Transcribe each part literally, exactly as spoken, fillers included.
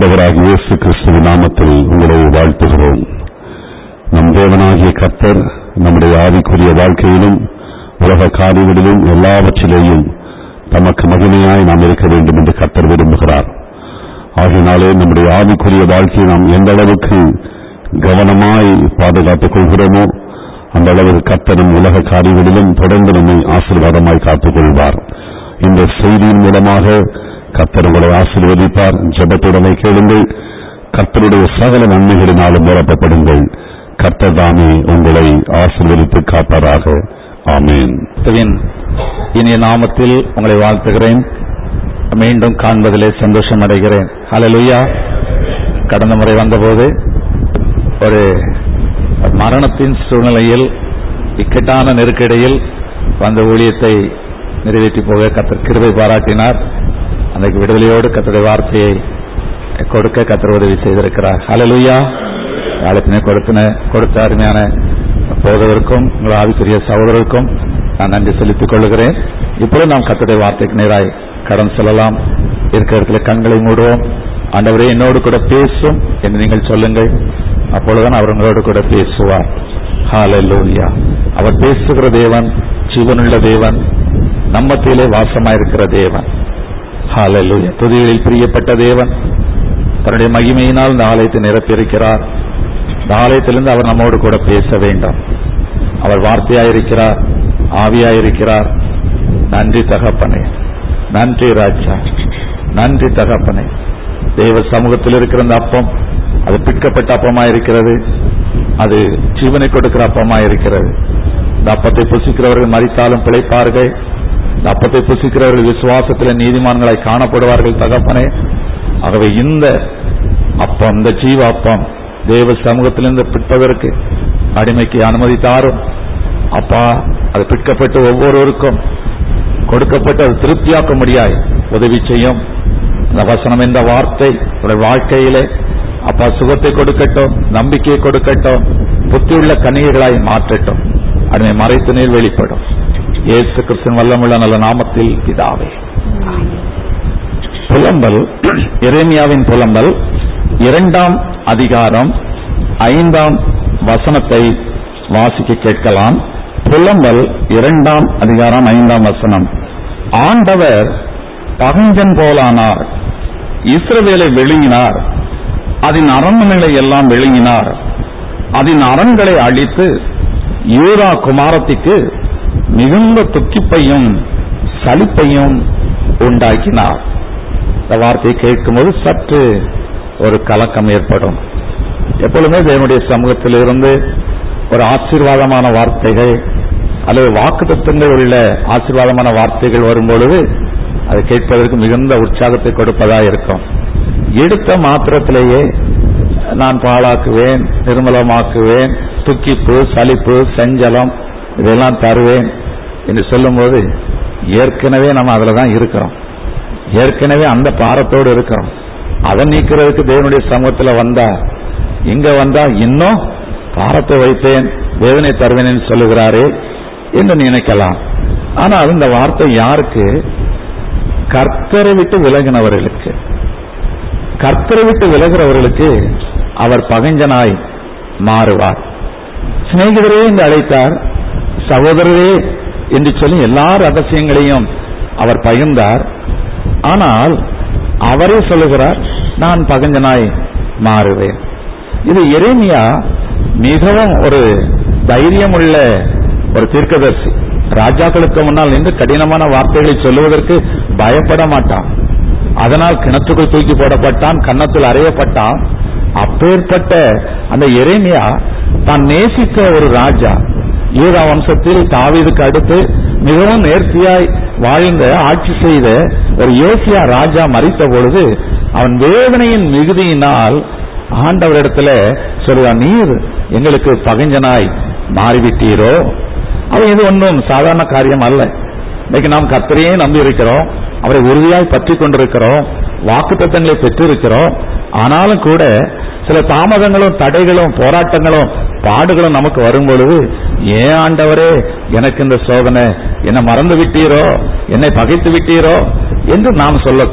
ஆண்டவராகிய இயேசு கிறிஸ்துவின் நாமத்தில் உங்களை வாழ்த்துகிறோம். நம் தேவனாகிய கர்த்தர் நம்முடைய ஆவிக்குரிய வாழ்க்கையிலும் உலக காரியங்களிலும் எல்லாவற்றிலேயும் தமக்கு மகிமையாய் நாம் இருக்க வேண்டும் என்று கர்த்தர் விரும்புகிறார். ஆகையினாலே நம்முடைய ஆவிக்குரிய வாழ்க்கையை நாம் எந்த அளவுக்கு கவனமாய் பாதுகாத்துக் கொள்கிறோமோ அந்த அளவுக்கு கர்த்தர் நம் உலக காரியங்களிலும் தொடர்ந்து நம்மை ஆசீர்வாதமாய் காத்துக் கொள்வார். இந்த செய்தியின் மூலமாக கர்த்தர் உங்களை ஆசீர்வதிப்பார். ஜெபத்துடனே கேளுங்கள். கர்த்தருடைய சகல நன்மைகளினாலும் நிரப்பப்படுங்கள். கர்த்தர் தாமே உங்களை ஆசீர்வதித்து காப்பாராக. ஆமென். இனிய நாமத்தில் உங்களை வாழ்த்துகிறேன். மீண்டும் காண்பதிலே சந்தோஷம் அடைகிறேன். ஹல்லேலூயா. கடந்த முறை வந்தபோது ஒரு மரணத்தின் சூழ்நிலையில் இக்கட்டான நெருக்கடியில் வந்த ஊழியத்தை நிறைவேற்றி போக கர்த்தர் கிருபை பாராட்டினார். அன்றைக்கு விடுதலையோடு கர்த்தருடைய வார்த்தையை கொடுக்க கர்த்தர் உதவி செய்திருக்கிறார். ஹல்லேலூயா. அழைப்பினை கொடுத்தின கொடுத்த அருமையான போதவருக்கும் உங்கள் ஆவிக்குரிய சகோதரருக்கும் நான் நன்றி செலுத்திக் கொள்கிறேன். இப்பொழுது நாம் கர்த்தருடைய வார்த்தைக்கு நேராய் கடன் செல்லலாம். இருக்கிற இடத்துல கண்களை மூடுவோம். ஆண்டவரே என்னோடு கூட பேசும் என்று நீங்கள் சொல்லுங்கள். அப்பொழுதுதான் அவர் உங்களோடு கூட பேசுவார். ஹல்லேலூயா. அவர் பேசுகிற தேவன், ஜீவனுள்ள தேவன், நம்மத்திலே வாசமாயிருக்கிற தேவன். ஹல்லேலூயா. துதிகளில் பிரியப்பட்ட தேவன் தன்னுடைய மகிமையினால் இந்த ஆலயத்தை நிரப்பியிருக்கிறார். இந்த ஆலயத்திலிருந்து அவர் நம்மோடு கூட பேச வேண்டும். அவர் வார்த்தையாயிருக்கிறார், ஆவியாயிருக்கிறார். நன்றி தகப்பனே, நன்றி ராஜா, நன்றி தகப்பனே. தேவ சமூகத்தில் இருக்கிற அந்த அப்பம் அது பிற்கப்பட்ட அப்பமா இருக்கிறது. அது ஜீவனை கொடுக்கிற அப்பமா இருக்கிறது. இந்த அப்பத்தை புசிக்கிறவர்கள் மரித்தாலும் பிழைப்பார்கள். இந்த அப்பத்தை புசிக்கிறவர்கள் விசுவாசத்தில் நீதிமான்களாய் காணப்படுவார்கள் தகப்பனே. ஆகவே இந்த அப்பம், இந்த ஜீவ அப்பம் தேவ சமூகத்திலிருந்து பிற்பதற்கு அடிமைக்கு அனுமதித்தாரும் அப்பா, அது பிற்கப்பட்டு ஒவ்வொருவருக்கும் கொடுக்கப்பட்டு அது திருப்தியாக்க முடியாய் உதவி செய்யும். அந்த வசனம் என்ற வார்த்தை வாழ்க்கையிலே அப்பா சுகத்தை கொடுக்கட்டும், நம்பிக்கையை கொடுக்கட்டும், புத்தியுள்ள கன்னிகைகளாய் மாற்றட்டும். அடிமை மறைத்து நீர் வெளிப்படும். இயேசு கிறிஸ்துவின் வல்லமுள்ள நல்ல நாமத்தில் பிதாவே. புலம்பல், எரேமியாவின் புலம்பல் இரண்டாம் அதிகாரம் ஐந்தாம் வசனத்தை வாசிக்க கேட்கலாம். புலம்பல் இரண்டாம் அதிகாரம் ஐந்தாம் வசனம். ஆண்டவர் பகஞ்சன் போலானார், இஸ்ரவேலை விழுங்கினார், அதன் அரண்மனைகளை எல்லாம் விழுங்கினார், அதன் அரண்களை அழித்து யூதா குமாரத்திற்கு மிகுந்த துக்கிப்பையும் சலிப்பையும் உண்டாக்கினார். இந்த வார்த்தையை கேட்கும்போது சற்று ஒரு கலக்கம் ஏற்படும். எப்பொழுதுமே தேவனுடைய சமூகத்தில் இருந்து ஒரு ஆசீர்வாதமான வார்த்தைகள் அல்லது வாக்குத்தத்தங்கள் உள்ள ஆசீர்வாதமான வார்த்தைகள் வரும்பொழுது அது கேட்பதற்கு மிகுந்த உற்சாகத்தை கொடுப்பதா இருக்கும். எடுத்த மாத்திரத்திலேயே நான் பாழாக்குவேன், நிர்மலமாக்குவேன், துக்கிப்பு, சலிப்பு, சஞ்சலம் இதெல்லாம் தருவேன் என்று சொல்லும் போது ஏற்கனவே நம்ம அதுல தான் இருக்கிறோம். ஏற்கனவே அந்த பாரத்தோடு இருக்கிறோம். அதை நீக்கிறதுக்கு தேவனுடைய சமூகத்தில் வந்தா, இங்க வந்தா இன்னும் பாரத்தை வைத்தேன், வேதனை தருவேன் சொல்லுகிறாரே என்று நினைக்கலாம். ஆனால் இந்த வார்த்தை யாருக்கு? கர்த்தரை விட்டு விலகினவர்களுக்கு. கர்த்தரை விட்டு விலகிறவர்களுக்கு அவர் பகஞ்சனாய் மாறுவார். சிநேகிதரே என்று அழைத்தார், சகோதரரே என்று சொல்லி எல்லா ரகசியங்களையும் அவர் பகிர்ந்தார். ஆனால் அவரே சொல்லுகிறார், நான் பகஞ்சனாய் மாறுவேன். இது எரேமியா மிகவும் ஒரு தைரியம் உள்ள ஒரு தீர்க்கதரிசி. ராஜாக்களுக்கு முன்னால் நின்று கடினமான வார்த்தைகளை சொல்லுவதற்கு பயப்பட மாட்டான். அதனால் கிணற்றுக்குள் தூக்கி போடப்பட்டான், கன்னத்தில் அறையப்பட்டான். அப்பேற்பட்ட அந்த எரேமியா தான் நேசித்த ஒரு ராஜா, யூதா வம்சத்தில் தாவீதுக்கு அடுத்து மிகவும் நேர்த்தியாய் வாழ்ந்த ஆட்சி செய்த ஒரு யோசியா ராஜா மரித்த பொழுது அவன் வேதனையின் மிகுதியினால் ஆண்டவரிடத்துல சொல்லுவான், நீர் எங்களுக்கு பகஞ்சனாய் மாறிவிட்டீரோ. அது இது ஒன்றும் சாதாரண காரியம் அல்ல. இன்னைக்கு நாம் கர்த்தரையே நம்பி இருக்கிறோம், அவரை உறுதியாய் பற்றி கொண்டிருக்கிறோம், வாக்குத்தத்தங்களை பெற்றிருக்கிறோம். ஆனாலும் கூட சில தாமதங்களும் தடைகளும் போராட்டங்களும் பாடுகளும் நமக்கு வரும் பொழுது, ஏன் ஆண்டவரே எனக்கு இந்த சோதனை, என்னை மறந்து விட்டீரோ, என்னை பகைத்து விட்டீரோ என்று நாம் சொல்லக்கூடும்.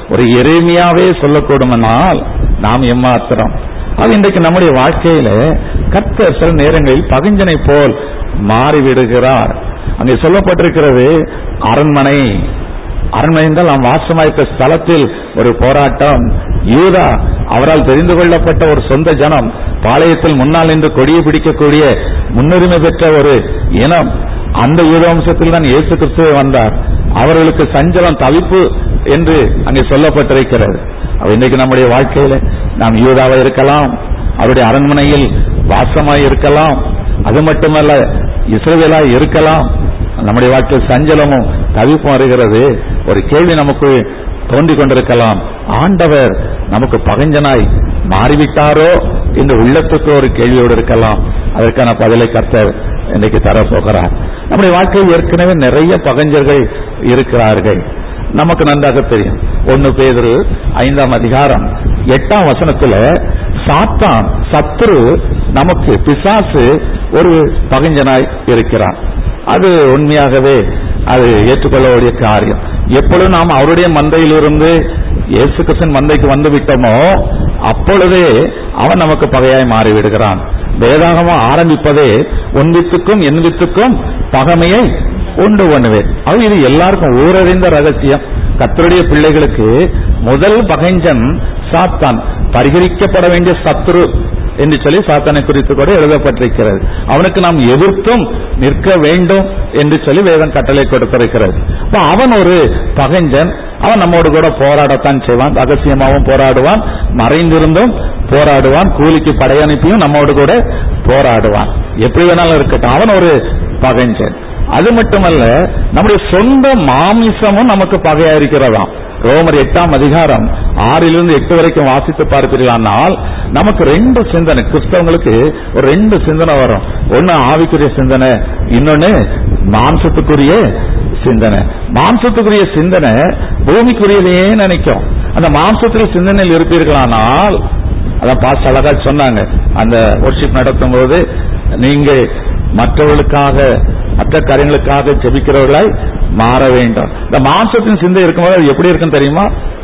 ஒரு எரேமியாவே சொல்லக்கூடுமானால் நாம் எம்மாத்திரம். அது இன்றைக்கு நம்முடைய வாழ்க்கையில கர்த்தர் சில நேரங்களில் பகைஞ்சனை போல் மாறிவிடுகிறார். அங்கே சொல்லப்பட்டிருக்கிறது அரண்மனை அரண்மனை என்றால் நாம் வாசமாயிருக்க ஸ்தலத்தில் ஒரு போராட்டம். யூதா அவரால் தெரிந்து கொள்ளப்பட்ட ஒரு சொந்த ஜனம், பாளையத்தில் முன்னால் நின்று கொடியை பிடிக்கக்கூடிய முன்னுரிமை பெற்ற ஒரு இனம். அந்த யூத வம்சத்தில் தான் இயேசு கிறிஸ்துவே வந்தார். அவர்களுக்கு சஞ்சலம் தவிப்பு என்று அங்கே சொல்லப்பட்டிருக்கிறது. இன்றைக்கு நம்முடைய வாழ்க்கையில நாம் யூதாவாக இருக்கலாம், அவருடைய அரண்மனையில் வாசமாய் இருக்கலாம், அது மட்டுமல்ல இஸ்ரவேலாய் இருக்கலாம். நம்முடைய வாழ்க்கையில் சஞ்சலமும் தவிப்பும் வருகிறது. ஒரு கேள்வி நமக்கு தோன்றிக் கொண்டிருக்கலாம், ஆண்டவர் நமக்கு பகைஞ்சனாய் மாறிவிட்டாரோ என்று உள்ளத்துக்கு ஒரு கேள்வியோடு இருக்கலாம். அதற்கான பதிலை கர்த்தர் இன்றைக்கு தரப்போகிறார். நம்முடைய வாழ்க்கையில் ஏற்கனவே நிறைய பகைஞ்சர்கள் இருக்கிறார்கள், நமக்கு நன்றாக தெரியும். ஒன்னு பேதுரு ஐந்தாம் அதிகாரம் எட்டாம் வசனத்துல சாத்தான் சத்துரு நமக்கு பிசாசு ஒரு பகைஞ்சனாய் இருக்கிறான். அது உண்மையாகவே அது ஏற்றுக்கொள்ளக்கூடிய காரியம். எப்பொழுது நாம் அவருடைய மந்தையிலிருந்து இயேசு கிறிஸ்துவின் மந்தைக்கு வந்து விட்டோமோ அப்பொழுதே அவன் நமக்கு பகையாய் மாறிவிடுகிறான். வேதாகமம் ஆரம்பிப்பதே உன் வித்துக்கும் என் வித்துக்கும் பகைமையை உண்டு பண்ணுவேன். அது இது எல்லாருக்கும் ஊரறிந்த ரகசியம். கர்த்தருடைய பிள்ளைகளுக்கு முதல் பகைஞ்சன் சாத்தான், பரிகரிக்கப்பட வேண்டிய சத்துரு என்று சொல்லி சாத்தானை குறித்து கூட எழுதப்பட்டிருக்கிறது. அவனுக்கு நாம் எதிர்த்தும் நிற்க வேண்டும் என்று சொல்லி வேதம் கட்டளை கொடுத்திருக்கிறது. அவன் ஒரு பகைஞ்சன். அவன் நம்மோடு கூட போராடத்தான் செய்வான், ரகசியமாகவும் போராடுவான், மறைந்திருந்தும் போராடுவான், கூலிக்கு படையனுப்பியும் நம்மோடு கூட போராடுவான். எப்படி வேணாலும் இருக்கட்டும், அவன் ஒரு பகைஞ்சன். அது மட்டுமல்ல, நம்முடைய சொந்த மாமிசமும் நமக்கு பகையா இருக்கிறதாம். ரோமர் எட்டாம் அதிகாரம் ஆறிலிருந்து எட்டு வரைக்கும் வாசித்து பார்க்கிறீர்களானால் நமக்கு ரெண்டு சிந்தனை, கிறிஸ்தவங்களுக்கு ஒரு ரெண்டு சிந்தனை வரும். ஒன்னு ஆவிக்குரிய சிந்தனை, இன்னொன்னு மாம்சத்துக்குரிய சிந்தனை. மாம்சத்துக்குரிய சிந்தனை பூமிக்குரியதையே நினைக்கும். அந்த மாம்சத்துக்குரிய சிந்தனையில் இருப்பீர்களானால், அதான் பாஸ்டர் அழகா சொன்னாங்க அந்த வொர்ஷிப் நடத்தும் போது, நீங்க மற்றவர்களுக்காக மற்ற காரியங்களுக்காக ஜெபிக்கிறவர்களாய் மாற வேண்டும். இந்த மாம்சத்தின் சிந்தை இருக்கும்போது அது எப்படி இருக்கும் தெரியுமா?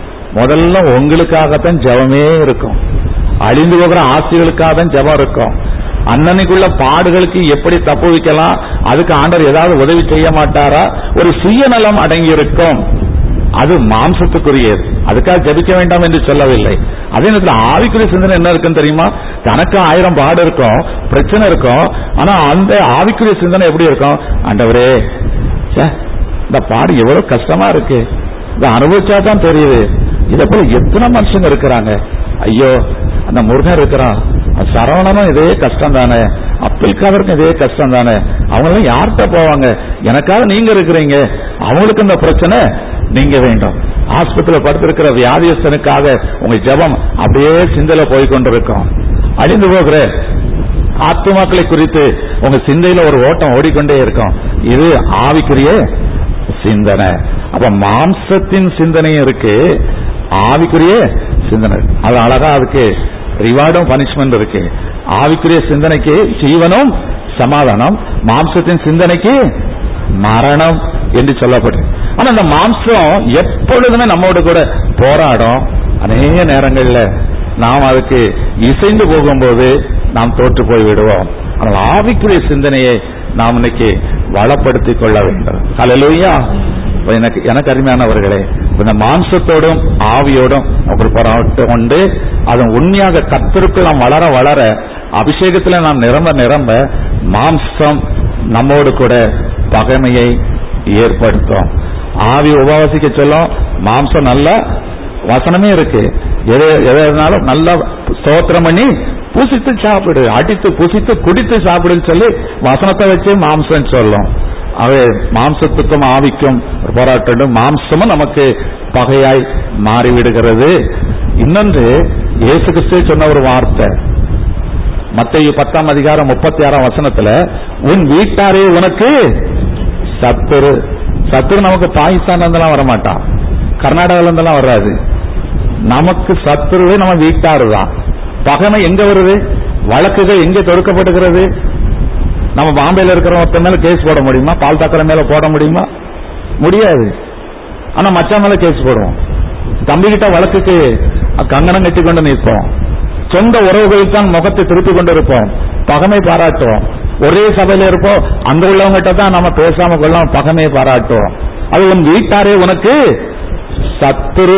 முதல்ல உங்களுக்காகத்தான் ஜெபமே இருக்கும், அழிந்து போகிற ஆசைகளுக்காக தான் ஜெபம் இருக்கும். அன்னன்னைக்குள்ள பாடுகளுக்கு எப்படி தப்பு வைக்கலாம், அதுக்கு ஆண்டவர் ஏதாவது உதவி செய்ய மாட்டாரா, ஒரு சுயநலம் அடங்கி இருக்கும். அது மாம்சத்துக்குரியது, அதுக்காக ஜபிக்க வேண்டாம் என்று சொல்லவில்லை. அதே நேரத்தில் ஆவிக்குரிய சிந்தனை என்ன இருக்குன்னு தெரியுமா? தனக்கு ஆயிரம் பாடு இருக்கும், பிரச்சனை இருக்கும், ஆனா அந்த ஆவிக்குரிய சிந்தனை எப்படி இருக்கும்? ஆண்டவரே, இந்த பாடு எவ்வளவு கஷ்டமா இருக்கு, இதை அனுபவிச்சாதான் தெரியுது. இதை போல எத்தனை மனுஷங்க இருக்கிறாங்க. ஐயோ, அந்த முருகன் இருக்கிறான், சரவணனும் இதே கஷ்டம் தானே, அப்பில்காதருக்கும் இதே கஷ்டம் தானே, அவங்க எல்லாம் யார்கிட்ட போவாங்க? எனக்காக நீங்க இருக்கிறீங்க, அவங்களுக்கு இந்த பிரச்சனை நீங்க வேண்டும். ஆஸ்பத்திரியில் படுத்திருக்கிற வியாதியஸ்தனுக்காக உங்க ஜெபம் அப்படியே சிந்தையில போய்கொண்டிருக்கும். அழிந்து போகிற ஆத்துமாக்களை குறித்து உங்க சிந்தையில ஒரு ஓட்டம் ஓடிக்கொண்டே இருக்கும். இது ஆவிக்குரிய சிந்தனை. அப்ப மாம்சத்தின் சிந்தனையும் இருக்கு, ஆவிக்குரிய சிந்தனை. அது அழகா அதுக்கு ரிவார்டும் பனிஷ்மெண்ட் இருக்கு. ஆவிக்குரிய சிந்தனைக்கு ஜீவனும் சமாதானம், மாம்சத்தின் சிந்தனைக்கு மரணம் என்று சொல்லப்படும். ஆனா அந்த மாம்சம் எப்பொழுதுமே நம்மோடு கூட போராடும். அநேக நேரங்களில் நாம் அதுக்கு இசைந்து போகும்போது நாம் தோற்று போய் விடுவோம். ஆனால் ஆவிக்குரிய சிந்தனையை நாம் இன்னைக்கு வளப்படுத்திக் கொள்ள வேண்டும். ஹல்லேலூயா. எனக்கு எனக்கு அருமையானவர்களே, இந்த மாம்சத்தோடும் ஆவியோடும் ஒரு போராட்டம் கொண்டு அதன் உண்மையாக கர்த்தருக்குள் நாம் வளர வளர, அபிஷேகத்தில் நாம் நிரம்ப நிரம்ப, மாம்சம் நம்மோடு கூட பகைமையை ஏற்படுத்தும். ஆவி உபவாசிக்க சொல்லும், மாம்சம் நல்ல வசனமே இருக்கு, எது எதனாலும் நல்லா ஸ்தோத்திரம் பண்ணி புசித்து சாப்பிடு, அடித்து புசித்து குடித்து சாப்பிடுன்னு சொல்லி வசனத்தை வச்சு மாம்சம் சொல்லும். அவை மாம்சத்துக்கும் ஆவிக்கும் போராட்டம், மாம்சமும் நமக்கு பகையாய் மாறிவிடுகிறது. இன்னொன்று, இயேசு கிறிஸ்து சொன்ன ஒரு வார்த்தை மத்தேயு பத்தாம் அதிகாரம் முப்பத்தி ஆறாம் வசனத்துல, உன் வீட்டாரே உனக்கு சத்துரு. சத்துரு நமக்கு பாகிஸ்தான் இருந்தெல்லாம் வரமாட்டான், கர்நாடகால இருந்தெல்லாம் வராது. நமக்கு சத்துருவே நம்ம வீட்டாரு தான். பகைமை எங்க வருது? வழக்குகள் எங்க தொடுக்கப்படுகிறது? நம்ம பாம்பேல இருக்கிற ஒருத்தர் மேல கேஸ் போட முடியுமா? பால் தாக்கரை மேல போட முடியுமா? முடியாது. ஆனா மச்சான் மேல கேஸ் போடுவோம். தம்பிகிட்ட வழக்குக்கு கங்கணம் கட்டி கொண்டு நிற்போம். சொந்த உறவுகளில் தான் முகத்தை திருப்பி கொண்டு இருப்போம், பகமை பாராட்டுவோம். ஒரே சபையில இருப்போம், அங்க உள்ளவங்கிட்ட தான் நம்ம பேசாம கொள்ளலாம், பகமையை பாராட்டுவோம். அது உன் வீட்டாரே உனக்கு சத்துரு.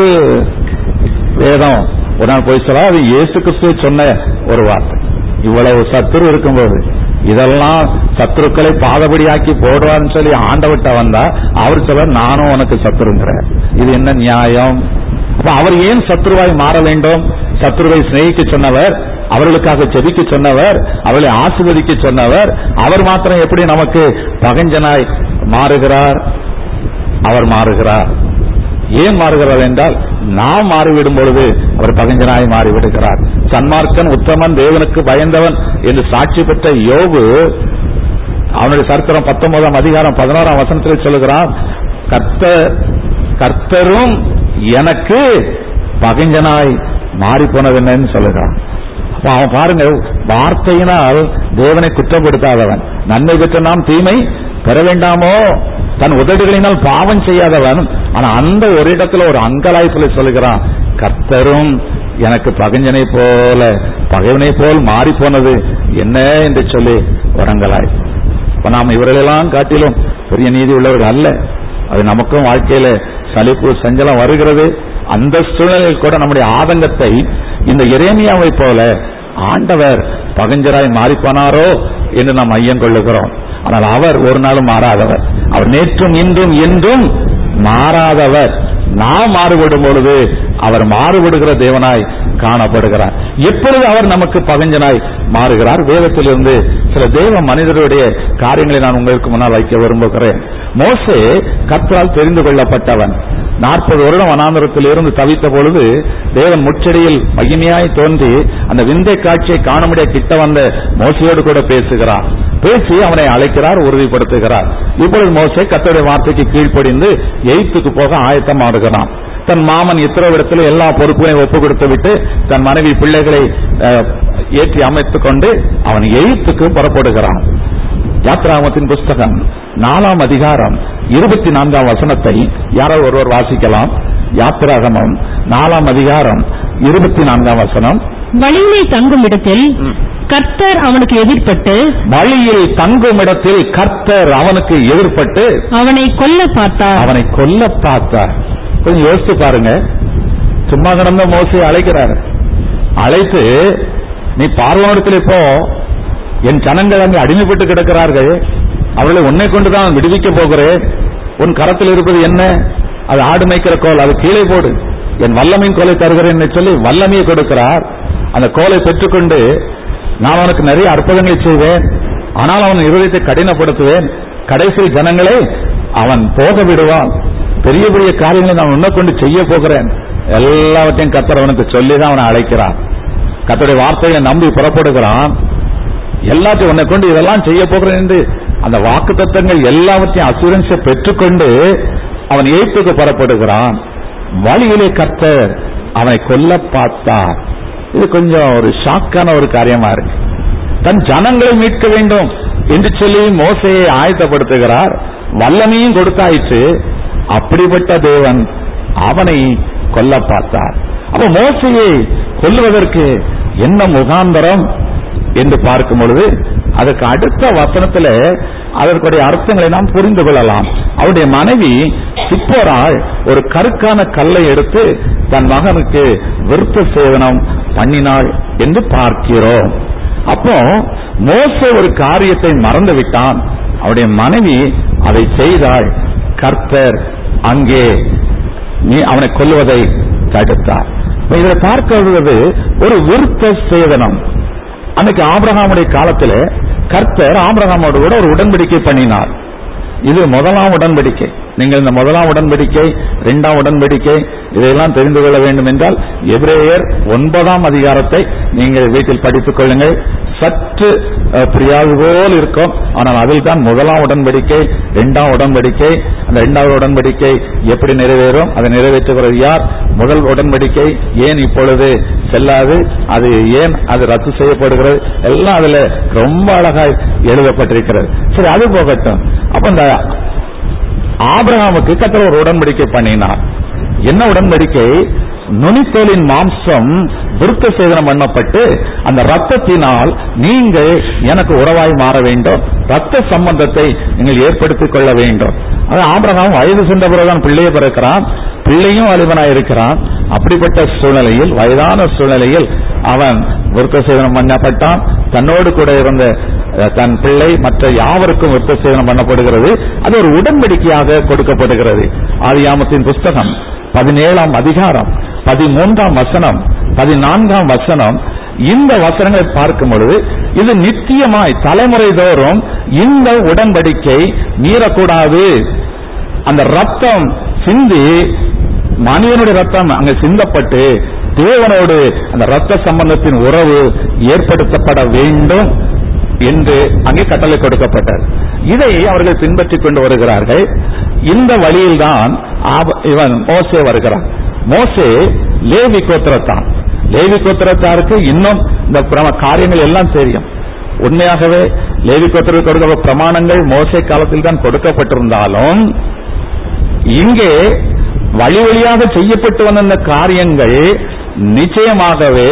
வேதம் ஒரு நாள் போய் சொல்ல, அது இயேசு கிறிஸ்து சொன்ன ஒரு வார்த்தை. இவ்வளவு சத்துரு இருக்கும்போது இதெல்லாம் சத்துருக்களை பாதபடியாக்கி போடுவார்னு சொல்லி ஆண்டவட்ட வந்தா அவர் சொல்ல, நானும் உனக்கு சத்துருங்கிற. இது என்ன நியாயம்? அப்ப அவர் ஏன் சத்துருவாய் மாற வேண்டும்? சத்துருவை சிநேகிக்க சொன்னவர், அவர்களுக்காக செபிக்க சொன்னவர், அவர்களை ஆசீர்வதிக்க சொன்னவர், அவர் மாத்திரம் எப்படி நமக்கு பகஞ்சனாய் மாறுகிறார்? அவர் மாறுகிறார். ஏன் மாறுகிறார் என்றால், நாம் மாறிவிடும் பொழுது அவர் பகஞ்சனாய் மாறிவிடுகிறார். சன்மார்க்கன், உத்தமன், தேவனுக்கு பயந்தவன் என்று சாட்சி பெற்ற யோபு, அவனுடைய சரித்திரம் பத்தொன்பதாம் அதிகாரம் பதினோராம் வசனத்தில் சொல்லுகிறான், கர்த்தர் கர்த்தரும் எனக்கு பகஞ்சனாய் மாறி போனது என்னன்னு சொல்லுகிறான். அவன் பாருங்க, வார்த்தையினால் தேவனை குற்றப்படுத்தாதவன், நன்மை பெற்ற நாம் தீமை பெற வேண்டாமோ, தன் உதடுகளினால் பாவம் செய்யாதவன். ஆனா அந்த ஒரு இடத்துல ஒரு அங்கலாய்ப்புல சொல்லுகிறான், கர்த்தரும் எனக்கு பகஞ்சனை போல பகைவனை போல் மாறி போனது என்ன என்று சொல்லி ஒரு அங்கலாய்ப்பு. இப்ப நாம் இவர்களெல்லாம் காட்டிலும் பெரிய நீதி உள்ளவர்கள் அல்ல. அது நமக்கும் வாழ்க்கையில சலிப்பு சஞ்சலம் வருகிறது. அந்த சூழ்நிலையில் கூட நம்முடைய ஆதங்கத்தை இந்த எரேமியாவை போல ஆண்டவர் பகஞ்சராய் மாறிப்போனாரோ என்று நாம் ஐயம் கொள்ளுகிறோம். ஆனால் அவர் ஒரு நாளும் மாறாதவர். அவர் நேற்றும் இன்றும் என்றும் மாறாதவர். நாம் மாறுபடும் பொழுது அவர் மாறுபடுகிற தேவனாய் காணப்படுகிறார். எப்பொழுது அவர் நமக்கு பகஞ்சனாய் மாறுகிறார்? வேதத்திலிருந்து சில தேவ மனிதருடைய காரியங்களை நான் உங்களுக்கு முன்னால் வைக்க விரும்புகிறேன். மோசே கர்த்தரால் தெரிந்து கொள்ளப்பட்டவன். நாற்பது வருடம் வனாந்தரத்தில் இருந்து தவித்த பொழுது தேவன் முச்செடியில் மகிமையாய் தோன்றி அந்த விந்தை காட்சியை காணும்படிய கிட்ட வந்த மோசையோடு கூட பேசுகிறார். பேசி அவனை அழைக்கிறார், உறுதிப்படுத்துகிறார். இப்பொழுது மோசே கர்த்தருடைய வார்த்தைக்கு கீழ்ப்படிந்து எகிப்துக்கு போக ஆயத்தமாடுகிறான். தன் மாமன் இத்திரோவிடத்தில் எல்லா பொறுப்புகளையும் ஒப்புக் கொடுத்து விட்டு தன் மனைவி பிள்ளைகளை ஏற்றி அமைத்துக் கொண்டு அவன் எகிப்துக்கு புறப்படுகிறான். யாத்ராகமத்தின் புஸ்தகம் நாலாம் அதிகாரம் இருபத்தி நான்காம் வசனத்தை யாரோ ஒருவர் வாசிக்கலாம். யாத்ராகமம் நாலாம் அதிகாரம் இருபத்தி நான்காம் வசனம். வழியிலே தங்கும் இடத்தில் கர்த்தர் அவனுக்கு எதிர்பட்டு வழியில் தங்கும் இடத்தில் கர்த்தர் அவனுக்கு எதிர்பட்டு அவனை கொல்ல பார்த்தார். அவனை கொல்ல பார்த்தார். கொஞ்சம் யோசித்து பாருங்க. சும்மா கடந்த மோசையை அழைக்கிறார். அழைத்து, நீ பார்வோனிடத்தில் இப்போ என் ஜனங்கள் அங்கே அடிமைப்பட்டு கிடக்கிறார்கள், அவர்களை உன்னை கொண்டுதான் விடுவிக்க போகிறேன். உன் கரத்தில் இருப்பது என்ன? அது ஆடு மேய்க்கிற கோல், அது கீழே போடு, என் வல்லமையின் கோலை தருகிறேன் சொல்லி வல்லமையை கொடுக்கிறார். அந்த கோலை பெற்றுக்கொண்டு நான் அவனுக்கு நிறைய அற்புதங்களை செய்வேன், ஆனால் அவன் இருதயத்தை கடினப்படுத்துவேன், கடைசி ஜனங்களை அவன் போக விடுவான், பெரிய பெரிய காரியங்களை நான் உன்னை கொண்டு செய்ய போகிறேன், எல்லாவற்றையும் கர்த்தர் அவனுக்கு சொல்லிதான் அவனை அழைக்கிறான். கர்த்தருடைய வார்த்தையை நம்பி புறப்படுகிறான். எல்லாத்தையும் உன்னை கொண்டு இதெல்லாம் செய்ய போகிறேன் என்று அந்த வாக்கு தத்தங்கள் எல்லாவற்றையும் அசூரன்ஸை பெற்றுக்கொண்டு அவன் எகிப்துக்கு புறப்படுகிறான். வழியிலே கர்த்தர் அவனை கொல்ல பார்த்தார். இது கொஞ்சம் ஒரு ஷாக்கான ஒரு காரியமா இருக்கு. தன் ஜனங்களை மீட்க வேண்டும் என்று சொல்லி மோசையை ஆயத்தப்படுத்துகிறார். வல்லமையும் கொடுத்தாயிற்று. அப்படிப்பட்ட தேவன் அவனை கொல்ல பார்த்தார். அப்ப மோசையை கொல்லுவதற்கு என்ன முகாந்தரம் என்று பார்க்கும் பொழுது அதற்கு அடுத்த வசனத்தில் அதற்குடைய அர்த்தங்களை நாம் புரிந்து கொள்ளலாம். அவருடைய மனைவி சிப்போராள் ஒரு கருக்கான கல்லை எடுத்து தன் மகனுக்கு விருத்த சேதனம் பண்ணினாள் என்று பார்க்கிறோம். அப்போ மோசே ஒரு காரியத்தை மறந்து விட்டான். அவருடைய மனைவி அதை செய்தாள். கர்த்தர் அங்கே நீ அவனை கொல்லுவதை தடுத்தார். இதை பார்க்கிறது ஒரு விருத்த சேதனம். அன்னைக்கு ஆபிரகாமுடைய காலத்தில் கர்த்தர் ஆபிரகாமோடு கூட ஒரு உடன்படிக்கை பண்ணினார். இது முதலாம் உடன்படிக்கை. நீங்கள் இந்த முதலாம் உடன்படிக்கை, இரண்டாம் உடன்படிக்கை இதையெல்லாம் தெரிந்து கொள்ள வேண்டும் என்றால் எபிரேயர் ஒன்பதாம் அதிகாரத்தை நீங்கள் வீட்டில் படித்துக் கொள்ளுங்கள். சற்று புரியாது போல் இருக்கும், ஆனால் அதில் தான் முதலாம் உடன்படிக்கை, இரண்டாம் உடன்படிக்கை, அந்த இரண்டாவது உடன்படிக்கை எப்படி நிறைவேறும், அதை நிறைவேற்றுகிறது யார், முதல் உடன்படிக்கை ஏன் இப்பொழுது செல்லாது, அது ஏன் அது ரத்து செய்யப்படுகிறது, எல்லாம் அதுல ரொம்ப அழகாய் எழுதப்பட்டிருக்கிறது. சரி, அது போகட்டும். அப்ப இந்த ஆபிரகாமுக்கு கர்த்தர் ஒரு உடன்படிக்கை பண்ணினார். என்ன உடன்படிக்கை? நுனித்தோலின் மாம்சம் விருத்த சேதனம் பண்ணப்பட்டு அந்த ரத்தத்தினால் நீங்கள் எனக்கு உறவாய் மாற வேண்டும், ரத்த சம்பந்தத்தை நீங்கள் ஏற்படுத்திக் கொள்ள வேண்டும். அது ஆபிரகாம் வயது சென்ற பிறகுதான் பிள்ளையை பிறக்கிறான், பிள்ளையும் வாலிபனாய் இருக்கிறான். அப்படிப்பட்ட சூழ்நிலையில், வயதான சூழ்நிலையில் அவன் விருத்த சேதனம் பண்ணப்பட்டான். தன்னோடு கூட இருந்த தன் பிள்ளை மற்ற யாவருக்கும் விருத்த சேதனம் பண்ணப்படுகிறது. அது ஒரு உடன்படிக்கையாக கொடுக்கப்படுகிறது. ஆதியாமத்தின் புஸ்தகம் பதினேழாம் அதிகாரம் பதிமூன்றாம் வசனம், பதினான்காம் வசனம், இந்த வசனங்களை பார்க்கும் பொழுது இது நித்தியமாய் தலைமுறை தோறும் இந்த உடன்படிக்கை மீறக்கூடாது. அந்த ரத்தம் சிந்தி, மனிதனுடைய ரத்தம் அங்கே சிந்தப்பட்டு தேவனோடு அந்த ரத்த சம்பந்தத்தின் உறவு ஏற்படுத்தப்பட வேண்டும் என்று அங்கே கட்டளை கொடுக்கப்பட்டது. இதை அவர்கள் பின்பற்றிக் கொண்டு வருகிறார்கள். இந்த வழியில்தான் இவன் மோசே வருகிறான். மோசே லேவி கோத்திரத்தான். லேவி கோத்திரத்தாருக்கு இன்னும் இந்த காரியங்கள் எல்லாம் தெரியும். உண்மையாகவே லேவி கோத்திரத்துக்கு கொடுக்க பிரமாணங்கள் மோசே காலத்தில் தான் கொடுக்கப்பட்டிருந்தாலும் இங்கே வழி வழியாக செய்யப்பட்டு வந்த இந்த காரியங்கள் நிச்சயமாகவே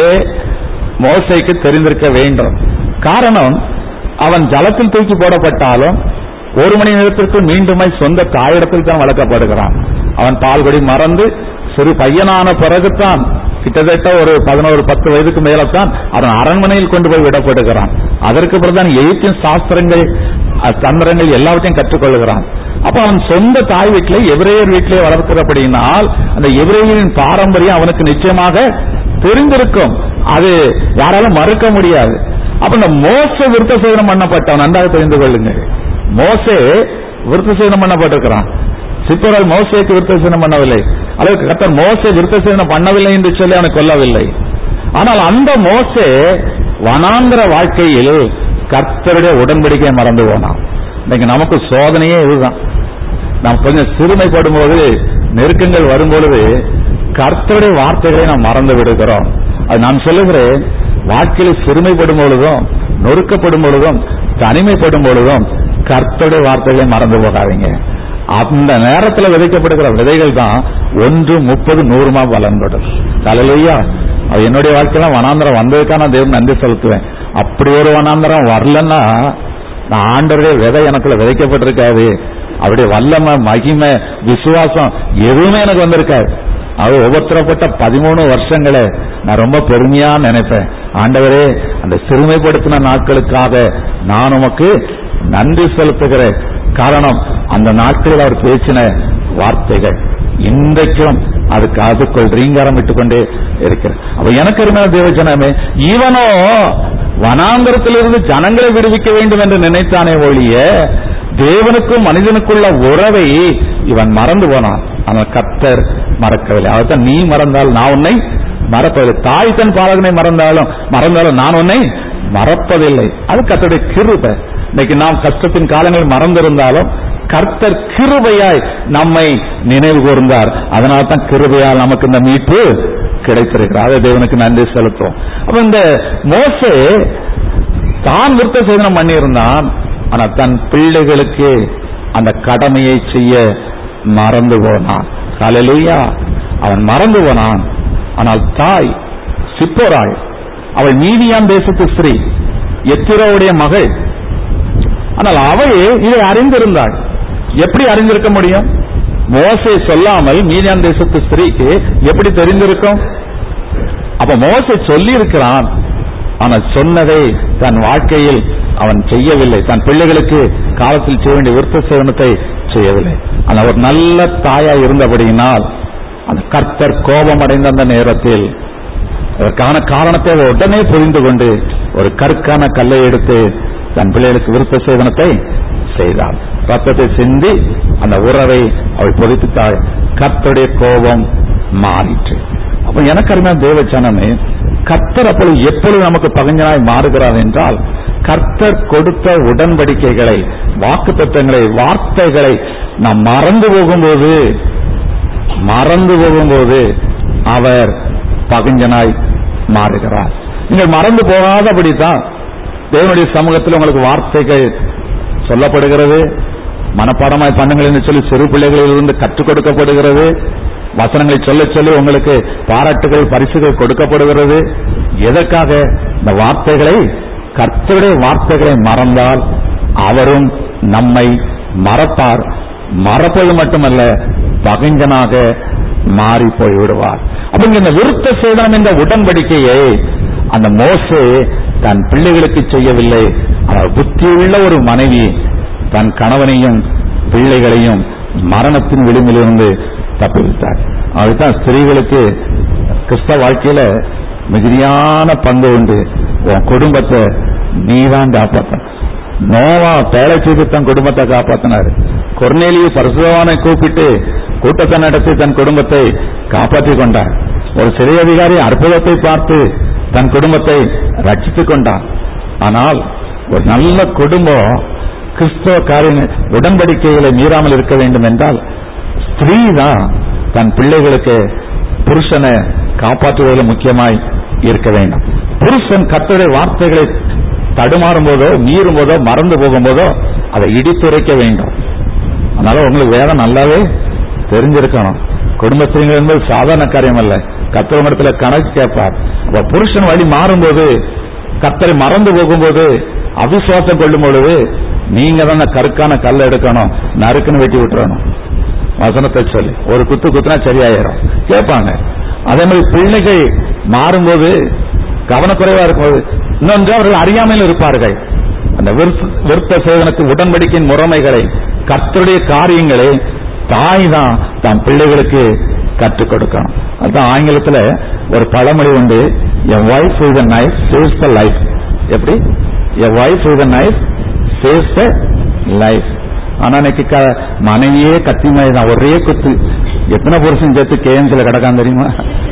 மோசேக்கு தெரிந்திருக்க வேண்டும். காரணம், அவன் ஜலத்தில் தூக்கி போடப்பட்டாலும் ஒரு மணி நேரத்திற்கு மீண்டுமாய் சொந்த தாயிடத்தில் தான் வளர்க்கப்படுகிறான். அவன் பால்குடி மறந்து சிறு பையனான பிறகுதான், கிட்டத்தட்ட ஒரு பதினோரு பத்து வயதுக்கு மேலத்தான் அவன் அரண்மனையில் கொண்டு போய் விடப்படுகிறான். அதற்கு பிறகுதான் எழுத்தின் சாஸ்திரங்கள் தந்திரங்கள் எல்லாவற்றையும் கற்றுக்கொள்கிறான். அப்ப அவன் சொந்த தாய் வீட்டிலே எபிரேயர் வீட்டிலே வளர்க்கிறபடியினால் அந்த எபிரேயரின் பாரம்பரியம் அவனுக்கு நிச்சயமாக தெரிந்திருக்கும். அது யாராலும் மறுக்க முடியாது. அப்ப இந்த மோசே விருத்த சேதனம் பண்ணப்பட்டவன் நன்றாக தெரிந்து கொள்ளுங்க. மோசே விருத்த சேதனம் பண்ணப்பட்டிருக்கிறான். சிப்போரால் மோசேக்கு விருத்த சேதனம் பண்ணவில்லை, அல்லது கர்த்தர் மோசே விருத்த சேதனம் பண்ணவில்லை என்று சொல்லி அவனை கொல்லவில்லை. ஆனால் அந்த மோசே வனாந்திர வாழ்க்கையில் கர்த்தருடைய உடன்படிக்கையை மறந்து போனான். இன்னைக்கு நமக்கு சோதனையே இதுதான். நாம் கொஞ்சம் சிறுமைப்படும் போது, நெருக்கங்கள் வரும்பொழுது கர்த்தருடைய வார்த்தைகளை நாம் மறந்து விடுகிறோம். அது நான் சொல்லுகிறேன், வாழ்க்கையில் சிறுமைப்படும் பொழுதும், நொறுக்கப்படும் பொழுதும், தனிமைப்படும் பொழுதும் கர்த்தருடைய வார்த்தைகளை மறந்து போகாதீங்க. அந்த நேரத்தில் விதைக்கப்படுகிற விதைகள் தான் ஒன்று முப்பது நூறுமா வளர்ந்துடும். ஹல்லேலூயா. அது என்னுடைய வாழ்க்கையெல்லாம் வனாந்திரம் வந்ததுக்காக நான் தேவன் நன்றி செலுத்துவேன். அப்படி ஒரு வனாந்திரம் வரலன்னா நான் ஆண்டவருடைய விதை எனக்குள்ள விதைக்கப்பட்டிருக்காது. அவருடைய வல்லமை, மகிமை, விசுவாசம் எதுவுமே எனக்கு வந்திருக்காது. அது ஒவ்வொருத்தரப்பட்ட பதிமூணு வருஷங்களை நான் ரொம்ப பெருமையா நினைப்பேன். ஆண்டவரே, அந்த சிறுமைப்படுத்தின நாட்களுக்காக நான் உமக்கு நன்றி செலுத்துகிறேன். காரணம், அந்த நாட்களில் அவர் பேசின வார்த்தைகள் இன்றைக்கும் அதுக்கு அதுக்குள் ரீங்காரம் விட்டுக் கொண்டே இருக்கிறேன். அப்ப எனக்கு அருமையான தேவஜனமே, இவனோ வனாந்தரத்திலிருந்து ஜனங்களை விடுவிக்க வேண்டும் என்று நினைத்தானே ஒழிய தேவனுக்கும் மனிதனுக்குள்ள உறவை இவன் மறந்து போனான். ஆனால் கர்த்தர் மறக்கவில்லை. அதான் நீ மறந்தால் நான் உன்னை மறப்பதில்லை. தாய் தன் பாலகனை மறந்தாலும் மறந்தாலும் நான் உன்னை மறப்பதில்லை. அது கர்த்தருடைய கிருபை. இன்னைக்கு நாம் கஷ்டத்தின் காலங்கள் மறந்திருந்தாலும் கர்த்தர் கிருபையாய் நம்மை நினைவு கூர்ந்தார். அதனால தான் கிருபையால் நமக்கு இந்த மீட்பு கிடைத்திருக்கிறார். அதை தேவனுக்கு நன்றி செலுத்தும். அப்ப இந்த மோசே தான் விருத்த சேதனம் பண்ணியிருந்தான். ஆனா தன் பிள்ளைகளுக்கு அந்த கடமையை செய்ய மறந்து போனான். ஹல்லேலூயா. அவன் மறந்து போனான். ஆனால் தாய் சிப்போராள், அவள் மீதியான் தேசத்து ஸ்திரீ, எத்திரோவுடைய மகள். ஆனால் அவள் இதை அறிந்திருந்தாள். எப்படி அறிந்திருக்க முடியும்? மோசே சொல்லாமல் மீதியான் தேசத்து ஸ்திரீக்கு எப்படி தெரிந்திருக்கும்? அப்ப மோசே சொல்லி இருக்கிறான், ஆனால் சொன்னதை தன் வாழ்க்கையில் அவன் செய்யவில்லை. தன் பிள்ளைகளுக்கு காலத்தில் செய்ய வேண்டிய விருத்த சேதனத்தை செய்யவில்லை. ஆனால் ஒரு நல்ல தாயா இருந்தபடியினால் அந்த கர்த்தர் கோபம் அடைந்த அந்த நேரத்தில் அதற்கான காரணத்தை உடனே புரிந்து கொண்டு ஒரு கற்கான கல்லை எடுத்து தன் பிள்ளைகளுக்கு விருத்த சேதனத்தை செய்தாள். ரத்தத்தை சிந்தி அந்த உறவை அவள் பொதித்தாள். கர்த்தருடைய கோபம் மாறிற்று. அப்ப எனக்கு அருமையான தேவஜனமே, கர்த்தர் அப்பொழுது எப்பொழுது நமக்கு பகைஞனாய் மாறுகிறார் என்றால், கர்த்தர் கொடுத்த உடன்படிக்கைகளை, வாக்குத்தத்தங்களை, வார்த்தைகளை நாம் மறந்து போகும்போது மறந்து போகும்போது அவர் பகைஞனாய் மாறுகிறார். நீங்கள் மறந்து போகாதபடிதான் தேவனுடைய சமூகத்தில் உங்களுக்கு வார்த்தைகள் சொல்லப்படுகிறது. மனப்பாடமாய் பண்ணுங்கள் என்று சொல்லி சிறு பிள்ளைகளிலிருந்து கற்றுக் கொடுக்கப்படுகிறது. வசனங்களை சொல்ல சொல்லி உங்களுக்கு பாராட்டுகள் பரிசுகள் கொடுக்கப்படுகிறது. எதற்காக? இந்த வார்த்தைகளை, கர்த்தருடைய வார்த்தைகளை மறந்தால் அவரும் நம்மை மறப்பார். மறப்பது மட்டுமல்ல, பகைஞனாக மாறி போய் விடுவார். அப்ப இந்த விருத்த சேதனம் என்ற உடன்படிக்கையை அந்த மோசே தன் பிள்ளைகளுக்கு செய்யவில்லை. அவர் புத்தியுள்ள ஒரு மனைவி தன் கணவனையும் பிள்ளைகளையும் மரணத்தின் விளிம்பிலிருந்து தப்பிவிட்டார். அதுதான் ஸ்திரீகளுக்கு கிறிஸ்தவ வாழ்க்கையில மிகுதியான பங்கு உண்டு. உன் குடும்பத்தை நீதான் காப்பாற்ற. நோவா பேலை செய்து தன் குடும்பத்தை காப்பாற்றினார். கொர்நேலியு பரிசுத்தவானை கூப்பிட்டு கூட்டத்தை நடத்தி தன் குடும்பத்தை காப்பாற்றிக் கொண்டார். ஒரு சிறை அதிகாரி அற்புதத்தை பார்த்து தன் குடும்பத்தை ரட்சித்துக் கொண்டார். ஆனால் ஒரு நல்ல குடும்பம் கிறிஸ்தவ காரிய உடன்படிக்கைகளை மீறாமல் இருக்க வேண்டும் என்றால் ஸ்திரீ தான் தன் பிள்ளைகளுக்கு புருஷனை காப்பாற்றுவதில் முக்கியமாய் இருக்க வேண்டும். புருஷன் கர்த்தருடைய வார்த்தைகளை தடுமாறும் போதோ மீறும் போதோ மறந்து போகும் போதோ அதை இடித்துரைக்க வேண்டும். அதனால உங்களுக்கு வேதம் நல்லாவே தெரிஞ்சிருக்கணும். குடும்பத்தினர் என்பது சாதாரண காரியம் அல்ல. கர்த்தர் இடத்துல கணக்கு கேட்பார். அப்ப புருஷன் வழி மாறும்போது, கர்த்தரை மறந்து போகும்போது, அவிசுவாசம் கொள்ளும் பொழுது நீங்க தான் கருக்கான கல்லை எடுக்கணும், நறுக்குன்னு வெட்டி விட்டுறணும். வசனத்தை சொல்லி ஒரு குத்து குத்துனா சரியாயிரும் கேட்பாங்க. அதே மாதிரி பிள்ளைகள் மாறும்போது, கவனக்குறைவா இருக்கும்போது, இன்னொன்று அவர்கள் அறியாமையில் இருப்பார்கள். அந்த விருத்த சேதனத்தின் உடன்படிக்கையின் முறைமைகளை, கர்த்தருடைய காரியங்களை தாய் தான் தன் பிள்ளைகளுக்கு கற்றுக் கொடுக்கணும். அதுதான் ஆங்கிலத்தில் ஒரு பழமொழி உண்டு, a wife with a knife saves the life. எப்படி? a wife with a knife saves the life. ஆனா இன்னைக்கு மனைவியே கத்தி மாதிரி தான், ஒரே குத்து. எத்தனை புருஷன் சேர்த்து கேஎம்சில கிடக்கான் தெரியுமா?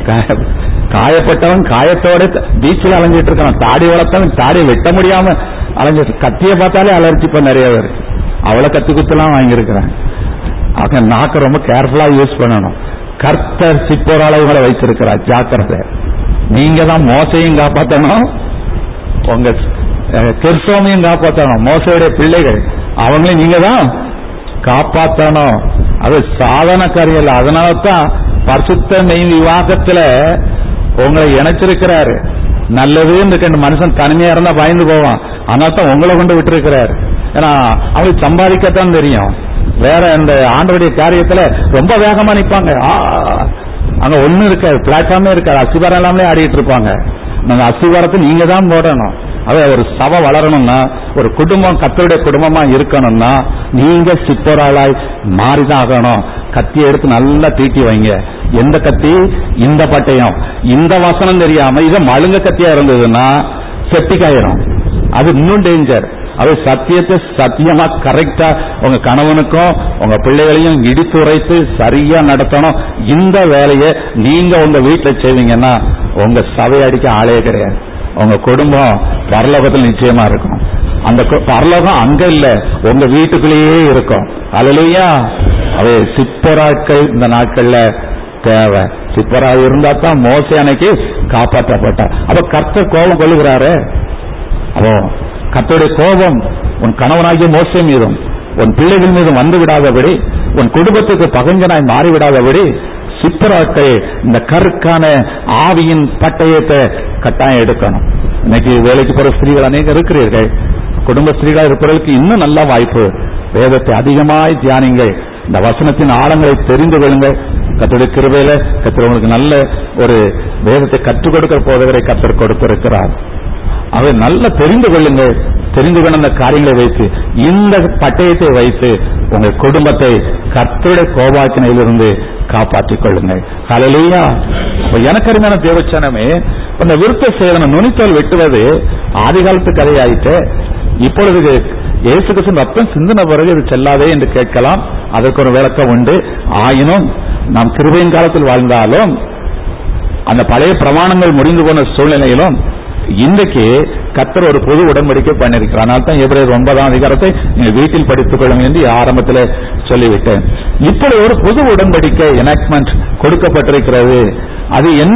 காயப்பட்டவன் காயத்தோட பீச்சில் அலைஞ்சிட்டு இருக்கான், தாடி வளர்த்தவன் தாடி வெட்ட முடியாம அலைஞ்சிட்டு, கத்தியை பார்த்தாலே அலர்ஜி இப்ப நிறைய பேர் அவ்வளவு கத்து குத்துலாம் வாங்கியிருக்கிறான். ஆக நாக்க ரொம்ப கேர்ஃபுல்லா யூஸ் பண்ணணும். கர்த்தர் சிப்போர் அளவுகளை வைத்திருக்கிறார், ஜாக்கிரதை. நீங்க தான் மோசையும் காப்பாற்றணும், உங்க கிறிஸ்தவமையும் காப்பாற்றணும். மோசையுடைய பிள்ளைகள் அவங்களையும் நீங்க தான் காப்பாற்றணும். அது சாதாரண காரியம் இல்லை. அதனால்தான் பரிசுத்த மெய் விவாகத்துல உங்களை இணைச்சிருக்கிறாரு. நல்லதுன்னு மனுஷன் தனிமையா இருந்தா பயந்து போவான். அதனால தான் உங்களை கொண்டு விட்டு இருக்கிறாரு. ஏன்னா அவங்களுக்கு சம்பாதிக்கத்தான் தெரியும். வேற இந்த ஆண்டவருடைய காரியத்துல ரொம்ப வேகமா நிற்பாங்க. அங்க ஒண்ணு இருக்காது, பிளாட்ஃபார்மே இருக்காது, அசிவாரம் எல்லாமே ஆடிட்டு இருப்பாங்க. நாங்க அசிவாரத்தை நீங்க தான் போடணும். அது ஒரு சபை வளரணும்னா, ஒரு குடும்பம் கர்த்தருடைய குடும்பமா இருக்கணும்னா நீங்க சிப்போராளாய் மாறிதான் ஆகணும். கத்தியை எடுத்து நல்லா தீட்டி வைங்க. எந்த கத்தி? இந்த பட்டயம். இந்த வசனம் தெரியாம இதை மழுங்க கத்தியா இருந்ததுன்னா செப்டிக் ஆயிரும். அது இன்னும் டேஞ்சர். அது சத்தியத்தை சத்தியமா கரெக்டா உங்க கணவனுக்கும் உங்க பிள்ளைகளையும் இடித்து உரைத்து சரியா நடத்தணும். இந்த வேலையை நீங்க உங்க வீட்டுல செய்வீங்கன்னா உங்க சபை அடிக்க ஆளே கிடையாது. உங்க குடும்பம் பரலோகத்தில் நிச்சயமா இருக்கும். அந்த பரலோகம் அங்க இல்ல, உங்க வீட்டுக்குள்ளேயே இருக்கும். அல்லேலூயா. அது சிப்பராக்கள் இந்த நாட்கள்ல தேவை. சிப்பரா இருந்தா தான் மோசே அன்னைக்கு காப்பாற்றப்பட்டார். அப்ப கர்த்தர் கோபம் கொள்ளுகிறாரு. அப்போ கர்த்தருடைய கோபம் உன் கணவனாகிய மோசே மீதும் உன் பிள்ளைகள் மீதும் வந்து விடாதபடி, உன் குடும்பத்துக்கு பகைஞனாய் மாறிவிடாதபடி சிப்பராக்கள் இந்த கருக்கான ஆவியின் பட்டயத்தை கட்டாயம் எடுக்கணும். இன்னைக்கு வேலைக்கு போற ஸ்திரீகள் அநேகம் இருக்கிறீர்கள். குடும்ப ஸ்திரீகளா இருப்பவர்களுக்கு இன்னும் நல்ல வாய்ப்பு. வேதத்தை அதிகமாய் தியானிங்கள். இந்த வசனத்தின் ஆழங்களை தெரிந்து கொள்ளுங்கள். கர்த்தருடைய கிருபையில கர்த்தர் உங்களுக்கு நல்ல ஒரு வேதத்தை கற்றுக் கொடுக்கிற போதவரை கர்த்தர் கொடுத்திருக்கிறார். அதை நல்லா தெரிந்து கொள்ளுங்கள். தெரிந்து கொண்ட அந்த காரியங்களை வைத்து, இந்த பட்டயத்தை வைத்து உங்கள் குடும்பத்தை கர்த்தருடைய கோபாக்கினையிலிருந்து காப்பாற்றிக் கொள்ளுங்கள். ஹல்லேலூயா. எனக்கு அருமையான தேவச்சனமே, அந்த விருத்த சேதனம் நுனித்தோல் வெட்டுவது ஆதி காலத்து கதையாயிட்டு, இப்பொழுது இயேசு கிறிஸ்து ரத்தம் சிந்தின பிறகு இது செல்லாதே என்று கேட்கலாம். அதற்கு ஒரு விளக்கம் உண்டு. ஆயினும் நாம் கிருபையின் காலத்தில் வாழ்ந்தாலும் அந்த பழைய பிரமாணங்கள் முடிந்து போன சூழ்நிலையிலும் இன்றைக்கு கர்த்தர் ஒரு பொது உடன்படிக்கை பண்ணிருக்கிறார். அதனால தான் எபிரேயர் ஒன்பதாம் அதிகாரத்தை நீங்க வீட்டில் படித்துக் கொள்ளும் என்று ஆரம்பத்தில் சொல்லிவிட்டேன். இப்படி ஒரு பொது உடன்படிக்கை எனாக்ட்மெண்ட் கொடுக்கப்பட்டிருக்கிறது. அது என்ன?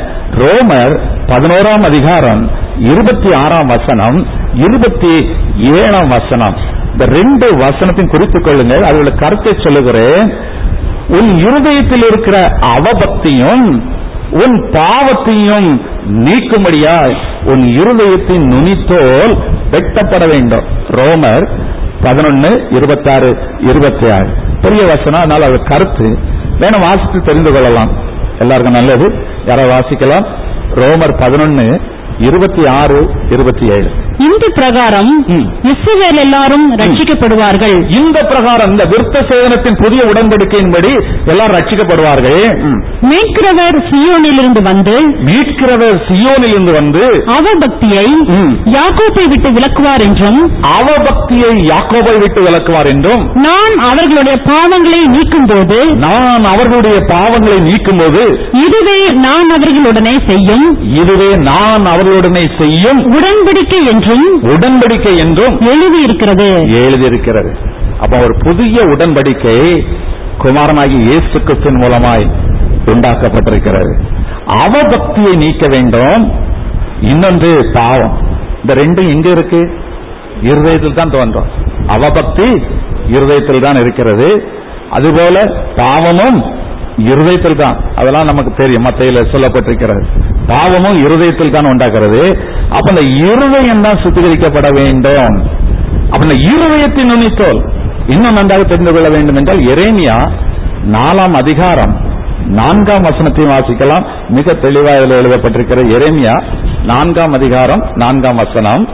ரோமர் பதினோராம் அதிகாரம் இருபத்தி ஆறாம் வசனம், இருபத்தி ஏழாம் வசனம். இந்த ரெண்டு வசனத்தையும் குறித்துக் கொள்ளுங்கள். அதோட கருத்தை சொல்லுகிறேன். உன் இருதயத்தில் இருக்கிற அவபக்தியும் உன் பாவத்தையும் நீக்கும்படியாய் உன் இருதயத்தின் நுனித்தோல் வெட்டப்பட வேண்டும். ரோமர் பதினொன்னு இருபத்தி ஆறு இருபத்தி ஆறு பெரிய வசனம். அதனால அது கருத்து வேணும், வாசித்து தெரிந்து கொள்ளலாம். எல்லாருக்கும் நல்லது. யாரை வாசிக்கலாம்? ரோமர் பதினொன்னு இருபத்தி ஆறு இருபத்தி ஏழு. இந்த பிரகாரம் இஸ்ரவேல் எல்லாரும் ரட்சிக்கப்படுவார்கள். இந்த பிரகாரம் இந்த விருத்த சேதனத்தின் புதிய உடன்படிக்கையின்படி எல்லாரும் ரட்சிக்கப்படுவார்கள். மீட்கிறவர் சியோனிலிருந்து வந்து மீட்கிறவர் சியோனிலிருந்து வந்து அவபக்தியை யாக்கோபை விட்டு விலக்குவார் என்றும் அவபக்தியை யாக்கோபை விட்டு விலக்குவார் என்றும் நான் அவர்களுடைய பாவங்களை நீக்கும் போது நான் அவர்களுடைய பாவங்களை நீக்கும் போது இதுவே நான் அவர்களுடனே செய்யும் இதுவே நான் அவர்களுடனே செய்யும் உடன்படிக்கை என்றும் உடன்படிக்கை என்றும் எழுதியிருக்கிறது எழுதியிருக்கிறது. அப்ப ஒரு புதிய உடன்படிக்கை குமாரனாகி இயேசு கிறிஸ்துவின் மூலமாய் உண்டாக்கப்பட்டிருக்கிறது. அவபக்தியை நீக்க வேண்டும். இன்னொன்று பாவம். இந்த ரெண்டும் எங்க இருக்கு? இருதயத்தில் தான் தோன்றும். அவபக்தி இருதயத்தில் தான் இருக்கிறது. அதுபோல பாவமும் இருதயத்தில் தான். அதெல்லாம் நமக்கு தெரியும், மத்தேயுல சொல்லப்பட்டிருக்கிறது. பாவமும் இருதயத்தில் தான் உண்டாகிறது. அப்ப இந்த இருதயம் தான் சுத்திகரிக்கப்பட வேண்டும். அப்ப இந்த இருதயத்தின் நுனித்தோல் இன்னும் நன்றாக தெரிந்து கொள்ள வேண்டும் என்றால் எரேமியா நாலாம் அதிகாரம் நான்காம் வசனத்தையும் வாசிக்கலாம். மிக தெளிவாக எழுதப்பட்டிருக்கிற எரேமியா நான்காம் அதிகாரம் நான்காம் வசனம்.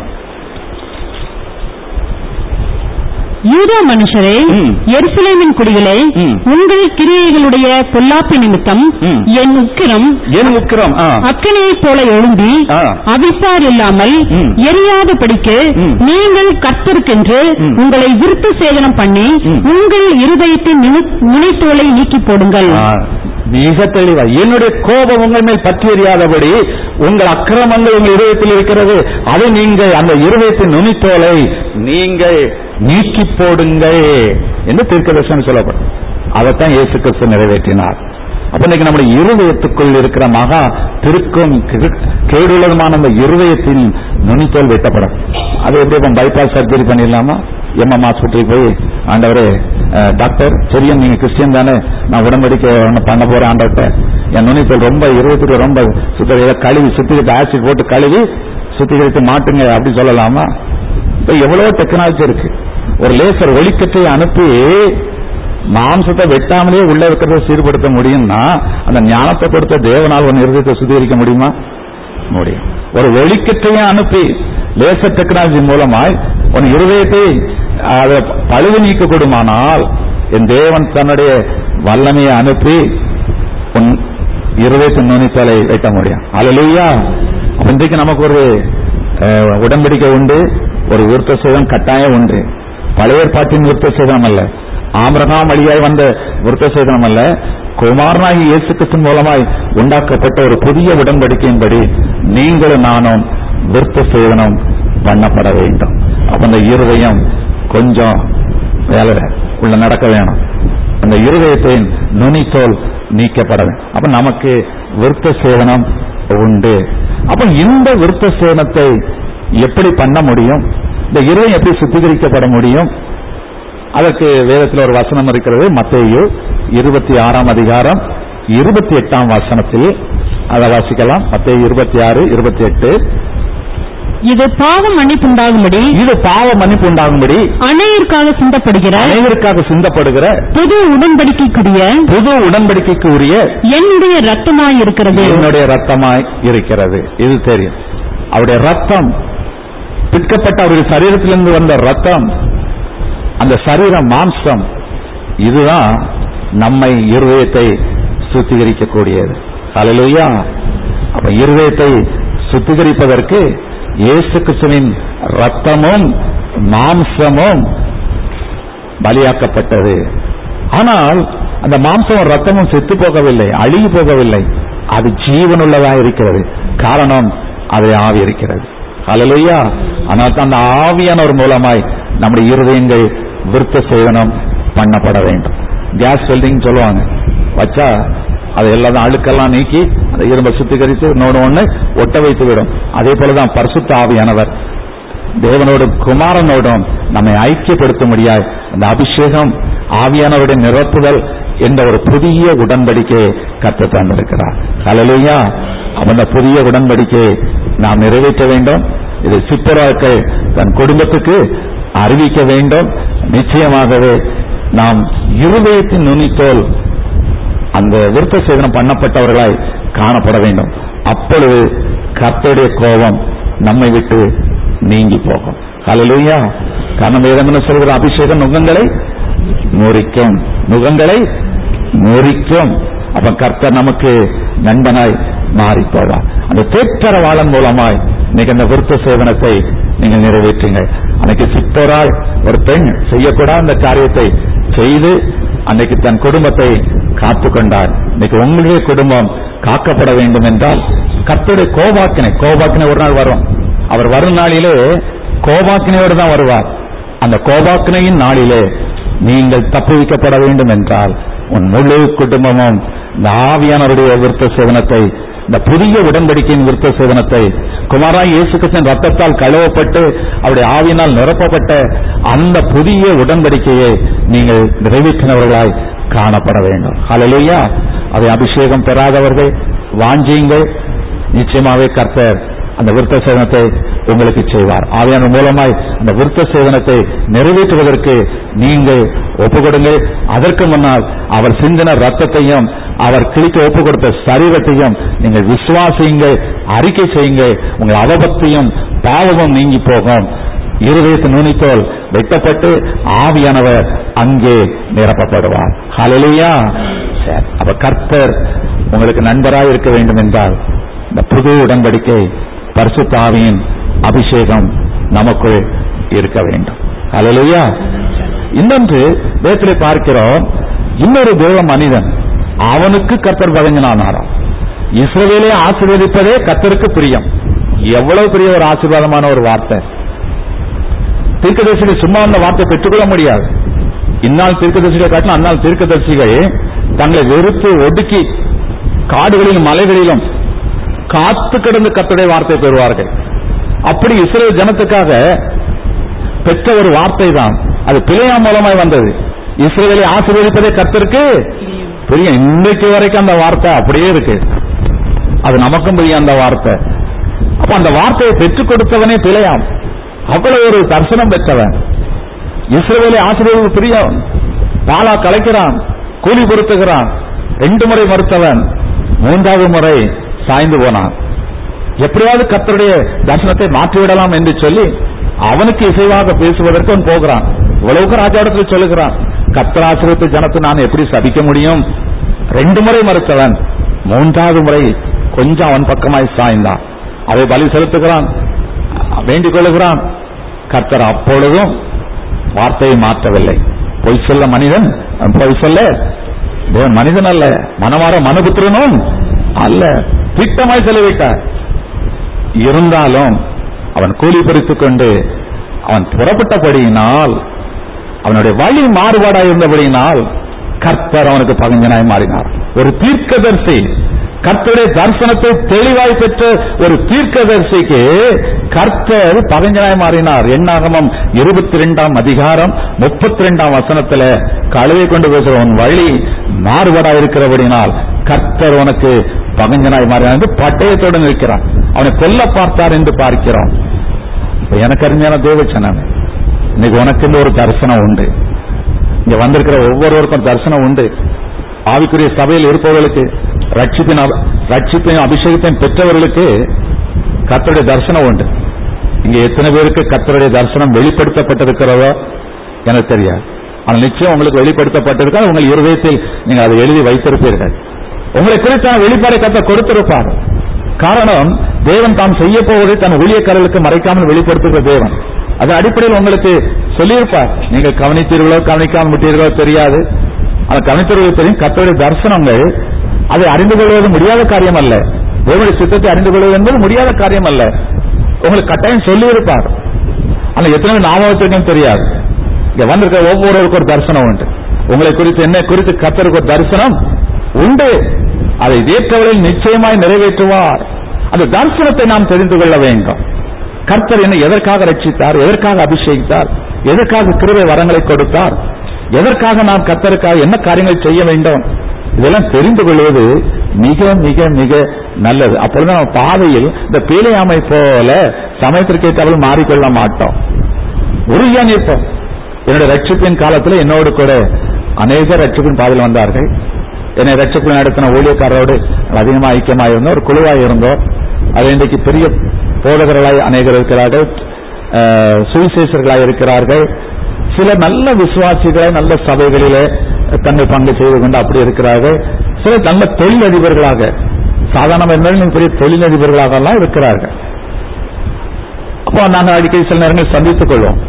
யூதா மனுஷரே, எருசலேமின் குடிகளே, உங்கள் கிரியைகளுடைய பொல்லாப்பு நிமித்தம் என் உக்கிரம் என் உக்கிரம் அக்கினியைப் போல எழும்பி அவிசார் இல்லாமல் எரியாத படிக்க நீங்கள் கர்த்தருக்கென்று உங்களை விருத்த சேதனம் பண்ணி உங்கள் இருதயத்தின் நுனித்தோலை நீக்கி போடுங்கள். மிக தெளிவா, என்னுடைய கோபம் உங்கள் மேல் பற்றி எறியாதபடி உங்கள் அக்கிரமங்கள் உங்கள் இருதயத்தில் இருக்கிறது, அதை நீங்கள் அந்த இருதயத்தின் நுனித்தோலை நீங்கள் நீக்கி போடுங்கள் என்று தீர்க்கதரிசனம் சொல்லப்படும். அதைத்தான் இயேசு கிறிஸ்து நிறைவேற்றினார். அப்ப இன்னைக்கு நம்முடைய இருதயத்துக்குள் இருக்கிற மகா திருக்கும் கேடுள்ளதுமான அந்த இருதயத்தின் நுனித்தோல் வெட்டப்படும். அது எப்படி பைபாஸ் சர்ஜரி பண்ணிடலாமா? எம்எம் ஹாஸ்பிட்டலுக்கு போய் ஆண்டவரே டாக்டர் சரியா நீங்க கிறிஸ்டியன் தானே, நான் உடன்படிக்கை பண்ண போறேன் ஆண்டவர்கிட்ட, என் நுனித்தோல் ரொம்ப இருபத்தி ரொம்ப சுத்த கழுவி சுத்திகரித்து ஆசிட் போட்டு கழுவி சுத்திகரித்து மாட்டுங்க அப்படி சொல்லலாமா? இப்ப எவ்வளவு டெக்னாலஜி இருக்கு. ஒரு லேசர் ஒளிக்கற்றை அனுப்பி மாம்சத்தை வெட்டாமலே உள்ள இருக்கிறத சீர்படுத்த முடியும்னா அந்த ஞானத்தை கொடுத்த தேவனால் உன் இருதயத்தை சுத்திகரிக்க முடியுமா? முடியும். ஒரு ஒளிக்கற்றையை அனுப்பி லேசர் டெக்னாலஜி மூலமாய் உன் இருதயத்தை அதை பழுது நீக்க கொடுமானால் என் தேவன் தன்னுடைய வல்லமையை அனுப்பி உன் இருதயத்தின் நுனித்தலை வெட்ட முடியும். அல்லேலூயா. இன்றைக்கு நமக்கு ஒரு உடன்படிக்கை உண்டு, ஒரு விருத்த சேதனம் கட்டாயம் உண்டு. பழைய ஏற்பாட்டின் விருத்த சேதனம் அல்ல, ஆபிரகாம் வழியாய் வந்த விருத்த சேதனம் அல்ல, குமாரனாகி இயேசு கிறிஸ்து மூலமாய் உண்டாக்கப்பட்ட ஒரு புதிய உடன்படிக்கையின்படி நீங்களும் நானும் விருத்த சேதனம் பண்ணப்பட வேண்டும். அப்ப அந்த இருதயம் கொஞ்சம் வேலை உள்ள நடக்க வேணும். அந்த இருதயத்தின் நுனித்தோல் நீக்கப்பட வேண்டும். அப்ப நமக்கு விருத்த சேதனம் உண்டு. அப்ப இந்த விருத்த சேதனத்தை எப்படி பண்ண முடியும்? இந்த இருதயம் எப்படி சுத்திகரிக்கப்பட முடியும்? அதற்கு வேதத்தில் ஒரு வசனம் இருக்கிறது. மத்தேயு இருபத்தி ஆறாம் அதிகாரம் இருபத்தி எட்டாம் வசனத்தில் அதை வாசிக்கலாம். மத்தேயு இருபத்தி ஆறு இருபத்தி எட்டு. இது பாவ மன்னிப்பு உண்டாகும்படி இது பாவ மன்னிப்பு உண்டாகும்படி அனைவருக்காக சிந்தப்படுகிற அனைவருக்காக சிந்தப்படுகிற புது உடன்படிக்கைக்குரிய புது உடன்படிக்கைக்கு உரிய என்னுடைய ரத்தமாய் இருக்கிறது என்னுடைய ரத்தமாய் இருக்கிறது. இது தெரியும். அவருடைய ரத்தம் பிற்கப்பட்ட அவருடைய சரீரத்திலிருந்து வந்த ரத்தம், அந்த சரீரம் மாம்சம், இதுதான் நம்மை இருதயத்தை சுத்திகரிக்கக்கூடியது. அல்லேலூயா. அப்ப இருதயத்தை சுத்திகரிப்பதற்கு இயேசு கிறிஸ்துவின் ரத்தமும் மாம்சமும் பலியாக்கப்பட்டது. ஆனால் அந்த மாம்சமும் ரத்தமும் செத்து போகவில்லை, அழுகி போகவில்லை, அது ஜீவனுள்ளதாக இருக்கிறது. காரணம் அதை ஆவி இருக்கிறது. ஹல்லேலூயா. ஆனால் தான் அந்த ஆவியானவர் மூலமாய் நம்முடைய இருதயங்கள் விருத்த சேதனம் பண்ணப்பட வேண்டும். கேஸ் வெல்டிங் சொல்லுவாங்க, வச்சா அது எல்லாரும் அழுக்கெல்லாம் நீக்கி அந்த இரும்பை சுத்திகரித்து இன்னொன்று ஒண்ணு ஒட்ட வைத்து விடும். அதே போலதான் பரிசுத்த ஆவியானவர் தேவனோடும் குமாரனோடும் நம்மை ஐக்கியப்படுத்த முடியாது. அந்த அபிஷேகம் ஆவியானவருடைய நிரப்புதல் என்ற ஒரு புதிய உடன்படிக்கையை கற்றுத் தந்திருக்கிறார். ஹல்லேலூயா. அந்த புதிய உடன்படிக்கையை நாம் நிறைவேற்ற வேண்டும். இது சிப்பராக்கள் தன் குடும்பத்துக்கு அறிவிக்க வேண்டும். நிச்சயமாகவே நாம் இருதயத்தின் நுனித்தோல் அந்த விருத்த சேதனம் பண்ணப்பட்டவர்களாய் காணப்பட வேண்டும். அப்பொழுது கர்த்தருடைய கோபம் நம்மை விட்டு நீங்கி போகும். ஹல்லேலூயா. காரணம் வேதம் சொல்கிற அபிஷேகம் நுகங்களை முறிக்கும், நுகங்களை முறிக்கும். அப்ப கர்த்தர் நமக்கு நண்பனாய் மாறி போவார். அந்த தேற்றரவாளன் மூலமாய் இன்னைக்கு அந்த விருத்த சேவனத்தை நீங்கள் நிறைவேற்றுங்கள். அன்னைக்கு சித்தராய் ஒரு பெண் செய்யக்கூடாத அந்த காரியத்தை செய்து அன்னைக்கு தன் குடும்பத்தை காத்துக்கொண்டார். இன்னைக்கு உங்களுடைய குடும்பம் காக்கப்பட வேண்டும் என்றால் கர்த்தருடைய கோபாக்கினை கோபாக்கினை ஒரு நாள் வரும். அவர் வரும் நாளிலே கோபாக்கினையோடு தான் வருவார். அந்த கோபாக்கினையின் நாளிலே நீங்கள் தப்புவிக்கப்பட வேண்டும் என்றால் உன் முழு குடும்பமும் இந்த ஆவியானவருடைய விருத்த சேவனத்தை, இந்த புதிய உடன்படிக்கையின் விருத்த சேவனத்தை, குமாரனாகிய இயேசு கிறிஸ்துவின் ரத்தத்தால் கழுவப்பட்டு அவருடைய ஆவியினால் நிரப்பப்பட்ட அந்த புதிய உடன்படிக்கையை நீங்கள் நிறைவேற்றினவர்களாய் காணப்பட வேண்டும். ஹல்லேலூயா. அதை அபிஷேகம் பெறாதவர்கள் வாஞ்சியுங்கள். நிச்சயமாவே கர்த்தர் அந்த விருத்த சேவனத்தை உங்களுக்கு செய்வார். ஆவியான மூலமாய் அந்த விருத்த சேவனத்தை நிறைவேற்றுவதற்கு நீங்கள் ஒப்புக்கொடுங்கள். அதற்கு முன்னால் அவர் சிந்தின ரத்தத்தையும் அவர் கிழிக்க ஒப்பு கொடுத்த சரீரத்தையும் நீங்கள் விசுவாசியுங்கள், அறிக்கை செய்யுங்கள். உங்கள் அவபக்தியும் பாவமும் நீங்கி போகும். இருதயத்தின் நுனித்தோல் வெட்டப்பட்டு ஆவியானவர் அங்கே நிரப்பப்படுவார். ஹல்லேலூயா. அப்ப கர்த்தர் உங்களுக்கு நண்பராய் இருக்க வேண்டும் என்றால் இந்த புது உடன்படிக்கை பரிசுத்த ஆவியின் அபிஷேகம் நமக்குள் இருக்க வேண்டும். ஹல்லேலூயா. இன்னொன்று வேதத்திலே பார்க்கிறோம், இன்னொரு தேவ மனிதன் அவனுக்கு கர்த்தர் பகஞ்சனானாராம். இஸ்ரவேலை ஆசீர்வதிப்பதே கர்த்தருக்கு பிரியம். எவ்வளவு பெரிய ஒரு ஆசீர்வாதமான ஒரு வார்த்தை. தீர்க்கதரிசிகள் சும்மா அந்த வார்த்தை பெற்றுக்கொள்ள முடியாது. இந்நாள் தீர்க்கதரிசிகளை காட்டிலும் அந்நாள் தீர்க்கதரிசிகள் தங்களை வெறுத்து ஒடுக்கி காடுகளிலும் மலைகளிலும் காத்து கிடந்து கர்த்தருடைய வார்த்தை பெறுவார்கள். அப்படி இஸ்ரவேல் ஜனத்துக்காக பெற்ற ஒரு வார்த்தை தான் அது பிழையா மூலமாய் வந்தது. இஸ்ரவேலை ஆசீர்வதிப்பதே கர்த்தருக்கு பிரியம். இன்றைக்கு வரைக்கும் அந்த வார்த்தை அப்படியே இருக்கு. அது நமக்கும் பிரியம் அந்த வார்த்தை. அப்ப அந்த வார்த்தையை பெற்றுக் கொடுத்தவனே பிழையாம். அவ்வளவு ஒரு தரிசனம் பெற்றவன். இஸ்ரவேலை ஆசீர்வதிப்பது பிரியம். பாலா கலைக்கிறான், கூலி பொருத்துகிறான். ரெண்டு முறை மறுத்தவன் மூன்றாவது முறை சாய்ந்து போனான். எப்படியாவது கர்த்தருடைய தரிசனத்தை மாற்றிவிடலாம் என்று சொல்லி அவனுக்கு இசைவாக பேசுவதற்கு அவன் போகிறான். இவ்வளவுக்கு ராஜாவிடத்தில் சொல்லுகிறான், கர்த்தர் ஆசீர்வதித்த ஜனத்தை நான் எப்படி சபிக்க முடியும்? ரெண்டு முறை மறுத்தவன் மூன்றாவது முறை கொஞ்சம் அவன் பக்கமாய் சாய்ந்தான். அதை பலி செலுத்துகிறான், வேண்டிக் கொள்ளுகிறான். கர்த்தர் அப்பொழுதும் வார்த்தையை மாற்றவில்லை. பொய் சொல்ல மனிதன் பொய் சொல்ல தேவன் மனிதன் அல்ல, மனமாற மனுபுத்திரனும் அல்ல. திட்டமாய் செலவிட்டார். இருந்தாலும் அவன் கூலி பறித்துக் கொண்டு அவன் புறப்பட்டபடியினால், அவனுடைய வழி மாறுபாடாக இருந்தபடியினால் கர்த்தர் அவனுக்கு பகஞ்சனாய் மாறினார். ஒரு தீர்க்கதரிசி, கர்த்தருடைய தரிசனத்தை தெளிவாய் பெற்ற ஒரு தீர்க்கதரிசிக்கு கர்த்தர் பகஞ்சனாய் மாறினார். என்னாகமம் இருபத்தி இரண்டாம் அதிகாரம் முப்பத்தி இரண்டாம் வசனத்துல கழுவை கொண்டு பேசுறவன் வழி மாறுபாடா இருக்கிறபடினால் கர்த்தர் உனக்கு பகஞ்சனாய் மாறினார் என்று பட்டயத்தோடு நிற்கிறான். அவனை கொல்ல பார்த்தார் என்று பார்க்கிறோம். எனக்கு அறிஞான தேவச்சனம், இன்னைக்கு உனக்கு இந்த ஒரு தரிசனம் உண்டு. இங்க வந்திருக்கிற ஒவ்வொருவருக்கும் தரிசனம் உண்டு. ஆவிக்குரிய சபையில் இருப்பவர்களுக்கு, ரட்சிப்பின் ரட்சிப்பின் அபிஷேகத்தின் பெற்றவர்களுக்கு கர்த்தருடைய தரிசனம் உண்டு. இங்க எத்தனை பேருக்கு கர்த்தருடைய தரிசனம் வெளிப்படுத்தப்பட்டிருக்கிறதோ எனக்கு தெரியாது. ஆனால் நிச்சயம் உங்களுக்கு வெளிப்படுத்தப்பட்டிருக்க, உங்கள் இருதயத்தில் நீங்கள் அதை எழுதி வைத்திருப்பீர்கள். உங்களை குறித்தான வெளிப்பாடை கர்த்தர் கொடுத்திருப்பார். காரணம், தேவன் தாம் செய்ய போவதை தன் ஊழியக்காரர்களுக்கு மறைக்காமல் வெளிப்படுத்துகிற தேவன். அது அடிப்படையில் உங்களுக்கு சொல்லியிருப்பார். நீங்கள் கவனித்தீர்களோ கவனிக்காமல் விட்டீர்களோ தெரியாது. அந்த கவனித்தவர்களுக்கு தெரியும். கர்த்தருடைய தரிசனங்கள் அதை அறிந்து கொள்வது முடியாத காரியம் அல்ல. தேவனுடைய சித்தத்தை அறிந்து கொள்வது என்பது முடியாத காரியம் அல்ல. உங்களுக்கு கட்டாயம் சொல்லி இருப்பார். ஆனா எத்தனை ஞாபகத்துக்கும் தெரியாது. இங்க வந்திருக்க ஒவ்வொருவருக்கும் ஒரு தரிசனம் உண்டு. உங்களை குறித்து என்ன குறித்து கர்த்தருக்கு ஒரு தரிசனம் உண்டு. அதை ஏற்றவர்கள் நிச்சயமாய் நிறைவேற்றுவார். அந்த தரிசனத்தை நாம் தெரிந்து கொள்ள வேண்டும். கர்த்தர் என்ன எதற்காக ரட்சித்தார், எதற்காக அபிஷேகித்தார், எதற்காக கிருபை வரங்களை கொடுத்தார், எதற்காக நாம் கர்த்தருக்காக என்ன காரியங்களை செய்ய வேண்டும், இதெல்லாம் தெரிந்து கொள்வது மிக மிக மிக நல்லது. அப்பொழுது நம்ம பாதையில் இந்த பீலையாமை போல சமயத்திற்கேற்றவர்கள் மாறிக்கொள்ள மாட்டோம். உறுதியா நிற்போம். என்னுடைய ரட்சிப்பின் காலத்தில் என்னோடு கூட அநேக ரட்சிப்பின் பாதையில் வந்தார்கள். என்னை ரட்சிப்பின் நடத்தின ஊழியக்காரரோடு அதிகமாக ஐக்கியமாக இருந்தோம். ஒரு குழுவாக இருந்தோம். அது இன்றைக்கு பெரிய போதகர்களாய் அநேகர் இருக்கிறார்கள், சுவிசேஷர்களாய் இருக்கிறார்கள். சில நல்ல விசுவாசிகளை நல்ல சபைகளிலே தன்னை பங்கு செய்து கொண்டு அப்படி இருக்கிறார்கள். சில நல்ல தொழிலதிபர்களாக, சாதாரண இருந்தாலும் பெரிய தொழிலதிபர்களாக எல்லாம் இருக்கிறார்கள். அப்போ நாங்கள் அடிக்கடி சில நேரங்கள் சந்தித்துக் கொள்வோம்.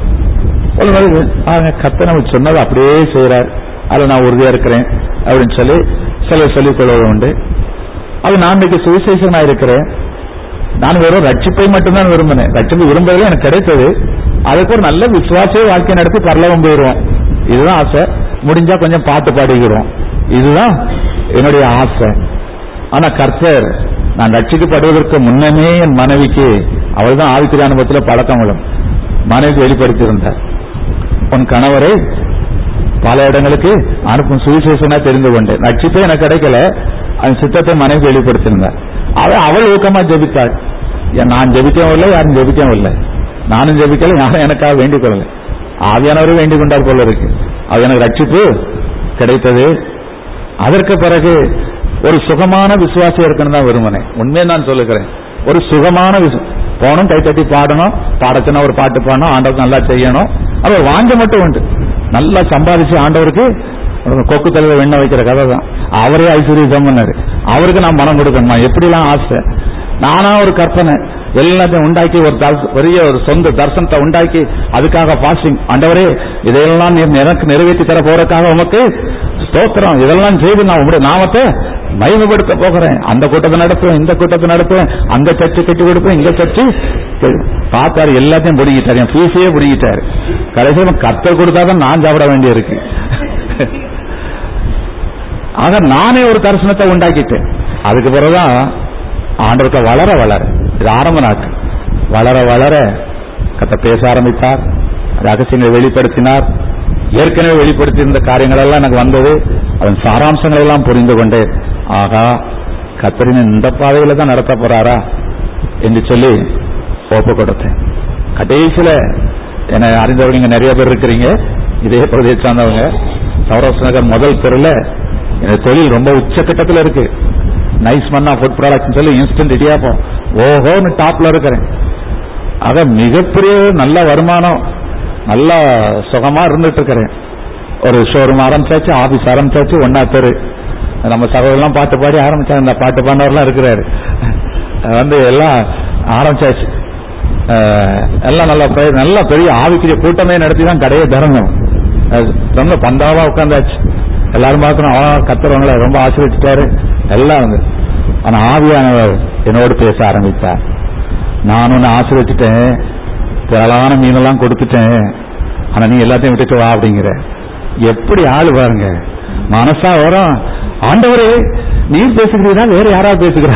கர்த்தர் நமக்கு சொன்னது அப்படியே செய்யறார், அதில் நான் உறுதியா இருக்கிறேன் அப்படின்னு சொல்லி சிலர் சொல்லிக் கொள்வது உண்டு. அது நான் இன்றைக்கு சுவிசேஷனா இருக்கிறேன். நான் வெறும் ரட்சிப்பை மட்டும்தான் விரும்பினேன். ரட்சிப்பு விரும்புவதில் எனக்கு கிடைத்தது. அதுக்கு ஒரு நல்ல விசுவாச வாழ்க்கை நடத்தி பரலோகம் போயிடுவோம். இதுதான் ஆசை. முடிஞ்சா கொஞ்சம் பாட்டு பாடிக்கிறோம். இதுதான் என்னுடைய ஆசை. ஆனா கர்த்தர் நான் ரட்சிக்கப்படுவதற்கு முன்னமே என் மனைவிக்கு, அவள் தான் ஆவிக்குரிய அனுபவத்தில் பழக்கம் உள்ளம், மனைவி வெளிப்படுத்தியிருந்தார். உன் கணவரை பல இடங்களுக்கு அனுப்பும் சுவிசேஷனா தெரிந்து கொண்டேன். ரட்சிப்பே எனக்கு கிடைக்கல, அந்த சித்தத்தை மனைவி வெளிப்படுத்தியிருந்தார். அவள் அவள் ஊக்கமா ஜெபித்தாள். நான் ஜெபிக்கவும் இல்லை, யாரும் ஜெபிக்கவும் இல்லை. நானும் ஜெபிக்கல, யாரும் எனக்காக வேண்டிக் கொள்ளல. ஆவியானவரை வேண்டிக் கொண்டார் போல இருக்கு. அது எனக்கு ரட்சிப்பு கிடைத்தது. அதற்கு பிறகு ஒரு சுகமான விசுவாசம் இருக்கணும் தான் விரும்பினேன். உண்மையை நான் சொல்லுகிறேன். ஒரு சுகமான போகணும், கை தட்டி பாடணும், பாடச்சுன்னா ஒரு பாட்டு பாடணும், ஆண்டவருக்கு நல்லா செய்யணும். அது ஒரு வாஞ்ச மட்டும் உண்டு. நல்லா சம்பாதிச்சு ஆண்டவருக்கு கொக்கு தலைவர் வெண்ண வைக்கிற கதை தான். அவரே ஐஸ்வர்யம் பண்ணாரு. அவருக்கு நான் மனம் கொடுக்கணுமா, எப்படிலாம் ஆசை. நானா ஒரு கற்பனை எல்லாத்தையும் உண்டாக்கி ஒரு பெரிய ஒரு சொந்த தரிசனத்தை உண்டாக்கி அதுக்காக பாஸ்டிங், ஆண்டவரே இதையெல்லாம் எனக்கு நிறைவேற்றி தர போறதுக்காக உமக்கு ஸ்தோத்திரம், இதெல்லாம் செய்து நான் உங்களுடைய நாமத்தை மகிமைப்படுத்த போகிறேன். அந்த கூட்டத்தை நடத்துவேன், இந்த கூட்டத்தை நடத்துவேன், அங்க சர்ச்சை கட்டி கொடுப்பேன், இங்க சர்ச்சை பார்த்தாரு. எல்லாத்தையும் பிடிக்கிட்டாரு, என் பீஸையே பிடிக்கிட்டாரு. கடைசியில் கர்த்தர் கொடுத்தாதான் நான் சாப்பிட வேண்டியிருக்கு. ஆக நானே ஒரு தரிசனத்தை உண்டாக்கிட்டேன். அதுக்கு பிறகுதான் ஆண்டவர்கிட்ட வளர வளர, இது ஆரம்ப நாட்கள், வளர வளர கர்த்தர் பேச ஆரம்பித்தார், ரகசியங்களை வெளிப்படுத்தினார். ஏற்கனவே வெளிப்படுத்தியிருந்த காரியங்கள் எல்லாம் எனக்கு வந்தது. அதன் சாராம்சங்கள் எல்லாம் புரிந்து கொண்டேன். ஆகா, கர்த்தரின் இந்த பாதையில தான் நடத்த போறாரா என்று சொல்லி ஒப்பு கொடுத்தேன். கடைசியில என்னை அறிந்தவங்க இங்க நிறைய பேர் இருக்கிறீங்க, இதே பகுதியை சார்ந்தவங்க. சௌராஷ்டிர நகர் முதல் தெருல என் தொழில் ரொம்ப உச்சக்கட்டத்தில் இருக்கு. நைஸ் மன்னா ஃபுட் ப்ராடக்ட் சொல்லி இன்ஸ்டன்ட் இடியாப்பம் ஓஹோன்னு டாப்ல இருக்கிறேன். ஆக மிகப்பெரிய நல்ல வருமானம், நல்லா சுகமா இருந்துட்டு இருக்கிறேன். ஒரு ஷோரூம் ஆரம்பிச்சாச்சு, ஆபீஸ் ஆரம்பிச்சாச்சு, ஒன்னா தெரு. நம்ம சகோதரெல்லாம் பாட்டு பாடி ஆரம்பிச்சாங்க. இந்த பாட்டு பாண்டவர்லாம் இருக்கிறாரு, வந்து எல்லாம் ஆரம்பிச்சாச்சு. எல்லாம் நல்ல நல்ல பெரிய ஆவிக்குரிய கூட்டமே நடத்தி தான் கடையை திறந்தோம். ரொம்ப பந்தாவா உட்காந்தாச்சு. எல்லாரும் பார்க்கணும், கத்துறவங்கள ரொம்ப ஆசீர்வதிச்சிட்டாரு எல்லாம் வந்து. ஆனா ஆவியானவர் என்னோடு பேச ஆரம்பித்தார். நான் ஒன்னு ஆசீர்வதிச்சிட்டேன், திரளான மீனெல்லாம் கொடுத்துட்டேன், ஆனா நீ எல்லாத்தையும் விட்டுட்டு வா அப்படிங்கிற. எப்படி ஆளு பாருங்க, மனசா வரும். ஆண்டவரே நீர் பேசுகிறீரா வேற யாராவது பேசுகிறா?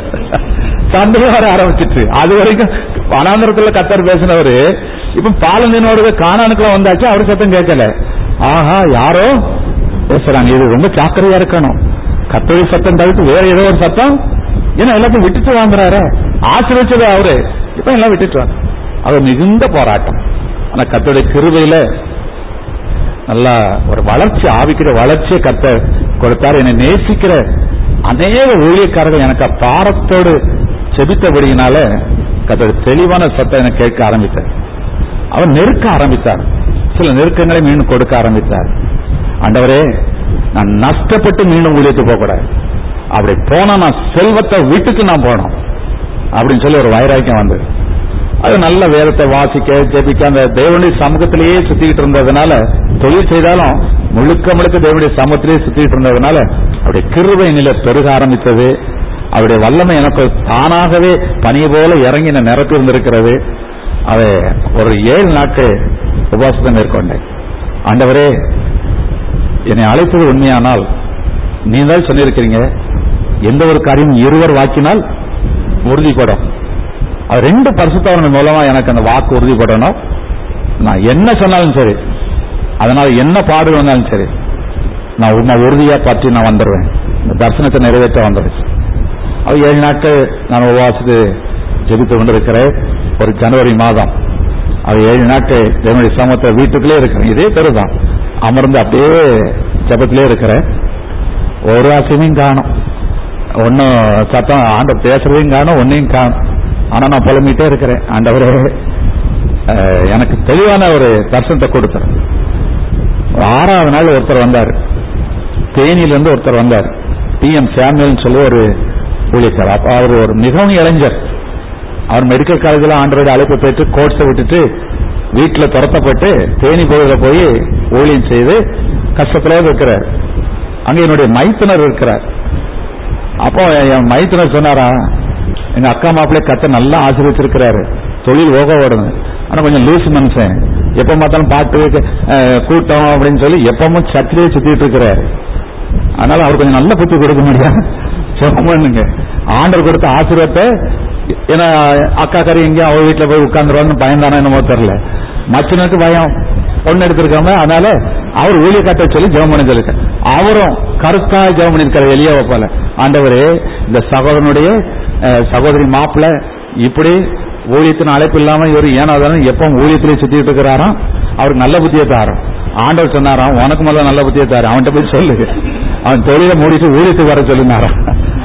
சந்தேகம் வர ஆரம்பிச்சிட்டு. அது வரைக்கும் வனாந்தரத்துல கர்த்தர் பேசினவரு இப்ப பாலந்தீனோட கானானுக்குள்ள வந்தாச்சு, அவரு சத்தம் கேட்கல. ஆஹா, யாரோ பேசுறாங்க. இது ரொம்ப ஜாக்கிரதையா இருக்கணும். கர்த்தருடைய சத்தம் தவிர்த்து வேற ஏதோ ஒரு சத்தம், ஏன்னா எல்லாத்தையும் விட்டுட்டு வாங்குறாரு. ஆசிரியச்சது அவரு, இப்ப எல்லாம் விட்டுட்டு வாங்க. அது மிகுந்த போராட்டம். ஆனா கர்த்தருடைய கிருபையில நல்லா ஒரு வளர்ச்சி, ஆவிக்கிற வளர்ச்சியை கர்த்தர் கொடுத்தார். என்னை நேசிக்கிற அநேக ஊழியக்காரர்கள் எனக்கு பாரத்தோடு செபித்தபடியினால கர்த்தர் தெளிவான சத்தம் எனக்கு கேட்க ஆரம்பித்தார். அவர் நெருக்க ஆரம்பித்தார். சில நெருக்கங்களை மீண்டும் கொடுக்க ஆரம்பித்தார். ஆண்டவரே, நான் நஷ்டப்பட்டு மீண்டும் ஊழியத்துக்கு போகக்கூடாது, அப்படி போனா நான் செல்வத்தை வீட்டுக்கு நான் போனோம் அப்படின்னு சொல்லி ஒரு வைராக்கியம் வந்தது. அது நல்ல வேதத்தை வாசிக்க ஜெபிக்க அந்த தேவனுடைய சமூகத்திலேயே சுத்திக்கிட்டு இருந்ததுனால, தொழில் செய்தாலும் முழுக்க முழுக்க தேவனுடைய சமூகத்திலேயே சுத்திக்கிட்டு இருந்ததுனால அப்படி கிருபை நிலை பெருக ஆரம்பித்தது. அவருடைய வல்லமை எனக்கு தானாகவே பனி போல இறங்கி நான் நிரப்பி இருந்திருக்கிறது. அதை ஒரு ஏழு நாட்கள் உபவாசத்தை மேற்கொண்டேன். ஆண்டவரே, என்னை அழைத்தது உண்மையானால் நீங்க தான் சொல்லியிருக்கிறீங்க, எந்த ஒரு காரியம் இருவர் வாக்கினால் உறுதிப்படும். அது ரெண்டு பரிசுத்தவர்கள் மூலமா எனக்கு அந்த வாக்கு உறுதிப்படணும். நான் என்ன சொன்னாலும் சரி, அதனால என்ன பாடு வந்தாலும் சரி, நான் உண்மை உறுதியா பற்றி நான் வந்துடுவேன், இந்த தரிசனத்தை நிறைவேற்ற வந்துடுவேன். அது ஏழு நாட்கள் நான் உபவாசித்து ஜெபித்து கொண்டிருக்கிறேன். ஒரு ஜனவரி மாதம் அது ஏழு நாட்கள் என்னுடைய சமூகத்தை வீட்டுக்குள்ளே இருக்கிறேன். இதே பெருதான் அமர்ந்து அப்படியே ஜபத்திலே இருக்கிறேன். ஒரு ஆசையும் காணும், ஒன்னும் சத்தம் ஆண்ட பேசுறதையும் காணும், ஒன்னையும் காணும். ஆனா நான் புலம்பிட்டே இருக்கிறேன், ஆண்டவரே எனக்கு தெளிவான ஒரு தரிசனத்தை கொடுத்தார். ஆறாவது நாள் ஒருத்தர் வந்தார், தேனியிலிருந்து ஒருத்தர் வந்தார், டி எம் சாமுவேல் சொல்லி ஒரு ஊழியர். அப்ப அவர் ஒரு மிகவும் இளைஞர். அவர் மெடிக்கல் காலேஜில் ஆண்டவருடைய அழைப்பு பெற்று கோர்ஸை விட்டுட்டு வீட்டில் துரத்தப்பட்டு தேனி பகுதியில் போய் ஊழியம் செய்து கஷ்டத்திலே இருக்கிறார். அங்க என்னுடைய மைத்துனர் இருக்கிறார். அப்போ என் மைத்துனர் சொன்னாரா, எங்க அக்கா மாப்பிள்ளை கத்த நல்லா ஆசீர்வச்சிருக்கிறாரு, தொழில் ஓக ஓடுது, ஆனா கொஞ்சம் லூஸ் மனுஷன், எப்ப பார்த்தாலும் பாட்டு கூட்டம் அப்படின்னு சொல்லி எப்பவும் சத்திரியே சுத்திட்டு இருக்கிறாரு. அதனால அவர் கொஞ்சம் நல்ல புத்தி கொடுக்க முடியாது, சொல்லுங்க ஆண்டவர் கொடுத்த ஆசீர்வாதத்தை. ஏன்னா அக்கா கறி எங்கேயும் அவ வீட்டுல போய் உட்கார்ந்துருவான்னு பயந்தானோ என்னமோ தெரியல, மச்சனுக்கு பயம், பொண்ணு எடுத்திருக்காம. அதனால அவர் ஊழிய காட்ட சொல்லி ஜெபம் பண்ண சொல்லிருக்க. அவரும் கருத்தா ஜெபம் பண்ணிருக்காரு எலியாவை போல. ஆண்டவரே, இந்த சகோதரனுடைய சகோதரி மாப்பிள்ள இப்படி ஊழியத்தின் அழைப்பு இல்லாம இவர் ஏனாதாலும் எப்ப ஊழியத்திலே சுத்திட்டு இருக்கிறாராம், அவருக்கு நல்ல புத்தியை தாரும். ஆண்டவர் சொன்னாராம், உனக்கு முதல்ல நல்ல புத்தியை தாரு, அவன்கிட்ட போய் சொல்லு, அவன் தொழிலை மூடிட்டு ஊழியத்துக்கு வர சொல்லினாராம்.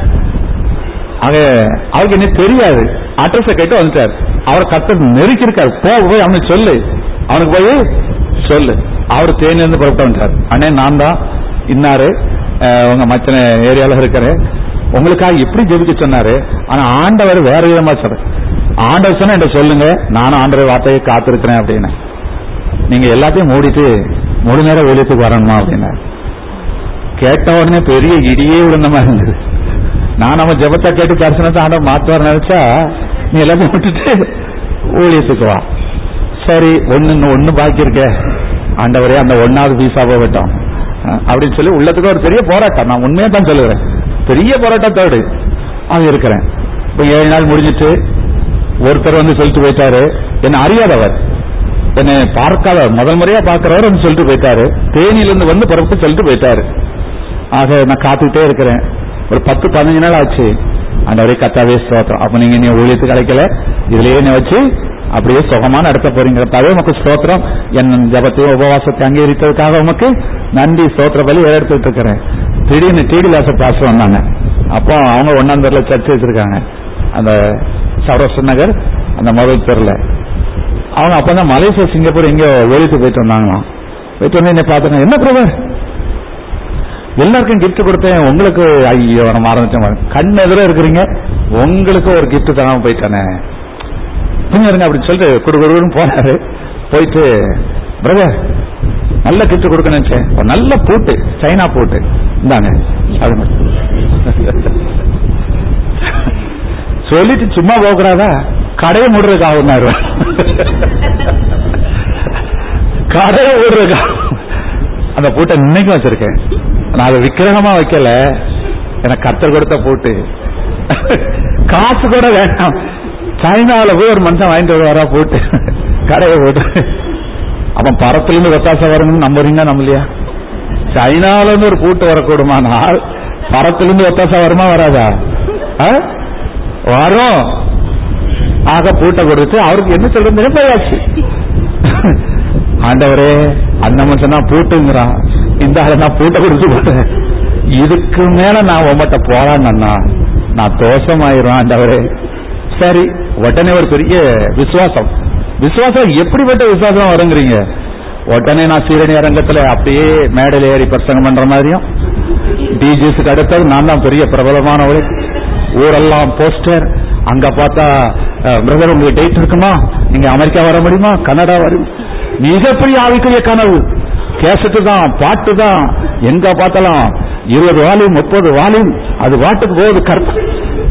ஆக அவருக்கு என்ன தெரியாது, அட்ரஸ கேட்டு வந்துட்டார். அவர் கத்த நெருக்கி இருக்காரு, போய் அவனுக்கு சொல்லு, அவனுக்கு போய் சொல்லு. அவர் தேனிலிருந்து புறப்பட்டு வந்துட்டார். அண்ணே, நான் தான் இன்னாரு, உங்க மச்சன ஏரியால இருக்கிறேன், உங்களுக்காக இப்படி ஜெபிக்க சொன்னாரு, ஆனா ஆண்டவர் வேற விதமா சொல்ற. ஆண்டவர் சொன்னா என்கிட்ட சொல்லுங்க, நானும் ஆண்டவர் வார்த்தையை காத்திருக்கிறேன் அப்படின்னு. நீங்க எல்லாத்தையும் மூடிட்டு முழு நேரம் ஊழியத்துக்கு வரணுமா அப்படின்னா. கேட்ட உடனே பெரிய இடியே விழுந்த மாதிரி இருந்தது. நான் நம்ம ஜெபத்தை கேட்டு தரிசனத்தை ஆண்டவர் மாத்துவார் நினைச்சா, நீ எல்லாத்தையும் விட்டுட்டு ஊழியத்துக்கு வா. சரி, ஒன்னு ஒன்னு பாக்கி இருக்க ஆண்டவரே, அந்த ஒன்னாவது பீஸா போகட்டும் அப்படின்னு சொல்லி உள்ளத்துக்கு ஒரு பெரிய போராட்டம். நான் உண்மையா தான் சொல்லுகிறேன், பெரிய போராட்டத்தோடு அது இருக்கிறேன். இப்ப ஏழு நாள் முடிஞ்சிட்டு ஒருத்தர் வந்து சொல்லிட்டு போயிட்டாரு, என்ன அறியாதவர், என்னை பார்க்காதவர், முதல் முறையா பார்க்கிறவர் வந்து சொல்லிட்டு போயிட்டாரு, தேனியிலிருந்து வந்து பிறப்பு சொல்லிட்டு போயிட்டாரு. ஆக நான் காத்துக்கிட்டே இருக்கிறேன். ஒரு பத்து பதினஞ்சு நாள் ஆச்சு. ஆண்டவரே கத்தாவே ஸ்தோத்திரம், அப்ப நீங்க நீ ஊழியத்துக்கு கிடைக்கல, இதுலயே என்ன வச்சு அப்படியே சுகமான நடத்த போறீங்க. கத்தாவே உமக்கு ஸ்தோத்திரம், என் ஜபத்தையும் உபவாசத்தை அங்கீகரித்ததுக்காக உமக்கு நன்றி, ஸ்தோத்திர பலி எடுத்துட்டு இருக்கிறேன். திடீர்னு டிடிலாச பாஸ் வந்தாங்க. அப்போ அவங்க ஒன்னாம் பேர்ல சர்ச்சை வச்சிருக்காங்க, அந்த சௌராஷ்டிர நகர் அந்த முதல் பேர்ல. அவங்க அப்பதான் மலேசியா சிங்கப்பூர் எங்கேயோ வெளியிட்டு போயிட்டு வந்தாங்களாம். போயிட்டு வந்து என்ன பார்த்தேன், என்ன பிரதர் எல்லாருக்கும் கிஃப்ட் கொடுத்தேன், உங்களுக்கு ஐயோ நம்ம ஆரம்பிச்சேன், கண் எதிர இருக்கிறீங்க, உங்களுக்கு ஒரு கிஃப்ட் தராம போயிட்டானே கொஞ்சம் இருங்க அப்படின்னு சொல்லிட்டு குடுகுடுன்னு போனாரு. போயிட்டு பிரதர் நல்ல கிஃப்ட் கொடுக்க நினைச்சேன், நல்ல பூட்டு, சைனா பூட்டு இந்தாங்க அது சொல்லிட்டு சும்மா போகிறாதா, கடையை மூடுறதுக்காக கடையை மூடுறதுக்காக அந்த பூட்டை இன்னைக்கும் வச்சிருக்கேன். நான் அதை விக்கிரகமா வைக்கல, எனக்கு கர்த்தர் கொடுத்த பூட்டு, காசு கூட வேண்டாம், சைனாவில் போய் ஒரு மனுஷன் வாங்கிட்டு வருவாரா பூட்டு, கடையை போட்டு. அப்ப பரத்திலிருந்து ஒத்தாசம் வரணும்னு நம்புறீங்க நம்பலையா? சைனால இருந்து ஒரு பூட்டு வரக்கூடுமானால் பரத்திலிருந்து ஒத்தாசம் வருமா வராதா? வரும். ஆக பூட்டை கொடுத்து அவருக்கு என்ன சொல்றது போயாச்சு. ஆண்டவரே, அந்த மனுஷன் தான் பூட்டுங்கிறான், இந்த ஆளை நான் பூட்டை கொடுத்து போட்டேன், இதுக்கு மேல நான் உமட்ட போறான்னா நான் தோஷமாயிரும் ஆண்டவரே. சரி, உடனே ஒரு பெரிய விசுவாசம். விசுவாசம் எப்படிப்பட்ட விசுவாசம் வருங்கிறீங்க? உடனே நான் சீரணி அரங்கத்துல அப்படியே மேடையில் ஏறி பிரசங்கம் பண்ற மாதிரியும், டிஜிஸுக்கு அடுத்தது நான் தான் பெரிய பிரபலமான ஒரு ஊரெல்லாம் போஸ்டர். அங்க பார்த்தா பிரதர் உங்களுக்கு டேட் இருக்குமா, நீங்க அமெரிக்கா வர முடியுமா, கனடா வரும், மிகப்பெரிய ஆவிக்குரிய கனவு. கேசட்டு தான், பாட்டு தான், எங்க பார்த்தாலும் இருபது வாலியும் முப்பது வாலியும் அது பாட்டுக்கு போகுது. கருத்து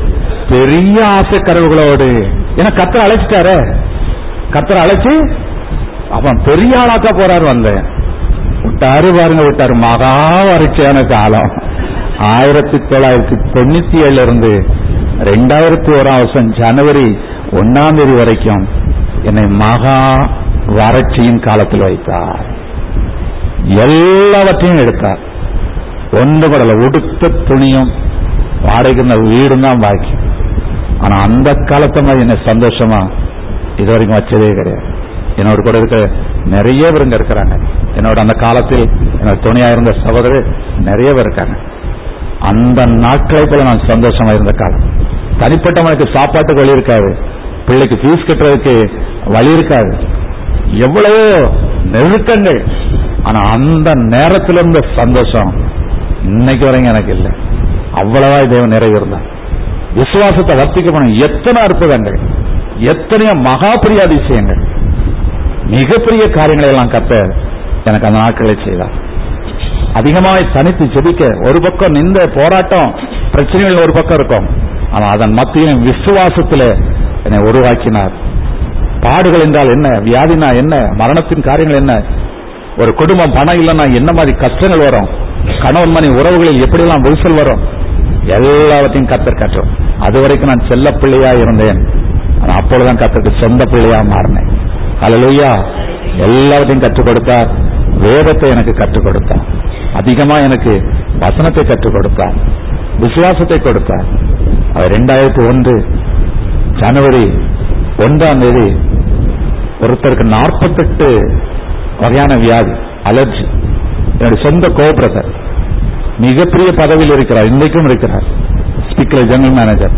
பெரிய ஆசை கனவுகளோடு, ஏன்னா கர்த்தர் அழைச்சிட்டாரு, கர்த்தர் அழைச்சு அவன் பெரிய ஆளாக்கா போறாரு. வந்தேன் விட்டாரு பாருங்க, விட்டாரு. மகா வறட்சியான காலம் ஆயிரத்தி தொள்ளாயிரத்தி தொண்ணூத்தி ஏழுல இருந்து ரெண்டாயிரத்தி ஓராம் வருஷம் ஜனவரி ஒன்னாம் தேதி வரைக்கும் என்னை மகா வறட்சியின் காலத்தில் வைத்தார். எல்லாவற்றையும் எடுத்தார், ஒன்று படல. உடுத்த துணியும் வாடகைக்கு வீடும் தான் பாக்கி. ஆனா அந்த காலத்தை மாதிரி என்ன சந்தோஷமா இது வரைக்கும் வச்சதே கிடையாது. என்னோட கூட இருக்க நிறைய பேருங்க இருக்கிறாங்க. என்னோட அந்த காலத்தில் என்னோட துணையா இருந்த சகோதரர் நிறைய பேர் இருக்காங்க. அந்த நாட்களை போல நான் சந்தோஷமா இருந்த காலம். தனிப்பட்டவனுக்கு சாப்பாட்டுக்கு வழி இருக்காது, பிள்ளைக்கு ஃபீஸ் கட்டுறதுக்கு வழி இருக்காது, எவ்வளவோ நெருக்கங்கள். ஆனா அந்த நேரத்தில் இருந்த சந்தோஷம் இன்னைக்கு வரைக்கும் எனக்கு இல்லை. அவ்வளவா தேவன் நிறைய இருந்தார். விசுவாசத்தை வர்த்திக்க போன எத்தனை அற்புதங்கள், எத்தனையோ மகா பெரிய அதிசயங்கள், மிகப்பெரிய காரியங்களை எல்லாம் கர்த்தர் எனக்கு அந்த நாட்களை செய்தார். அதிகமாய் தனித்து ஜெபிக்க ஒரு பக்கம் நின்ற போராட்டம் பிரச்சனைகள் ஒரு பக்கம் இருக்கும். ஆனா அதன் மத்தியிலும் விசுவாசத்தில் என்னை உருவாக்கினார். பாடுகள் என்றால் என்ன, வியாதினா என்ன, மரணத்தின் காரியங்கள் என்ன, ஒரு குடும்பம் பணம் இல்லைன்னா என்ன மாதிரி கஷ்டங்கள் வரும், கணவன் மணி உறவுகளில் எப்படியெல்லாம் விரிசல் வரும், எல்லாவற்றையும் கர்த்தர் கற்றோம். அது வரைக்கும் நான் செல்ல பிள்ளையா இருந்தேன். ஆனா அப்பொழுதுதான் கர்த்தருக்கு சொந்த பிள்ளையா மாறினேன். ஹல்லேலூயா. எல்லாவற்றையும் கற்றுக் கொடுத்தார். வேதத்தை எனக்கு கற்றுக் கொடுத்தார். அதிகமா எனக்கு வசனத்தை கற்றுக் கொடுத்தார், விசுவாசத்தை கொடுத்தார். அவர் இரண்டாயிரத்தி ஒன்று ஜனவரி ஒன்றாம் தேதி ஒருத்தருக்கு நாற்பத்தெட்டு வகையான வியாதி, அலர்ஜி. என்னுடைய சொந்த கோபிரதர் மிகப்பெரிய பதவியில் இருக்கிறார், இன்றைக்கும் இருக்கிறார், ஸ்பீக்கர் ஜெனரல் மேனேஜர்.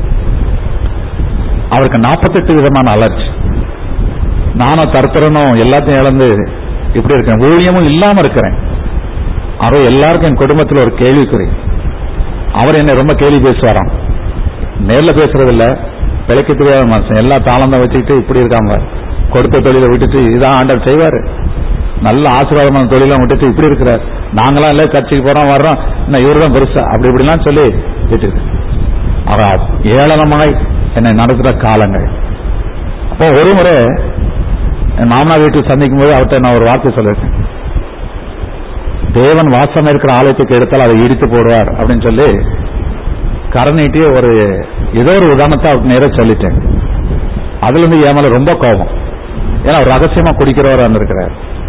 அவருக்கு நாற்பத்தெட்டு விதமான அலர்ஜி. நானும் தர்த்தரனும் எல்லாத்தையும் இழந்து இப்படி இருக்கேன், ஊழியமும் இல்லாம இருக்கிறேன். அவர் எல்லாருக்கும் என் குடும்பத்தில் ஒரு கேள்விக்குறி. அவர் என்ன ரொம்ப கேள்வி பேசுவாராம், நேர்ல பேசுறது இல்ல, பிழைக்க தெரியாத மனுஷன், எல்லா தாளம் வச்சுக்கிட்டு இப்படி இருக்காங்க, கொடுத்த தொழிலை விட்டுட்டு இதான் ஆண்டவர் செய்வாரு, நல்ல ஆசீர்வாதமான தொழிலாம் விட்டுட்டு இப்படி இருக்கிறார், நாங்களாம் எல்லாம் கட்சிக்கு போறோம் வர்றோம், இன்னும் இவரு தான் பெருசா, அப்படி இப்படிலாம் சொல்லி விட்டு அவர் ஏளனமாய் என்னை நடத்துற காலங்கள். அப்போ ஒரு முறை என் மாமனார் வீட்டில் சந்திக்கும் போது அவர்கிட்ட நான் ஒரு வார்த்தை சொல்லிருக்கேன், தேவன் வாசம் இருக்கிற ஆலயத்துக்கு எடுத்தால் அதை இடித்து போடுவார் அப்படின்னு சொல்லி கரணிட்டு ஒரு ஏதோ ஒரு உதாரணத்தை அவருக்கு நேர சொல்லிட்டேன். அதுல இருந்து ஏமால ரொம்ப கோபம், ஏன்னா அவர் ரகசியமா குடிக்கிறவர் இருக்கிறார்.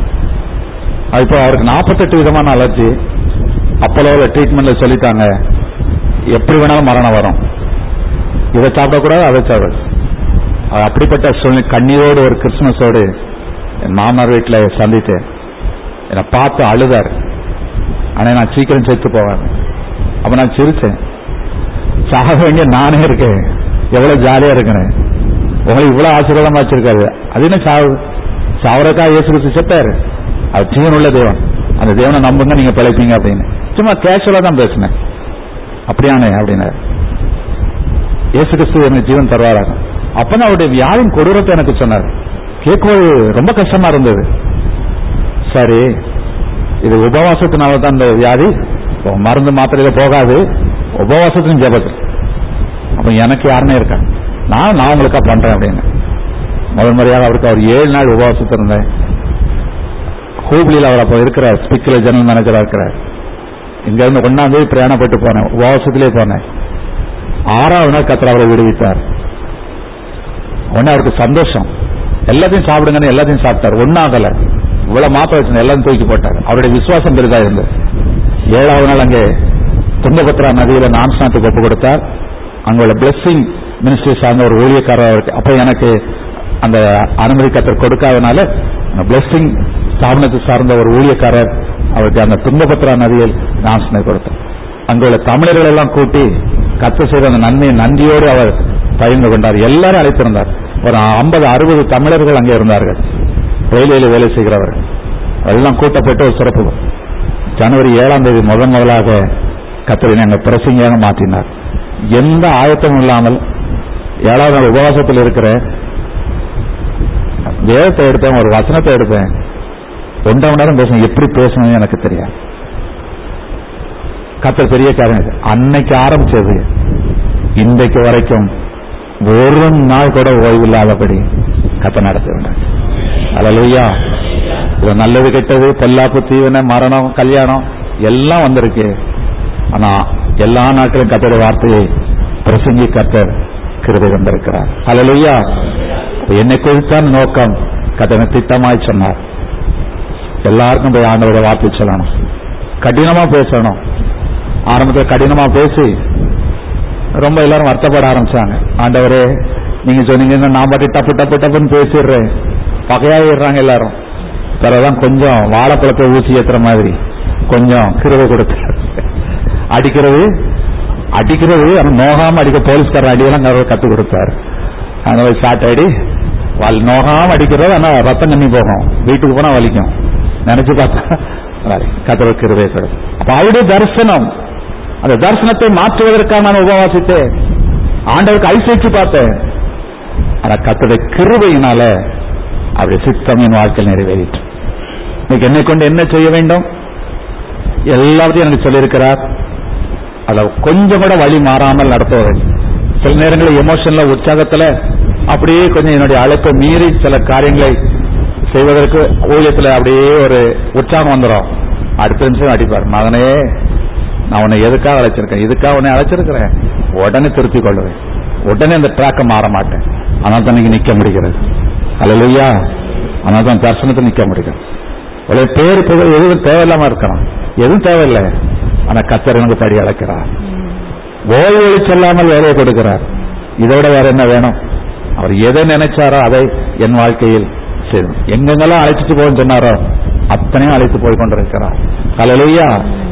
இப்போ அவருக்கு நாற்பத்தெட்டு விதமான அலர்ஜி. அப்போலோவில் ட்ரீட்மெண்ட்ல சொல்லிட்டாங்க, எப்படி வேணாலும் மரணம் வரும், இதை சாப்பிடக்கூடாது அதை சாப்பிட. அப்படிப்பட்ட சூழ்நிலை கண்ணீரோடு ஒரு கிறிஸ்துமஸோடு என் மாமனார் வீட்டில் சந்தித்தேன். என்னை பார்த்து அழுதார். ஆனா நான் சீக்கிரம் செத்து போவேன். அப்ப நான் சிரிச்சேன், சாக வேண்டிய நானே இருக்கேன், எவ்வளவு ஜாலியா இருக்கிறேன், உங்களுக்கு இவ்வளவு ஆசீர்வாதமா வச்சிருக்காரு, அது என்ன சாவு, சாவரக்கா இயேசு கிறிஸ்து செத்தாரு, அது ஜீவன் உள்ள தேவன், அந்த தேவனை நம்புங்க நீங்க பிழைப்பீங்க அப்படின்னு சும்மா கேஷுவலா தான் பேசினேன். அப்படியானே அப்படின்னாரு. இயேசு கிறிஸ்து எனக்கு ஜீவன் தருவாராங்க. அப்பதான் அவருடைய வியாதின் கொடூரத்தை எனக்கு சொன்னார். கேட்கும்போது ரொம்ப கஷ்டமா இருந்தது. சரி, இது உபவாசத்தினால தான் இந்த வியாதி, மருந்து மாத்திரையில போகாது, உபவாசத்தின் ஜெபத்து. அப்ப எனக்கு யாருன்னே இருக்கா, நான் நான் உங்களுக்கா பண்றேன் அப்படின்னு முதல் முறையாக அவருக்கு அவர் ஏழு நாள் உபவாசத்து இருந்தேன். ஹூப்ளியில் அவர் அப்ப இருக்கிறார், ஸ்பீக்கர் ஜெனரல் மேனேஜரா இருக்கிறார். இங்க இருந்து ஒன்னாம் தேதி பிரயாணப்பட்டு போனேன், உபவாசத்திலே போனேன். ஆறாவது நாள் கர்த்தர் அவரை விடுவித்தார். உடனே அவருக்கு சந்தோஷம், எல்லாத்தையும் சாப்பிடுங்கன்னு எல்லாத்தையும் சாப்பிட்டார், ஒன்னாகல, இவ்வளவு மாத்த வச்சு எல்லாத்தையும் தூக்கி போட்டார். அவருடைய விசுவாசம் பெரிதா இருந்தது. ஏழாவது நாள் அங்கே துங்கபத்ரா நதியில நான்ஸ்நாத்துக்கு ஒப்பு கொடுத்தார். அங்குள்ள பிளெஸிங் மினிஸ்ட்ரி சார்ந்த ஒரு ஊழியக்காரர் இருக்கு. அப்ப எனக்கு அந்த அனுமதி கர்த்தர் கொடுக்காதனால பிளெஸிங் ஸ்தாபனத்தை சார்ந்த ஒரு ஊழியக்காரர் அவருக்கு அந்த துங்கபத்ரா நதியில் நான்ஸ்னை கொடுத்தார். அங்குள்ள தமிழர்கள் எல்லாம் கூட்டி கர்த்தர் செய்த அந்த நன்மையை நன்றியோடு அவர் பகிர்ந்து கொண்டார். எல்லாரும் அழைத்திருந்தார். ஒரு ஐம்பது அறுபது தமிழர்கள் அங்கே இருந்தார்கள், ரயில்வேல வேலை செய்கிறவர்கள். அதெல்லாம் கூட்டப்பட்டு ஒரு சிறப்பு. ஜனவரி ஏழாம் தேதி முதன் முதலாக கர்த்தரை நாங்கள் பிரசங்கியாக மாற்றினார். எந்த ஆயத்தமும் இல்லாமல் ஏழாவது நாள் உபவாசத்தில் இருக்கிற வேதத்தை எடுப்பேன், ஒரு வசனத்தை எடுப்பேன், ஒன்றரை மணி நேரம் பேசணும், எப்படி பேசணும் எனக்கு தெரியாது. கர்த்தர் பெரிய காரியம் அன்னைக்கு ஆரம்பிச்சது. இன்றைக்கு வரைக்கும் ஒரு நாள் கூட ஓய்வில்லாதபடி கர்த்தர் நடத்தி வந்தார். அல்லேலூயா. இது நல்லது கெட்டது பொல்லாப்பு தீவன மரணம் கல்யாணம் எல்லாம் வந்திருக்கு. ஆனா எல்லா நாட்களும் கர்த்தருடைய வார்த்தையை பிரசங்கி கர்த்தர் கிருபை வந்திருக்கிறார். அல்லேலூயா. என்னை குறித்தான் நோக்கம் கர்த்தர் திட்டமாய் சொன்னார். எல்லாருக்கும் போய் ஆண்டவருடைய வார்த்தை சொல்லணும், கடினமா பேசணும். ஆரம்பத்தில் கடினமா பேசி ரொம்ப எல்லாரும் வருத்தப்பட ஆரம்பிச்சாங்க. ஆண்டவரே நீங்க சொன்னீங்கன்னா நான் பாட்டி டப்பு டப்பு டப்புன்னு பேசிடுறேன், பகையாயிடுறாங்க எல்லாரும். பிறதான் கொஞ்சம் வாழைப்பழத்தை ஊசி ஏத்துற மாதிரி கொஞ்சம் கிருபை கொடுத்தார். அடிக்கிறது அடிக்கிறது நோகாம அடிக்க போலீஸ்கார அடியெல்லாம் கத்து கொடுத்தாரு. அங்க ஷார்ட் அடி வல் நோகாம அடிக்கிறது, ஆனா ரத்தம் கண்ணி போகும், வீட்டுக்கு போனா வலிக்கும். நினைச்சு பார்த்தா கத்தர் கிருபை கொடுக்கும். அப்ப அவருடைய தரிசனம், அந்த தரிசனத்தை மாற்றுவதற்காக நான் உபவாசித்தேன், ஆண்டவருக்கு ஐசேச்சு பார்த்தேன். ஆனா கத்தருடைய கிருபையினால அவருடைய சித்தம் என் வாழ்க்கையில் நிறைவேறிட்டு இன்னைக்கு என்னை கொண்டு என்ன செய்ய வேண்டும் எல்லாத்தையும் எனக்கு சொல்லியிருக்கிறார். அத கொஞ்சம் கூட வழி மாறாமல் நடத்துவது. சில நேரங்களில் எமோஷன்ல உற்சாகத்துல அப்படியே கொஞ்சம் என்னுடைய அழைப்பை மீறி சில காரியங்களை செய்வதற்கு ஊழியத்துல அப்படியே ஒரு உற்சாகம் வந்துடும். அடுத்த நிமிஷம் அடிப்பார், மகனே நான் உன்னை எதுக்காக அழைச்சிருக்கேன், இதுக்காக உன்னை அழைச்சிருக்கிறேன், உடனே திருத்திக் கொள்வேன், உடனே அந்த ட்ராக்க மாற மாட்டேன். ஆனால் தான் நீங்க நிக்க முடிகிறது. அல்லேலூயா. ஆனால் தான் தரிசனத்தை நிக்க முடியும். ஒரு பேரு புகழ் எதுவும் தேவையில்லாம இருக்கலாம், எதுவும் தேவையில்லை. ஆனா கர்த்தர் எனக்கு படி அழைக்கிறார், ஓய்வு சொல்லாமல் வேலையை கொடுக்கிறார். இதோட வேற என்ன வேணும்? அவர் எதை நினைச்சாரோ அதை என் வாழ்க்கையில் செய்யும். எங்கெங்கெல்லாம் அழைச்சிட்டு போன்னு சொன்னாரோ அத்தனையும் அழைத்து போய் கொண்டிருக்கிறார். அல்லேலூயா.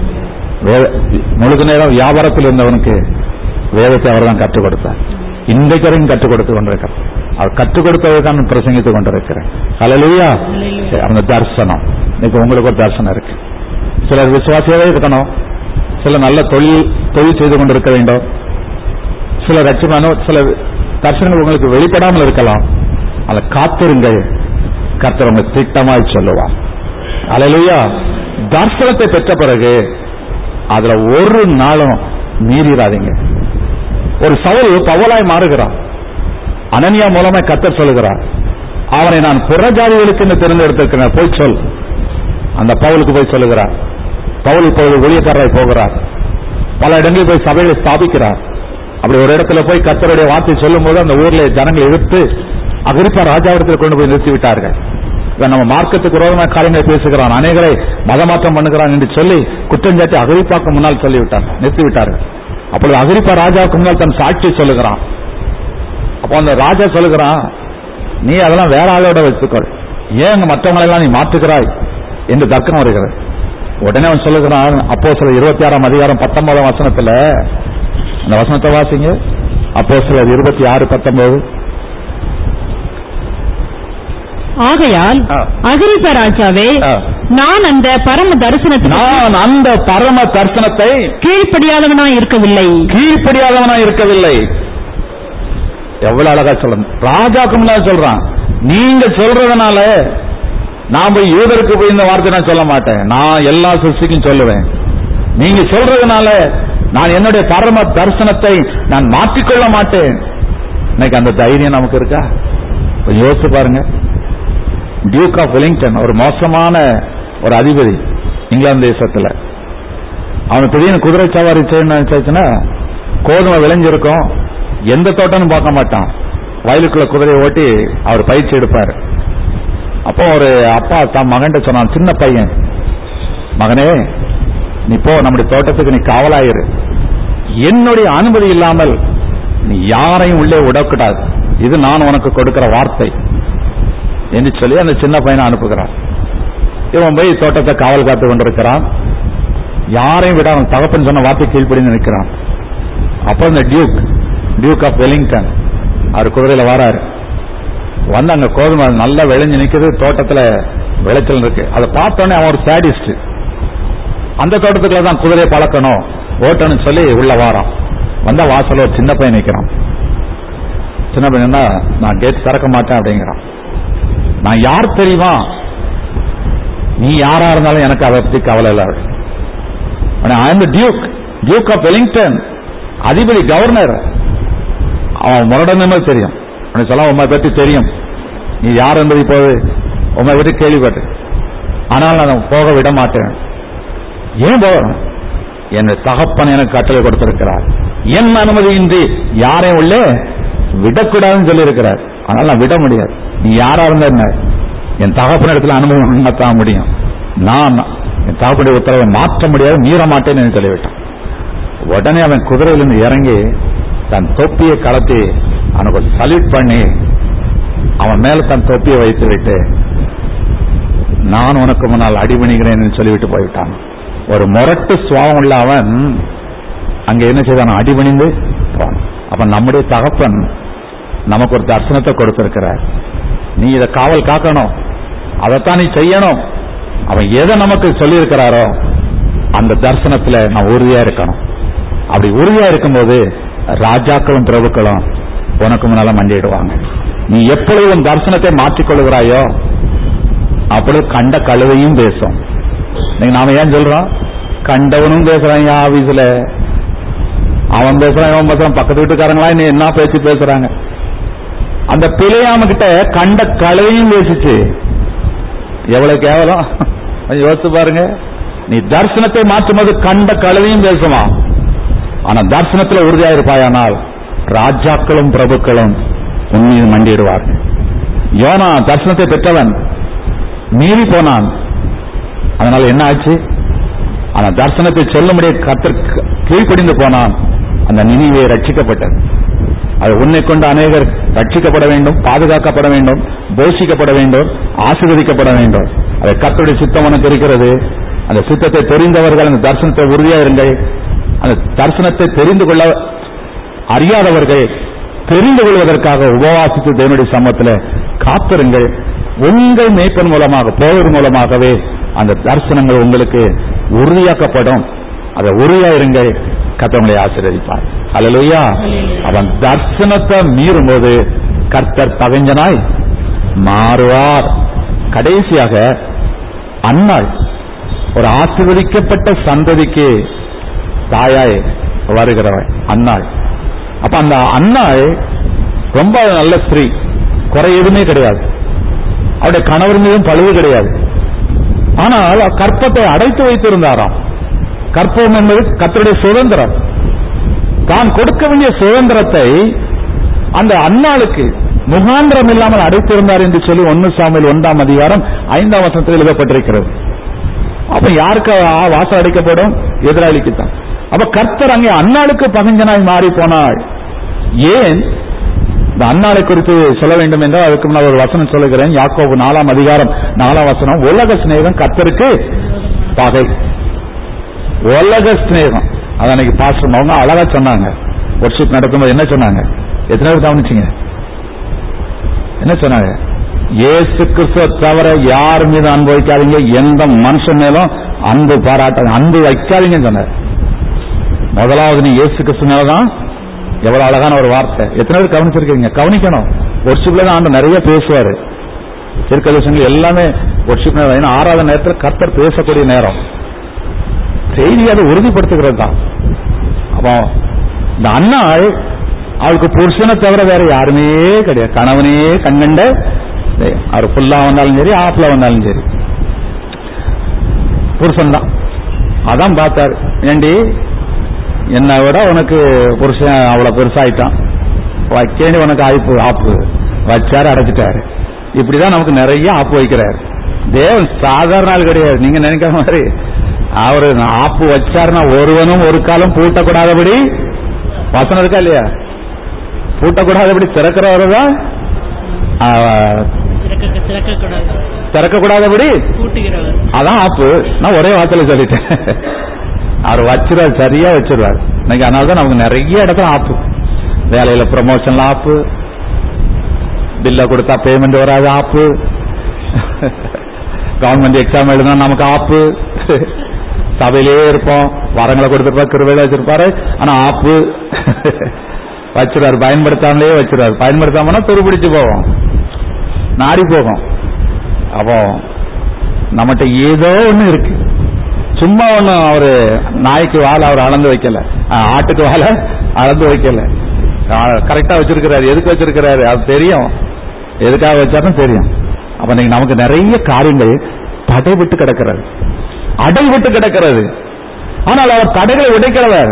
முழுக்க நேரம் வியாபாரத்தில் இருந்தவனுக்கு வேதத்தை அவர் தான் கற்றுக் கொடுத்தார். இன்றைக்கு வரைக்கும் கற்றுக் கொடுத்து கொண்டிருக்கிறார். அவர் கற்றுக் கொடுத்ததை பிரசங்கித்துக் கொண்டிருக்கிறேன். அல்லேலூயா. அந்த தரிசனம் இன்னைக்கு உங்களுக்கு ஒரு தரிசனம் இருக்கு. சிலர் விசுவாசியாவே இருக்கணும், சில நல்ல தொழில் தொழில் செய்து கொண்டிருக்க வேண்டும், சில ரட்சமான சில தரிசனங்கள் உங்களுக்கு வெளிப்படாமல் இருக்கலாம். அதை காத்திருங்கள், கர்த்தர் உங்களுக்கு திட்டமாய் சொல்லுவார். அல்லேலூயா. தரிசனத்தை பெற்ற பிறகு அதுல ஒரு நாளும் மீறிடாதீங்க. ஒரு சவுல் பவுலாய் மாறுகிறான். அனனியா மூலமா கர்த்தர் சொல்லுகிறார், அவனை நான் புறஜாதிகளுக்கு தேர்ந்தெடுத்திருக்கிறேன், போய் சொல். அந்த பவுலுக்கு போய் சொல்லுகிறார். பவுல் இப்பொழுது ஊழியக்காரராய் போகிறார், பல இடங்களில் போய் சபைகளை ஸ்தாபிக்கிறார். அப்படி ஒரு இடத்துல போய் கர்த்தருடைய வார்த்தை சொல்லும் போது அந்த ஊர்ல ஜனங்களை எதிர்த்து அகிரிப்பா ராஜாவிடத்தில் கொண்டு போய் நிறுத்தி விட்டார்கள். நம்ம மார்க்கத்துக்கு விரோதமான காரியங்களை பேசுகிறான், அநேகரை மதமாற்றம் பண்ணுகிறான் என்று சொல்லி குற்றஞ்சாட்டி அகிரிப்பாக்கு முன்னால் சொல்லிவிட்டார், நிறுத்தி விட்டார்கள். அப்பொழுது அகிரிப்பா ராஜாவுக்கு முன்னால் தன் சாட்சி சொல்லுகிறான். அப்போ அந்த ராஜா சொல்லுகிறான், நீ அதெல்லாம் வேற ஆளோட வச்சுக்கொள், ஏன் மற்றவங்களெல்லாம் நீ மாற்றுகிறாய் என்று தர்க்கம் வருகிறது. உடனே அவன் சொல்லுகிறான், அப்போஸ்தலர் இருபத்தி ஆறாம் அதிகாரம் பத்தொன்பதாம் வசனத்துல, அந்த வசனத்தை வாசிங்க. அப்போஸ்தலர் இருபத்தி ஆறு பத்தொன்பது. ஆகையால் அகிரிப்பா ராஜாவே, நான் அந்த பரம தரிசனத்தை நான் அந்த பரம தரிசனத்தை கீழ்ப்படியாதவனாய் இருக்கவில்லை கீழ்ப்படியாதவனாய் இருக்கவில்லை எவ்வளவு அழகா சொல்லணும். ராஜாக்கு முன்னாடி சொல்றான், நீங்க சொல்றதுனால நான் போய் யூதருக்கு போய் இந்த வார்த்தை நான் சொல்ல மாட்டேன், நான் எல்லா சிருஷ்டிக்கும் சொல்லுவேன். நீங்க சொல்றதுனால நான் என்னுடைய பரம தரிசனத்தை நான் மாற்றிக்கொள்ள மாட்டேன். இன்னைக்கு அந்த தைரியம் நமக்கு இருக்கா? யோசிச்சு பாருங்க. டியூக் ஆஃப் வெலிங்டன் ஒரு மோசமான ஒரு அதிபதி இங்கிலாந்து தேசத்துல. அவனுக்கு திடீர்னு குதிரை சவாரி செய்யணும்னா கோதுமை விளைஞ்சிருக்கும், எந்த தோட்டம்னு பார்க்க மாட்டான், வயலுக்குள்ள குதிரையை ஓட்டி அவர் பயிற்சி எடுப்பார். அப்போ ஒரு அப்பா தன் மகன் சொன்னான், சின்ன பையன், மகனே நீ போ, நம்முடைய தோட்டத்துக்கு நீ காவலாயிரு, என்னுடைய அனுமதி இல்லாமல் நீ யாரையும் உள்ளே விடக்கூடாது, இது நான் உனக்கு கொடுக்கிற வார்த்தை என்று சொல்லி அந்த சின்ன பையனை அனுப்புகிறான். இவன் போய் தோட்டத்தை காவல் காத்து கொண்டிருக்கிறான், யாரையும் விட அவன் தகப்பன் சொன்ன வார்த்தை கீழ்ப்படி நினைக்கிறான். அப்போ இந்த டியூக் டியூக் ஆஃப் வெலிங்டன் அவர் குதிரையில வராரு. வந்து அங்க கோதுமை நல்லா விளைஞ்சு நிற்குது, தோட்டத்துல விளைச்சல் இருக்கு. அதை பார்த்தோன்னே அவன் ஒரு சாடிஸ்ட், அந்த தோட்டத்துக்குள்ள தான் குதிரையை பழக்கணும் ஓட்டணும் சொல்லி உள்ள வாரான். வந்த வாசல ஒரு சின்ன பையன் நிற்கிறான். சின்ன பையன் நான் கேட் திறக்க மாட்டேன் அப்படிங்கிறான். நான் யார் தெரியுமா? நீ யாரா இருந்தாலும் எனக்கு அதை பத்தி கவலை இல்லை. I am the duke duke of Wellington, அதிபதி கவர்னர், அவன் முரடனே தெரியும். உனக்கு சொல்ல உண்மை பற்றி தெரியும், நீ யார் என்பது இப்போது உண்மை பற்றி கேள்விப்பட்டு, ஆனால் நான் போக விட மாட்டேன். ஏன் போகணும்? என் தகப்பன் எனக்கு கட்டளை கொடுத்திருக்கிறார், என் அனுமதியின்றி யாரையும் உள்ளே விடக்கூடாதுன்னு சொல்லி இருக்கிறார். அதனால நான் விட முடியாது. நீ யாரா இருந்த என்ன, என் தகப்பன் இடத்துல அனுமதி தான் முடியும். நான் என் தகப்பனுடைய உத்தரவை மாற்ற முடியாது, மீற மாட்டேன்னு சொல்லிவிட்டான். உடனே அவன் குதிரையிலிருந்து இறங்கி தன் தொப்பியை கலத்தி அவனுக்கு சல்யூட் பண்ணி அவன் மேல தன் தொப்பியை வைத்து விட்டு, நான் உனக்கு முன்னால் அடிபணிகிறேன் சொல்லிவிட்டு போய்விட்டான். ஒரு முரட்டு சுவாவம் உள்ள அவன் அங்க என்ன செய்தான்? அடிபணிந்து போனான். அப்ப நம்முடைய தகப்பன் நமக்கு ஒரு தரிசனத்தை கொடுத்திருக்கிறார். நீ இதை காவல் காக்கணும், அதைத்தான் நீ செய்யணும். அவன் எதை நமக்கு சொல்லி இருக்கிறாரோ அந்த தரிசனத்துல நான் உறுதியா இருக்கணும். அப்படி உறுதியா இருக்கும்போது ராஜாக்களும் பிரபுக்களும் உனக்கு முன்னால மண்டிடுவாங்க. நீ எப்பொழுது உன் தரிசனத்தை மாற்றிக்கொள்கிறாயோ அப்பொழுது கண்ட கழுதையும் பேசும். நாம ஏன் சொல்றோம்? கண்டவனும் பேசுறான் ஆபீஸ்ல, அவன் பேசுறான், இவன் பேசுறான், பக்கத்து வீட்டுக்காரங்களா நீ என்ன பேச்சு பேசுறாங்க. அந்த பிள்ளையாம கிட்ட கண்ட கழுதையும் பேசிச்சு. எவ்வளவு கேவலம் யோசிச்சு பாருங்க. நீ தரிசனத்தை மாற்றும்போது கண்ட கழுதையும் பேசுமா, ஆனா தரிசனத்தில் உறுதியா இருப்பாயானால் ராஜாக்களும் பிரபுக்களும் உன் மீது மண்டிடுவார்கள். யோனா தரிசனத்தை பெற்றவன் மீறி போனான். அதனால என்ன ஆச்சு? ஆனா தரிசனத்தை சொல்ல முடிய கர்த்தர் கீழ்ப்படிந்து போனான். அந்த நினிவே ரட்சிக்கப்பட்டது. அது உன்னை கொண்டு அநேகர் ரட்சிக்கப்பட வேண்டும், பாதுகாக்கப்பட வேண்டும், போஷிக்கப்பட வேண்டும், ஆசீர்வதிக்கப்பட வேண்டும். அதை கர்த்தருடைய சித்தம் உனக்கு இருக்கிறது. அந்த சித்தத்தை தெரிந்தவர்கள் அந்த தரிசனத்தை உறுதியா இருங்கள். அந்த தரிசனத்தை தெரிந்து கொள்ள அறியாதவர்கள் தெரிந்து கொள்வதற்காக உபவாசித்து தேவனுடைய சமூகத்தில் காத்திருங்கள். உங்கள் மேய்ப்பன் மூலமாக போவர் மூலமாகவே அந்த தரிசனங்கள் உங்களுக்கு உறுதியாக்கப்படும். அதை உறுதியா இருங்கள், கர்த்தர் ஆசீர்வதிப்பார். அல்லேலூயா. அவன் தரிசனத்தை மீறும் போது கர்த்தர் பகைஞனாய் மாறுவார். கடைசியாக அன்னாள் ஒரு ஆசீர்வதிக்கப்பட்ட சந்ததிக்கு தாயாய் வருகிறவள் அன்னாள். அப்ப அந்த அன்னாள் ரொம்ப நல்ல ஸ்திரீ, குறை எதுவுமே கிடையாது. அவருடைய கணவர் மீதும் பழுவு கிடையாது. ஆனால் கற்பத்தை அடைத்து வைத்திருந்தாராம். கற்பம் என்பது கர்த்தருடைய சுதந்திரம். தான் கொடுக்க வேண்டிய சுதந்திரத்தை அந்த அன்னாளுக்கு முகாந்திரம் இல்லாமல் அடைத்திருந்தார் என்று சொல்லி ஒன்னு சாமுவேல் ஒன்றாம் அதிகாரம் ஐந்தாம் வசனத்தில் எழுதப்பட்டிருக்கிறது. அப்ப யாருக்கு வாசல் அடைக்கப்படும்? எதிராளிக்கு தான். அப்ப கர்த்தர் அங்கே அன்னாளுக்கு பகஞ்சனாய் மாறி போனாள். ஏன் இந்த அன்னாளை குறித்து சொல்ல வேண்டும் என்றால் அதுக்கு முன்னால் ஒரு வசனம் சொல்லுகிறேன். யாக்கோபு நாலாம் அதிகாரம் நாலாம் வசனம். உலக சிநேகம் கர்த்தருக்கு பகை. உலக சிநேகம் அது அன்னைக்கு பாஸ்டர் அவங்க அழகா சொன்னாங்க. வொர்ஷிப் நடக்கும்போது என்ன சொன்னாங்க? எத்தனை பேர் கவனிச்சீங்க? என்ன சொன்னாங்க? இயேசு கிறிஸ்துவ தவிர யார் மீது அன்பு வைக்காதீங்க, எந்த மனுஷன் மேலும் அன்பு பாராட்டாங்க, அன்பு வைக்காதீங்கன்னு சொன்னார். முதலாவது நீ இயேசு கிறிஸ்து மேலதான். எவ்வளவு அழகான ஒரு வார்த்தை. எத்தனை பேர் கவனிச்சிருக்கீங்க? கவனிக்கணும். வொர்ஷிப்ல தான் ஆண்டு நிறைய பேசுவாரு. தீர்க்கதரிசனங்கள் எல்லாமே வொர்ஷிப் நேரம். ஆறாவது நேரத்தில் கர்த்தர் பேசக்கூடிய நேரம். செய்தி அதை உறுதிப்படுத்துகிறது தான். அப்போ இந்த அன்னாள் அவளுக்கு புருஷனை தவிர வேற யாருமே கிடையாது. கணவனே கண்கண்ட, அவர் புல்லா வந்தாலும் சரி ஆப்ல வந்தாலும் சரி புருஷன் தான். அதான் பார்த்தாரு. ஏண்டி என்னை விட உனக்கு புருஷன் அவ்வளவு பெருசாயிட்டான், வைக்கேண்டி உனக்கு ஆய்ப்பு ஆப்பு வச்சாரு, அடைச்சிட்டாரு. இப்படிதான் நமக்கு நிறைய ஆப்பு வைக்கிறாரு. தேவன் சாதாரண ஆள் கிடையாது. நீங்க நினைக்கிற மாதிரி அவரு ஆப்பு வச்சாருன்னா ஒருவனும் ஒரு காலம் பூட்டக்கூடாதபடி வசனம் இருக்கா இல்லையா? பூட்டக்கூடாதபடி திறக்கிறவரு தான், திறக்கக்கூடாதபடி அதான் ஆப்பு. நான் ஒரே வார்த்தையில சொல்லிட்டேன். அவர் வச்சிருவார், சரியா வச்சிருவார். இன்னைக்கு அதனாலதான் நமக்கு நிறைய இடத்துல ஆப்பு. வேலையில ப்ரமோஷன்ல ஆப்பு, பில்ல கொடுத்தா பேமெண்ட் வராது ஆப்பு, கவர்மெண்ட் எக்ஸாம் எழுதினா நமக்கு ஆப்பு, சபையிலே இருப்போம், வரங்களை கொடுத்துருப்பா, கிருபையில வச்சிருப்பாரு, ஆனா ஆப்பு வச்சிருவாரு. பயன்படுத்தாமலே வச்சிருவாரு. பயன்படுத்தாமனா துருபிடிச்சு போவோம், நாடி போகும். அப்போ நம்மகிட்ட ஏதோ ஒண்ணு இருக்கு. சும்மா ஒண்ணும் அவரு நாய்க்கு வாழை அவர் அளந்து வைக்கல, ஆட்டுக்கு வாழை அளந்து வைக்கல. கரெக்டா வச்சிருக்கிறாரு. எதுக்கு வச்சிருக்கிறாரு அது தெரியும், எதுக்காக வச்சாலும் தெரியும். அப்ப நீங்க நமக்கு நிறைய காரியங்கள் தடைவிட்டு கிடக்கிறது, அடைவிட்டு கிடக்கிறது. ஆனால் அவர் தடைகளை உடைக்கிறவர்,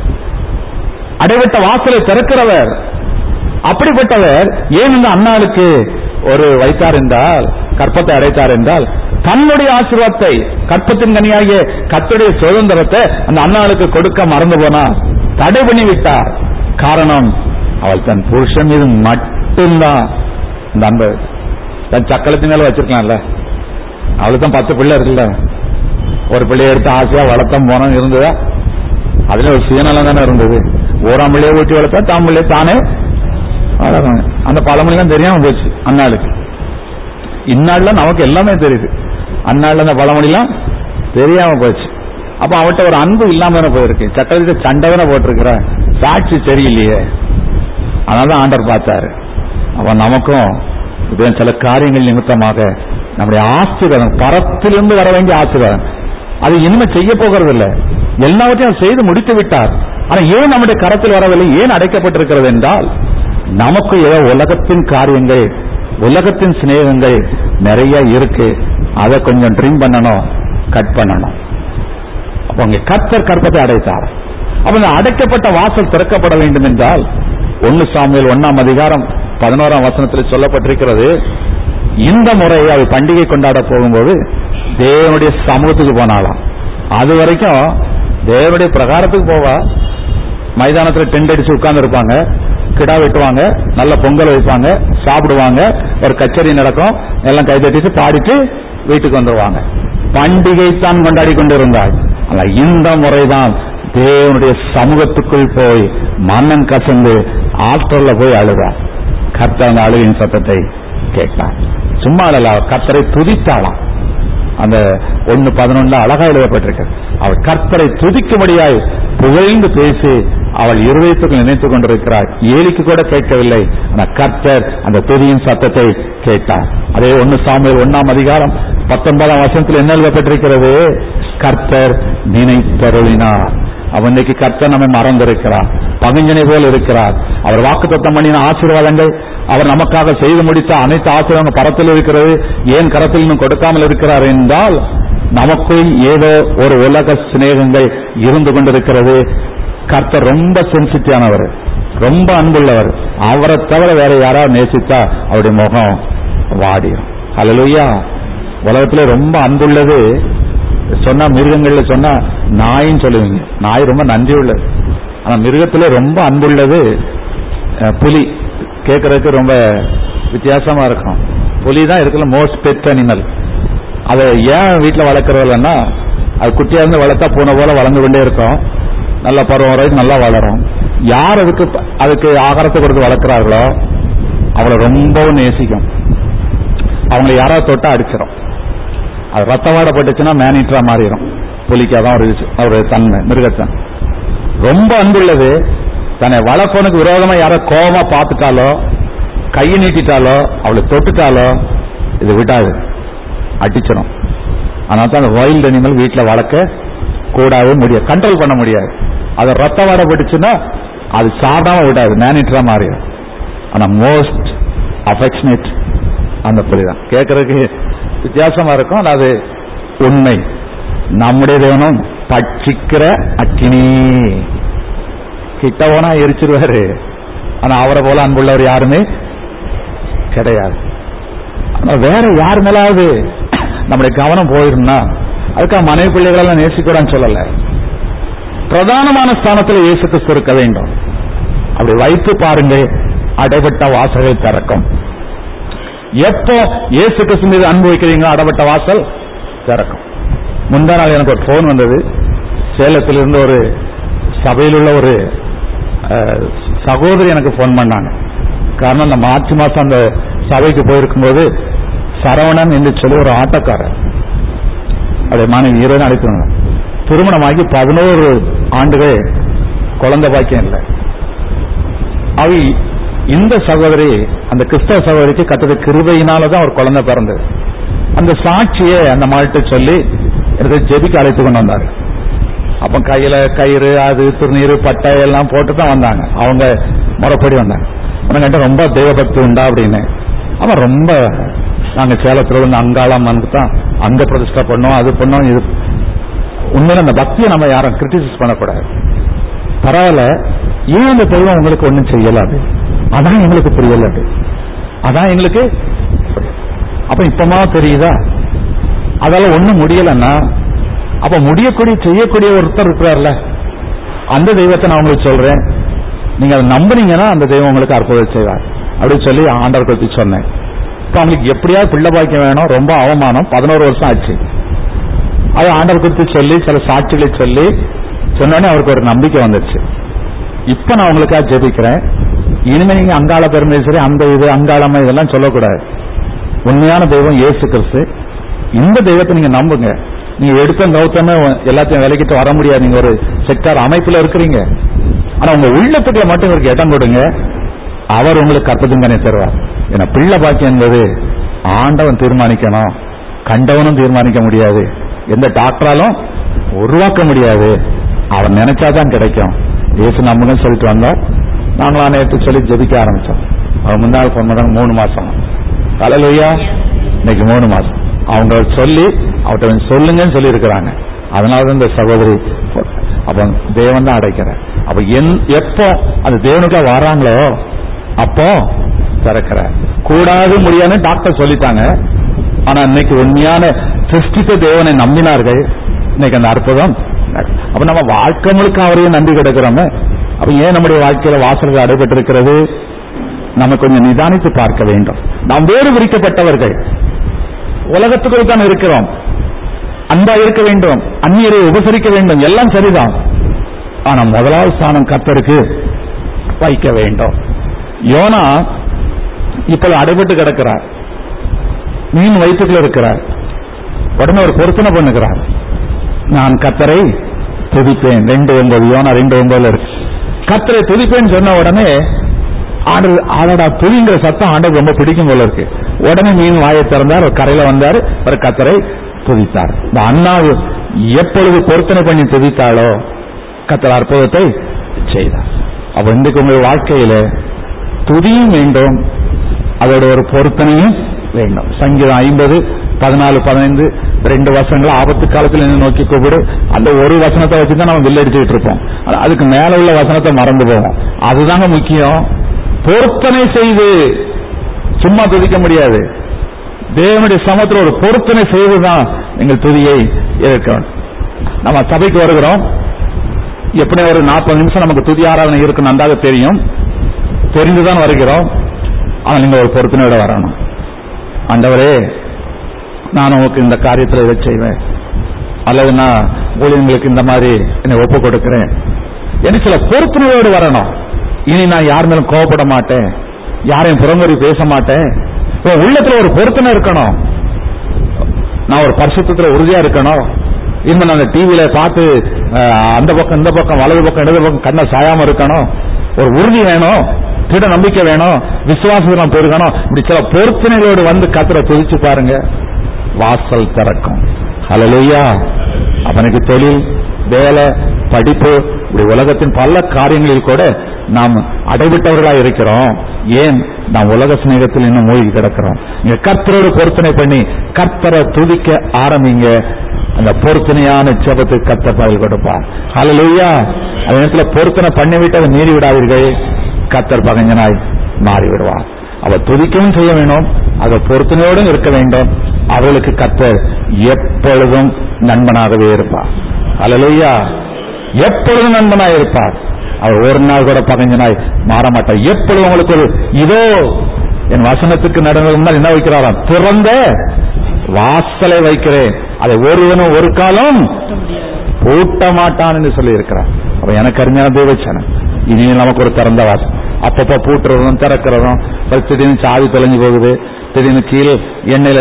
அடைவிட்ட வாசலை திறக்கிறவர். அப்படிப்பட்டவர் ஏன் இந்த அன்னாளுக்கு ஒரு வைத்தார் என்றால், கற்பத்தை அடைத்தார் என்றால், தன்னுடைய ஆசீர்வாதத்தை, கற்பத்தின் கனியாகிய கர்த்தருடைய சுதந்திரத்தை அந்த அன்னாளுக்கு கொடுக்க மறந்து போனார், தடை பண்ணி விட்டார். காரணம், அவள் தன் புருஷன் மீது மட்டும்தான் இந்த அன்பு. தன் சக்களத்தின் மேல வச்சிருக்கலாம்ல, அவளுக்கு தான் பத்து பிள்ளை இருக்குல்ல, ஒரு பிள்ளைய எடுத்து ஆசையா வளர்த்தம் போன இருந்ததா, அதுல ஒரு சுயநலம் தானே இருந்தது. ஓராம் பிள்ளைய ஊட்டி வளர்த்தா தாம் பிள்ளைய தானே வளர்றாங்க. அந்த பழமொழிலாம் தெரியாம போச்சு அந்நாளுக்கு. இந்நாள்ல நமக்கு எல்லாமே தெரியுது, அந்நாள்ல அந்த பழமொழிலாம் தெரியாம போச்சு. அப்ப அவட்ட ஒரு அன்பு இல்லாம போயிருக்கு, சட்டத்தை சண்டை போட்டிருக்கிற, சாட்சி சரியில்லையே. அதனாலதான் ஆண்டர் பார்த்தாரு. அப்ப நமக்கும் சில காரியங்கள் நிமித்தமாக நம்முடைய ஆசீர்வாதம், பரத்திலிருந்து வர வேண்டிய ஆசீர்வாதம், அது இனிமே செய்ய போகிறது இல்லை, எல்லாவற்றையும் செய்து முடித்து விட்டார். ஆனா ஏன் நம்முடைய கரத்தில் வரவில்லை, ஏன் அடைக்கப்பட்டிருக்கிறது என்றால், நமக்கு ஏதோ உலகத்தின் காரியங்கள், உலகத்தின் சிநேகங்கள் நிறைய இருக்கு, அதை கொஞ்சம் ட்ரிம் பண்ணணும், கட் பண்ணணும். அப்ப அங்க கர்த்தர் கற்பத்தை அடைத்தார். அப்ப இந்த அடைக்கப்பட்ட வாசல் திறக்கப்பட வேண்டும் என்றால், ஒன்னு சாமுவேல் ஒன்னாம் அதிகாரம் பதினோராம் வசனத்தில் சொல்லப்பட்டிருக்கிறது, இந்த முறை அது பண்டிகை கொண்டாட போகும்போது தேவனுடைய சமூகத்துக்கு போனாலாம். அது வரைக்கும் தேவனுடைய பிரகாரத்துக்கு போவா, மைதானத்தில் டென்ட் அடிச்சு உட்கார்ந்து இருப்பாங்க, கிடா வெட்டுவாங்க, நல்ல பொங்கல் வைப்பாங்க, சாப்பிடுவாங்க, ஒரு கச்சேரி நடக்கும், எல்லாம் கைதட்டிட்டு பாடிட்டு வீட்டுக்கு வந்துருவாங்க. பண்டிகை தான் கொண்டாடி கொண்டிருந்தாள். இந்த முறைதான் தேவனுடைய சமூகத்துக்குள் போய் மன்னன் கசந்து ஆற்றல்ல போய் அழுதார். கர்த்தர் அந்த அழுவின் சத்தத்தை கேட்டார். சும்மா அழல, கர்த்தரை துதித்தாளாம். அந்த ஒன்னு பதினொன்னுல அழகா எழுதப்பட்டிருக்கு, அவள் கர்த்தரை துதிக்கும்படியாய் புகழ்ந்து பேசி அவள் இருதயத்துக்கு நினைத்துக் கொண்டிருக்கிறாள். ஏலிக்கு கூட கேட்கவில்லை, ஆனா கர்த்தர் அந்த துதியின் சத்தத்தை கேட்டார். அதே ஒன்னு சாமுவேல் ஒன்னாம் அதிகாரம் பத்தொன்பதாம் வசனத்தில் என்ன எழுதப்பட்டிருக்கிறது, கர்த்தர் நினைத்தருளினார். அவன் இன்னைக்கு கர்த்தர் நம்மை மறந்திருக்கிறார், பகிஞ்சனை போல் இருக்கிறார். அவர் வாக்குத்தத்தம் பண்ணின ஆசீர்வாதங்கள், அவர் நமக்காக செய்து முடித்த அனைத்து ஆசீர்வாதம் பரத்தில் இருக்கிறது, ஏன் கரத்தில் இன்னும் கொடுக்காமல் இருக்கிறார் என்றால், நமக்குள் ஏதோ ஒரு உலக சிநேகங்கள் இருந்து கொண்டிருக்கிறது. கர்த்தர் ரொம்ப சென்சிட்டிவானவர், ரொம்ப அன்புள்ளவர். அவரை தவிர வேற யாராவது நேசித்தா அவருடைய முகம் வாடியும். ஹல்லேலூயா. உலகத்திலே ரொம்ப அன்புள்ளது சொன்னா மிருகங்கள்ல சொன்னா நாயின்னு சொல்லுவீங்க, நாய் ரொம்ப நன்றி உள்ளது. ஆனா மிருகத்திலே ரொம்ப அன்புள்ளது புலி. கேட்கறதுக்கு ரொம்ப வித்தியாசமா இருக்கும். புலி தான் இருக்குல்ல மோஸ்ட் பெட் அனிமல். அதை ஏன் வீட்டில் வளர்க்கறதில்லன்னா, அது குட்டியா இருந்து வளர்த்தா பூனை போல வளர்ந்து கொண்டே இருக்கும், நல்ல பருவம் வரைக்கும் நல்லா வளரும். யார் அதுக்கு அதுக்கு ஆகாரத்தை கொடுத்து வளர்க்கிறார்களோ அவளை ரொம்பவும் நேசிக்கும். அவங்களை யாராவது தொட்டா அடிச்சிடும். அது ரத்தவாடப்பட்டுச்சுன்னா மேனிட்டரா மாறிடும். புலிக்காதான் ஒரு ஒரு தன்மை, மிருகத்தன் ரொம்ப அன்புள்ளது. தன்னை வளர்ப்பனுக்கு விரோதமா யாரோ கோபமா பார்த்துட்டாலோ, கையை நீட்டிட்டாலோ, அவளை தொட்டுட்டாலோ இது விடாது, அடிச்சிடும். அதனால தான் அந்த வைல்ட் அனிமல் வீட்டில் வளர்க்க கூடாது, முடியாது, கண்ட்ரோல் பண்ண முடியாது. அது ரத்தவாடப்பட்டுச்சுன்னா அது சாப்பிடாம விடாது, மேனிட்டரா மாறிடும். ஆனா மோஸ்ட் அஃபெக்ஷனேட் அந்த புலிதான். கேட்கறதுக்கு வித்தியாசமா இருக்கும், ஆனா அது உண்மை. நம்முடைய தேவனும் பட்சிக்கிற அக்கினி, கிட்ட போனா எரிச்சிருவாரு. ஆனா அவரை போல அன்புள்ளவர் யாருமே கிடையாது. ஆனா வேற யாரு மேலாவது நம்முடைய கவனம் போயிருந்தா, அதுக்காக மனைவி பிள்ளைகளெல்லாம் நேசிக்கூடான்னு சொல்லல, பிரதானமான ஸ்தானத்தில் இயேசு கிறிஸ்து இருக்க வேண்டும். அப்படி வைத்து பாருங்க, அடைபட்ட வாசல்கள் திறக்கும். எப்போ இயேசு கிறிஸ்து மீது அன்பு வைக்கிறீங்களோ அடைபட்ட வாசல் திறக்கும். முந்தா நாள் எனக்கு ஒரு போன் வந்தது, சேலத்திலிருந்து ஒரு சபையில் உள்ள ஒரு சகோதரி எனக்கு போன் பண்ணாங்க. காரணம், அந்த மார்ச் மாசம் அந்த சபைக்கு போயிருக்கும் போது சரவணன் என்று சொல்லி ஒரு ஆட்டோக்காரர், அவருடைய மனைவி ஈரோடு அழைத்தாங்க. திருமணமாகி பதினோரு ஆண்டுகள் குழந்தை பாக்கியம் இல்லை. அவ இந்த சகோதரி, அந்த கிறிஸ்தவ சகோதரிக்கு கத்தது கிருபையினாலதான் ஒரு குழந்தை பிறந்தது. அந்த சாட்சியை அந்த மாட்ட சொல்லி ஜெபிக்க அழைத்து கொண்டு வந்தார். அப்ப கையில கயிறு அது திருநீர் பட்டை எல்லாம் போட்டு தான் வந்தாங்க. அவங்க முறைப்படி வந்தாங்க. உனக்கிட்ட ரொம்ப தெய்வபக்தி உண்டா அப்படின்னு. அவன் ரொம்ப நாங்க சேலத்துல இருந்து அங்காளம்மனுக்கு தான் அங்க பிரதிஷ்டை பண்ணோம், அது பண்ணோம், இது. உண்மையில அந்த பக்தியை நம்ம யாரும் கிரிட்டிசைஸ் பண்ணக்கூடாது. பரவாயில்ல, ஏன் அந்த தெய்வம் உங்களுக்கு ஒண்ணும் செய்யலாது? அதான் எங்களுக்கு புரியல. அதான் எங்களுக்கு அப்ப இப்பமா தெரியுதா? அதால ஒண்ணும் முடியலன்னா அப்ப முடியக்கூடிய செய்யக்கூடிய ஒருத்தர் இருக்கிறார்ல, அந்த தெய்வத்தை நான் உங்களுக்கு சொல்றேன், நீங்க அதை நம்புனீங்கன்னா அந்த தெய்வம் உங்களுக்கு அற்புதம் செய்வார் அப்படின்னு சொல்லி ஆண்டவர் பத்தி சொன்னேன். இப்ப அவங்களுக்கு எப்படியாவது பிள்ளை பாக்கியம் வேணும், ரொம்ப அவமானம், பதினோரு வருஷம் ஆச்சு. அது ஆண்டவர் குறித்து சொல்லி சில சாட்சிகளை சொல்லி சொன்னோடனே அவருக்கு ஒரு நம்பிக்கை வந்துருச்சு. இப்ப நான் உங்களுக்காக ஜெபிக்கிறேன். இனிமே நீங்க அங்காள பெருமேஸ்வரி அந்த இது அங்காளம்மா இதெல்லாம் சொல்லக்கூடாது. உண்மையான தெய்வம் இயேசு கிறிஸ்து. இந்த தெய்வத்தை நீங்க நம்புங்க. நீங்க எடுத்த கௌத்தமே எல்லாத்தையும் விலகிட்டு வர முடியாது. நீங்க ஒரு செக்டார் அமைப்புல இருக்கிறீங்க. ஆனா உங்க உள்ளத்துக்குள்ள மட்டும் இவருக்கு இடம் கொடுங்க, அவர் உங்களுக்கு கற்பதுங்கனை தருவார். ஏன்னா பிள்ளை பாக்கியம் என்பது ஆண்டவன் தீர்மானிக்கணும், கண்டவனும் தீர்மானிக்க முடியாது, எந்த டாக்டராலும் உருவாக்க முடியாது. அவன் நினைச்சாதான் கிடைக்கும். இயேசு நம்புன்னு சொல்லிட்டு வந்தோம். நாங்களாம் நேற்று சொல்லி ஜெபிக்க ஆரம்பிச்சோம். அவன் முன்னாள் பொண்ணு மூணு மாசம் ஹல்லேலூயா, இன்னைக்கு மூணு மாசம் அவங்க சொல்லி அவர்கிட்ட சொல்லுங்கன்னு சொல்லி இருக்கிறாங்க. அதனாலதான் இந்த சகோதரி அப்ப தேவன் தான் அடைக்கிற. அப்ப எப்போ அந்த தேவனுக்கா வராங்களோ அப்போ திறக்கிற. கூடாது முடியாதுன்னு டாக்டர் சொல்லிட்டாங்க. ஆனா இன்னைக்கு உண்மையான சிருஷ்டித்த தேவனை நம்பினார்கள். இன்னைக்கு அந்த அற்புதம். அப்ப நம்ம வாழ்க்கை முழுக்க அவரையும் நம்பி கிடக்கிறோம். அப்ப ஏன் நம்முடைய வாழ்க்கையில வாசல்கள் அடைபட்டிருக்கிறது? நம்ம கொஞ்சம் நிதானித்து பார்க்க வேண்டும். நாம் வேறு விரிக்கப்பட்டவர்கள், உலகத்துக்குள் தான் இருக்கிறோம். அன்பா இருக்க வேண்டும், அந்நியரை உபசரிக்க வேண்டும், எல்லாம் சரிதான். ஆனா முதலாவது ஸ்தானம் கர்த்தருக்கு வைக்க வேண்டும். யோனா இப்ப அடைபட்டு கிடக்கிறார், மீன் வயிற்றுக்குள்ள இருக்கிறார். உடனே ஒரு பொருத்தனை பண்ணுகிறார், நான் கர்த்தரை துதிப்பேன். ரெண்டு ஒன்பது யோனா ரெண்டு ஒன்பதுல இருக்கு. கர்த்தரை துதிப்பேன்னு சொன்ன உடனே ஆடா துதிங்கிற சத்தம் ஆண்டவர் ரொம்ப பிடிக்கும் போல இருக்கு. உடனே மீன் வாயை திறந்தார், ஒரு கரையில வந்தார், ஒரு கர்த்தரை துதித்தார். இந்த அண்ணா எப்பொழுது பொருத்தனை பண்ணி துதித்தாளோ கர்த்தர் அற்புதத்தை செய்தார். அப்ப இன்றைக்கு உங்கள் வாழ்க்கையில துதியும் வேண்டும், அதோட ஒரு பொருத்தனையும் வேண்டும். சங்கீதம் ஐம்பது பதினாலு பதினைந்து ரெண்டு வசனங்கள் ஆபத்து காலத்தில் என்ன நோக்கி கூப்பிடு, அந்த ஒரு வசனத்தை வச்சுதான் நம்ம வில்லடிச்சுட்டு இருப்போம். அதுக்கு மேல உள்ள வசனத்தை மறந்து போவோம். அதுதாங்க முக்கியம். பொருத்தனை செய்து சும்மா துதிக்க முடியாது. தேவனுடைய சமத்துல ஒரு பொருத்தனை செய்துதான் எங்கள் துதியை ஏற்கணும். நம்ம சபைக்கு வருகிறோம், எப்படி ஒரு நாற்பது நிமிஷம் நமக்கு துதி ஆராதனை இருக்கு நன்றாக தெரியும், தெரிந்துதான் வருகிறோம். ஆனா நீங்க ஒரு பொருத்தனையோட வரணும். ஆண்டவரே, நான் உங்களுக்கு இந்த காரியத்தில் இதை செய்வேன், அல்லது நான் ஊழியர்களுக்கு இந்த மாதிரி என்னை ஒப்பு கொடுக்கிறேன் என்று சில பொருத்தனையோடு வரணும். இனி நான் யார் மேலும் கோபப்பட மாட்டேன், யாரையும் புறங்கொறி பேச மாட்டேன். உள்ளத்துல ஒரு பொருத்தனை இருக்கணும். நான் ஒரு பரிசுத்தத்துல உறுதியா இருக்கணும். இன்னும் நான் டிவியில பார்த்து அந்த பக்கம் இந்த பக்கம் வலது பக்கம் இடது பக்கம் கண்ணை சாயாம இருக்கணும். ஒரு உறுதி வேணும், திட நம்பிக்கை வேணும், விசுவாசம் பெருகணும். இப்படி சில பொருத்தனைகளோடு வந்து கர்த்தரை துதிச்சு பாருங்க, வாசல் திறக்கும். ஹல்லேலூயா. அவனுக்கு தொழில், வேலை, படிப்பு, இப்படி உலகத்தின் பல காரியங்களில் கூட நாம் அடைவிட்டவர்களாக இருக்கிறோம். ஏன்? நாம் உலக சிநேகத்தில் இன்னும் மூழ்கி கிடக்கிறோம். நீங்க கர்த்தரோடு பொருத்தனை பண்ணி கர்த்தரை துதிக்க ஆரம்பிங்க. அந்த பொருத்தனையான ஜெபத்துக்கு கர்த்தர் பதில் கொடுப்பார். ஹல்லேலூயா. அந்த நேரத்துல பொருத்தனை பண்ணிவிட்டு அதை மீறி விடாதீர்கள், கர்த்தர் பகைஞனாய் மாறி விடுவார். அவ துதிக்கவும் செய்ய வேண்டும், அதை பொருத்தனையோடும் இருக்க வேண்டும். அவர்களுக்கு கர்த்தர் எப்பொழுதும் நண்பனாகவே இருப்பார். ஹல்லேலூயா. எப்பொழுதும் நண்பனாய் இருப்பார். அவர் ஒரு நாள் கூட பகைஞனாய் மாற மாட்டார். எப்பொழுதும் உங்களுக்கு ஒரு இதோ என் வசனத்துக்கு நடந்தது முன்னால் என்ன வைக்கிறாராம்? திறந்த வாசலை வைக்கிறேன், அதை ஒருவனும் ஒரு காலம் பூட்ட மாட்டான் என்று சொல்லி இருக்கிறார். அப்ப எனக்கு அறிஞான தேவச்சனம் இனி நமக்கு ஒரு திறந்த வாசல். அப்பப்ப பூட்டுறதும் திறக்கிறதும், திடீர்னு சாவி தொலைஞ்சு போகுது, திடீர்னு கீழே எண்ணெயில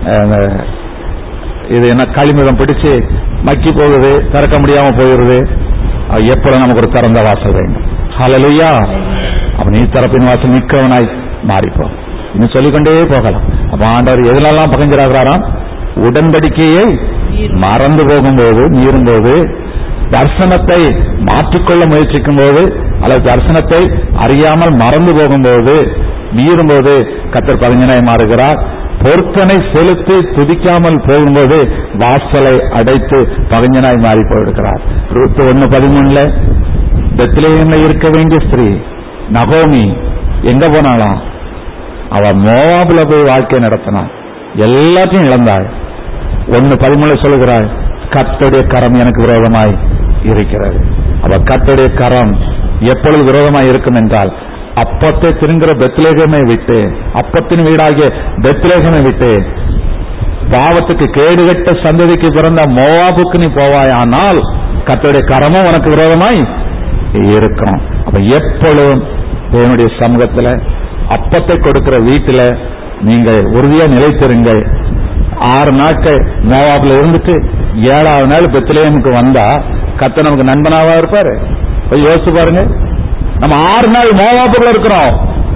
இது என்ன களிமிதம் பிடிச்சு மக்கி போகுது, திறக்க முடியாம போயிடுது. எப்பொழுது நமக்கு ஒரு திறந்த வாசல் வேண்டும். ஹல்லேலூயா. அப்ப நீ திறப்பின் வாசல் மிக்கவனாய் மாறிப்போம். இன்னும் சொல்லிக்கொண்டே போகலாம். அப்ப ஆண்டவர் எதுலெல்லாம் பகைஞ்சிராகிறாராம்? உடன்படிக்கையை மறந்து போகும்போது, மீறும்போது, தரிசனத்தை மாற்றிக்கொள்ள முயற்சிக்கும் போது அல்லது தரிசனத்தை அறியாமல் மறந்து போகும்போது மீறும்போது கர்த்தர் பரிஞ்சனாய் மாறுகிறார். பொருத்தனை செலுத்தி துதிக்காமல் போகும்போது வாசலை அடைத்து பரிஞ்சனாய் மாறி போயிருக்கிறார். ரூத் ஒன்னு பதிமூணுல பெத்லெஹேம்ல இருக்க வேண்டிய ஸ்திரீ நகோமி எங்க போனாலாம்? அவ மோவாபுல போய் வாழ்க்கை நடத்தினாள், எல்லாத்தையும் இழந்தாள். ஒன்னு பதிமூணுல சொல்லுகிறாள், கர்த்தருடைய கரம் எனக்கு விரோதமாய் இருக்கிறது. அவ கர்த்தருடைய கரம் எப்பொழுது விரோதமாய் இருக்கும் என்றால், அப்பத்தை திருங்கிற பெத்லெஹேமை விட்டு, அப்பத்தின் வீடாகிய பெத்லெஹேமை விட்டு பாவத்துக்கு கேடுகட்ட சந்ததிக்கு பிறந்த மோவாபுக்கு நீ போவாயானால் கர்த்தருடைய கரமும் உனக்கு விரோதமாய் இருக்கும். அப்ப எப்பொழுதும் தேவனுடைய சமூகத்துல அப்பத்தை கொடுக்கிற வீட்டுல நீங்கள் உறுதியா நிலைத்திருங்கள். ஆறு நாட்கள் மோவாப்ல இருந்துட்டு ஏழாவது நாள் பெத்லெஹேமுக்கு வந்தா கர்த்தர் நமக்கு நண்பனாவா இருப்பாரு? போய் யோசிச்சு பாருங்க. நம்ம ஆறு நாள் மோவாபுக்குள்ள இருக்கிறோம்,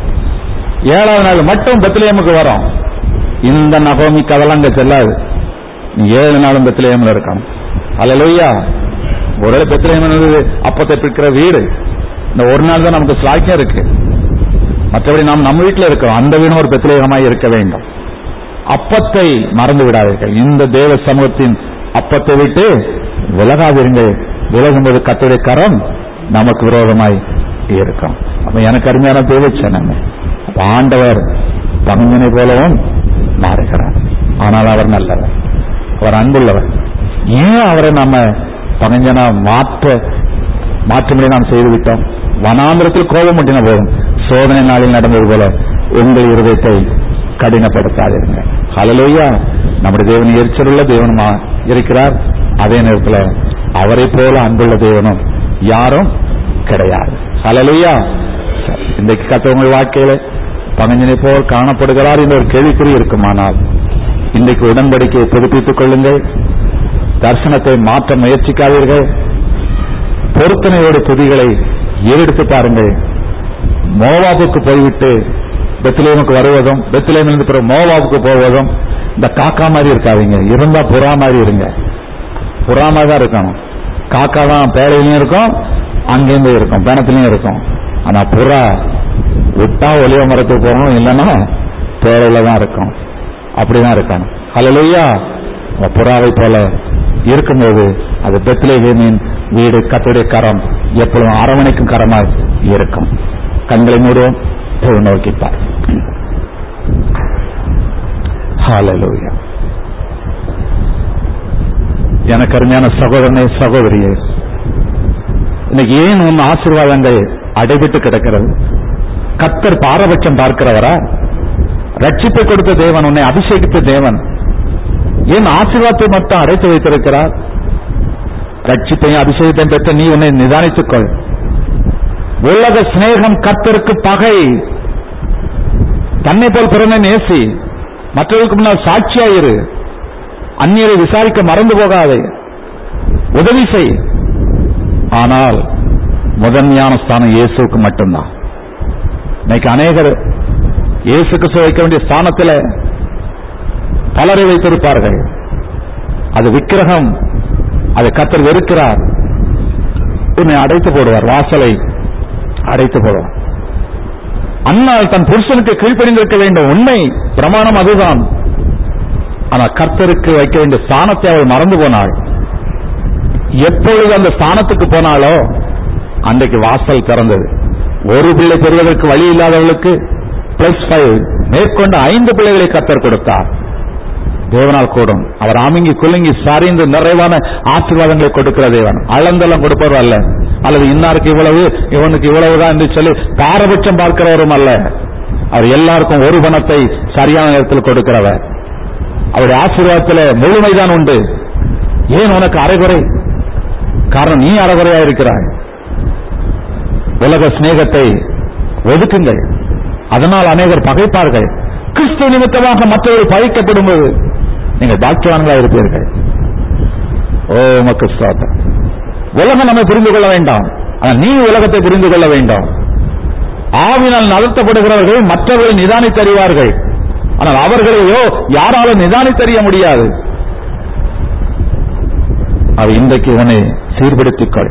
ஏழாவது நாள் மட்டும் பெத்லெஹேமுக்கு வரோம். இந்த நகோமிக்கு அதெல்லாம் அங்க செல்லாது. நீ ஏழு நாளும் பெத்லெஹேம்ல இருக்கணும். அல்லேலூயா. ஒருவேளை பெத்லெஹேம் அப்பத்தை பிடிக்கிற வீடு, இந்த ஒரு நாள் தான் நமக்கு ஸ்லாக்கியம் இருக்கு. மற்றபடி நாம் நம்ம வீட்டில் இருக்கிறோம். அந்த வீடும் ஒரு பெத்லெஹேமாய் இருக்க வேண்டும். அப்பத்தை மறந்து விடாதீர்கள். இந்த தேவ சமூகத்தின் அப்பத்தை விட்டு விலகாதிருங்கள். விலகும்போது கர்த்தருடைய கரம் நமக்கு விரோதமாய் இருக்கும். அப்ப எனக்கு அருமையான தேவச்சனமே, ஆண்டவர் பங்கனை போலவும் மாறுகிறார். ஆனால் அவர் நல்லவர், அவர் அன்புள்ளவர். ஏன் அவரை நம்ம பங்கனா மாற்ற மாற்றும்படி நாம் செய்துவிட்டோம்? வனாந்திரத்தில் கோபம் முட்டின போதும் சோதனை நாளில் நடந்தது போல உங்கள் இருதயத்தை கடினப்படுத்தாதிருங்க. ஹல்லேலூயா. நம்முடைய தேவன் எரிச்சலுள்ள தேவனுமா இருக்கிறார். அதே நேரத்தில் அவரை போல அன்புள்ள தேவனும் யாரும் கிடையாது. ஹல்லேலூயா. இன்றைக்கு கர்த்தர் வாழ்க்கையில பங்கனை போல் காணப்படுகிறார் என்ற ஒரு கேள்விக்குறி இருக்குமானால் இன்றைக்கு உடன்படிக்கையை புதுப்பித்துக் கொள்ளுங்கள். தரிசனத்தை மாற்ற முயற்சிக்காதீர்கள். பொருத்தனையோடு துதிகளை ஏறெடுத்து பாருங்கள். மோவாபுக்கு போய்விட்டு பெத்லெஹேமுக்கு வருவதும், பெத்லெஹேமிலிருந்து பிறகு மோவாபுக்கு போவதும் இந்த காக்கா மாதிரி இருக்காதீங்க. இருந்தா புறா மாதிரி இருங்க. புறா மாதிரி தான் இருக்கணும். காக்கா தான் பேழையிலையும் இருக்கும், அங்கேருந்து இருக்கும், பேனத்திலையும் இருக்கும். ஆனா புறா விட்டா ஒலிவ மரத்துக்கு போகணும், இல்லைன்னா பேழையில தான் இருக்கும். அப்படிதான் இருக்கணும். ஹல்லேலூயா. புறாவை போல இருக்கும்போது அது பெத்லெஹேமின் வீடு கர்த்தருடைய கரம் எப்பொழுதும் அரவணைக்கும் கரமாய் இருக்கும். கண்களை மூடுவோம், நோக்கிப்பார். ஹல்லேலூயா. எனக்கு அருமையான சகோதரனே சகோதரியே, இன்னைக்கு ஏன் உன் ஆசீர்வாதங்கள் அடைபட்டு கிடக்கிறது? கர்த்தர் பாரபட்சம் பார்க்கிறவரா? ரட்சிப்பை கொடுத்த தேவன், உன்னை அபிஷேகித்த தேவன் ஏன் ஆசீர்வாதத்தை மட்டும் அடைத்து வைத்திருக்கிறார்? ரட்சிப்பையும் அபிஷேகத்தையும் பெற்ற நீ உன்னை நிதானித்துக்கொள். உலக சிநேகம் கர்த்தருக்கு பகை. தன்னை போல் பிறனை நேசி, மற்றவர்களுக்கு முன்னால் சாட்சியாயிரு. அந்நியரை விசாரிக்க மறந்து போகாதே, உதவி செய். ஆனால் முதன்மையான ஸ்தானம் இயேசுக்கு மட்டும்தான். இன்னைக்கு அநேகர் இயேசுக்கு வைக்க வேண்டிய ஸ்தானத்தில் பலரை வைத்திருப்பார்கள். அது விக்கிரகம், அதை கர்த்தர் வெறுக்கிறார். உன்னை அடைத்து போடுவார், வாசலை அடைத்து போடுவார். அன்னால் தன் புருஷனுக்கு கீழ்ப்படிந்திருக்க வேண்டும், உண்மை பிரமாணம் அதுதான். ஆனால் கர்த்தருக்கு வைக்க வேண்டிய ஸ்தானத்தை அவள் மறந்து போனாள். எப்பொழுது அந்த ஸ்தானத்துக்கு போனாலோ அன்றைக்கு வாசல் திறந்தது. ஒரு பிள்ளை பெறுவதற்கு வழி இல்லாதவர்களுக்கு பிளஸ் ஃபைவ் மேற்கொண்டு ஐந்து பிள்ளைகளை கர்த்தர் கொடுத்தார். தேவனால் கூடும். அவர் ஆமிங்கி குலுங்கி சாரிந்து நிறைவான ஆசீர்வாதங்களை கொடுக்கிற தேவன். அளந்தெல்லாம் கொடுப்பவர் அல்ல, அல்லது இன்னாருக்கு இவ்வளவு இவனுக்கு இவ்வளவுதான் என்று சொல்லி பாரபட்சம் பார்க்கிறவரும் அல்ல. அவர் எல்லாருக்கும் ஒரு பணத்தை சரியான நேரத்தில் கொடுக்கிறவர். அவருடைய ஆசீர்வாதத்தில் முழுமைதான் உண்டு. ஏன் உனக்கு அரைகுறை? காரணம் நீ அரைகுறையா இருக்கிறாய். உலக சிநேகத்தை ஒதுக்குங்கள். அதனால் அநேகர் பகைப்பார்கள். கிறிஸ்துவ நிமித்தமாக மற்றவர்கள் பகைக்கப்படும் போது நீங்கள் பாக்கியவான்களா இருப்பீர்கள். ஓ உமக்கு ஸ்தோத்திரம். உலகம் நம்மை புரிந்து கொள்ள வேண்டாம், ஆனால் நீ உலகத்தை புரிந்து கொள்ள வேண்டும். ஆவினால் நடத்தப்படுகிறவர்கள் மற்றவர்களை நிதானித்தறிவார்கள், ஆனால் அவர்களையோ யாராலும் நிதானித்தறிய முடியாது. அது இன்றைக்கு உன்னை சீர்படுத்திக்கொள்.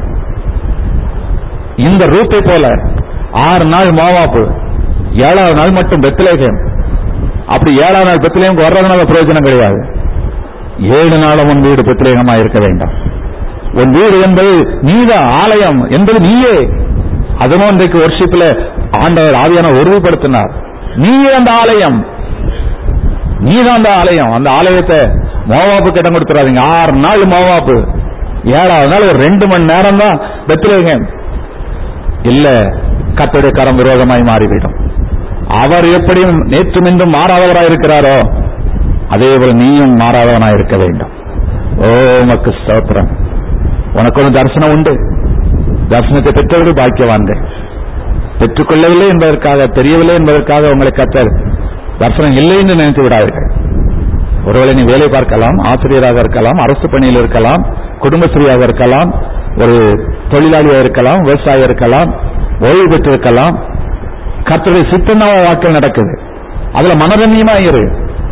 இந்த ரூத்தை போல ஆறு நாள் மோவாபு, ஏழாவது நாள் மட்டும் பெத்லகேம். அப்படி ஏழாவது நாள் பெத்லகேமுக்கு வர்றதுனால பிரயோஜனம் கிடையாது. ஏழு நாளும் உன் வீடு பெத்லகேமா இருக்க வேண்டாம். உன் வீடு என்பது நீத ஆலயம் என்பது நீயே. அதுவும் இன்றைக்கு வர்ஷிப்ல ஆண்டவர் ஆவியான உறுதிப்படுத்தினார். நீயே அந்த ஆலயம், நீதான் அந்த ஆலயம். அந்த ஆலயத்தை மோவாபுக்கு இடம் கொடுத்துறாதீங்க. ஆறு நாள் மோவாபு, ஏழாவது நாள் ஒரு ரெண்டு மணி நேரம் தான் பெத்லகேம். இல்ல, கர்த்தருடைய கரம் விரோதமாய் மாறிவிடும். அவர் எப்படியும் நேற்றும் இன்றும் மாறாதவராய் இருக்கிறாரோ அதே போல நீயும் மாறாதவனாய் இருக்க வேண்டும். ஓ உமக்கு ஸ்தோத்திரம். உனக்கு ஒரு தரிசனம் உண்டு. தரிசனத்தை பெற்றவர்கள் பாக்கியவான்கள். பெற்றுக்கொள்ளவில்லை என்பதற்காக, தெரியவில்லை என்பதற்காக உங்களை கர்த்தர் தரிசனம் இல்லை என்று நினைத்து விடாதீர்கள். ஒருவேளை நீ வேலை பார்க்கலாம், ஆசிரியராக இருக்கலாம், அரசு பணியில் இருக்கலாம், குடும்பஸ்ரீயாக இருக்கலாம், ஒரு தொழிலாளியாக இருக்கலாம், விவசாயம் இருக்கலாம், ஓய்வு பெற்றிருக்கலாம். கர்த்தருடைய சித்தம் வாழ்க்கை நடக்குது. அதுல மனரண்யமா இரு.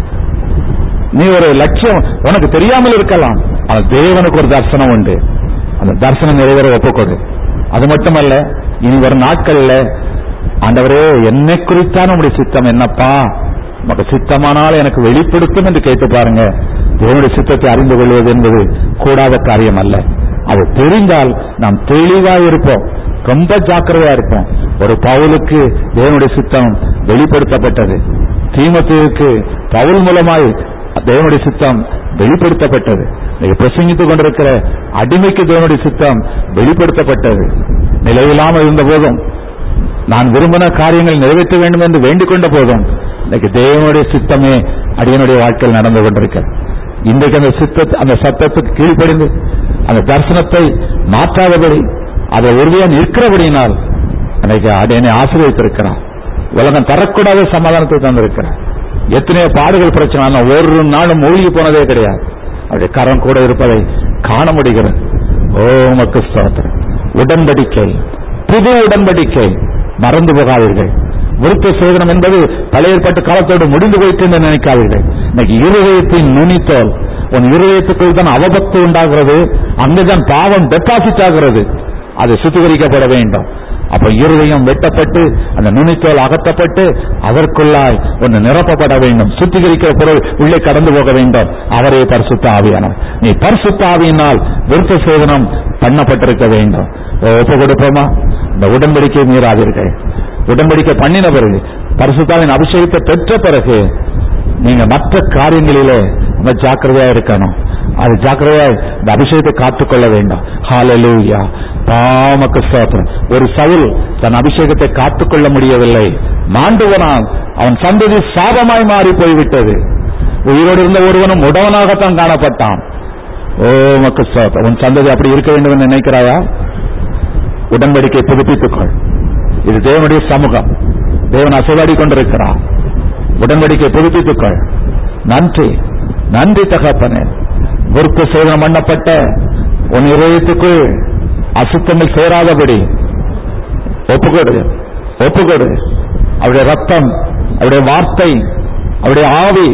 நீ ஒரு லட்சியம் உனக்கு தெரியாமல் இருக்கலாம். ஆனா தேவனுக்கு ஒரு தரிசனம் உண்டு. அந்த தரிசனம் நிறைவேற ஒப்புக்கொடு. அது மட்டுமல்ல, இனி வரும் நாட்கள்ல ஆண்டவரே என்னை குறித்தான உங்களுடைய சித்தம் என்னப்பா, உனக்கு சித்தமானால் எனக்கு வெளிப்படுத்தும் என்று கேட்டு பாருங்க. தேவனுடைய சித்தத்தை அறிந்து கொள்வது என்பது கூடாத காரியம் அல்ல. அது தெரிந்தால் நாம் தெளிவாக இருப்போம், ரொம்ப ஜாக்கிரதையா இருப்போம். ஒரு பவுலுக்கு தேவனுடைய சித்தம் வெளிப்படுத்தப்பட்டது. தீமோத்தேயுவுக்கு பவுல் மூலமாய் தேவனுடைய சித்தம் வெளிப்படுத்தப்பட்டது. பிரசங்கித்துக் கொண்டிருக்கிற அடிமைக்கு தேவனுடைய சித்தம் வெளிப்படுத்தப்பட்டது. நிலையில்லாமல் இருந்த போதும், நான் விரும்பின காரியங்கள் நிறைவேற்ற வேண்டும் என்று வேண்டிக் கொண்ட போதும், இன்னைக்கு தேவனுடைய சித்தமே அடியனுடைய வாழ்க்கையில் நடந்து கொண்டிருக்கிறது. இன்றைக்கு அந்த சித்த அந்த சத்தத்துக்கு கீழ்ப்படிந்து அந்த தரிசனத்தை மாற்றாதபடி அதை உறுதியா நிற்கிறபடியினால் அன்றைக்கு அடியனை ஆசீர்வதித்திருக்கிறார். உலகம் தரக்கூடாத சமாதானத்தை தந்திருக்கிறார். எத்தனையோ பாடுகள் பிரச்சனை ஒரு நாளும் மூழ்கி போனதே கிடையாது. அவருடைய கரம் கூட இருப்பதை காண முடிகிறது. ஓ உமக்கு ஸ்தோத்திரம். உடன்படிக்கை, புது உடன்படிக்கை, மறந்து போகாதீர்கள். விருத்த சேதனம் என்பது பழைய ஏற்பாட்டு காலத்தோடு முடிந்து போயிட்டு என்று நினைக்காதீர்கள். இன்னைக்கு இருதயத்தின் நுனித்தோல், உன் இருதயத்துக்குள் தான் அவபத்து உண்டாகிறது, அங்குதான் பாவம் டெபாசிட் ஆகிறது. அது சுத்திகரிக்கப்பட வேண்டும். அப்ப இருதயம் வெட்டப்பட்டு அந்த நுனித்தோல் அகற்றப்பட்டு அதற்குள்ளாய் ஒன்று நிரப்பப்பட வேண்டும். சுத்திகரிக்கிற பொருள் உள்ளே கடந்து போக வேண்டும். அவரே பரிசுத்த ஆவியானவர். நீ பரிசுத்த ஆவியினால் விருத்த சேதனம் பண்ணப்பட்டிருக்க வேண்டும். ஒப்பு கொடுப்போமா? இந்த உடன்படிக்கை மீறாதீர்கள். உடன்படிக்கை பண்ணின பிறகு, பரிசுத்தாவின் அபிஷேகத்தை பெற்ற பிறகு நீங்க மற்ற காரியங்களிலே ரொம்ப ஜாக்கிரதையா இருக்கணும். அது ஜாக்கிரதையா இந்த அபிஷேகத்தை காத்துக்கொள்ள வேண்டும். ஹல்லேலூயா. பாமக்கு ஸ்தோத்திரம். ஒரு சவுல் தன் அபிஷேகத்தை காத்துக்கொள்ள முடியவில்லை, மாண்டு போனான். அவன் சந்ததி சாபமாய் மாறி போய்விட்டது. உயிரோடு இருந்த ஒருவனும் உடவனாகத்தான் காணப்பட்டான். ஓ மக்கு ஸ்தோத்திரம். உன் சந்ததி அப்படி இருக்க வேண்டும் என்று நினைக்கிறாயா? உடன்படிக்கை புதுப்பித்துக்கொள். இது தேவனுடைய சமூகம். தேவன் அசைவாடி கொண்டிருக்கிறார். உடன்படிக்கை புதுப்பித்துக்கொள். நன்றி, நன்றி தகப்பனே. விருத்த சேதனம் பண்ணப்பட்ட உன் இதயத்துக்குள் அசுத்தங்கள் சேராதபடி ஒப்புக்கொடு, ஒப்புக்கொடு. அவருடைய ரத்தம், அவருடைய வார்த்தை, அவருடைய ஆவி,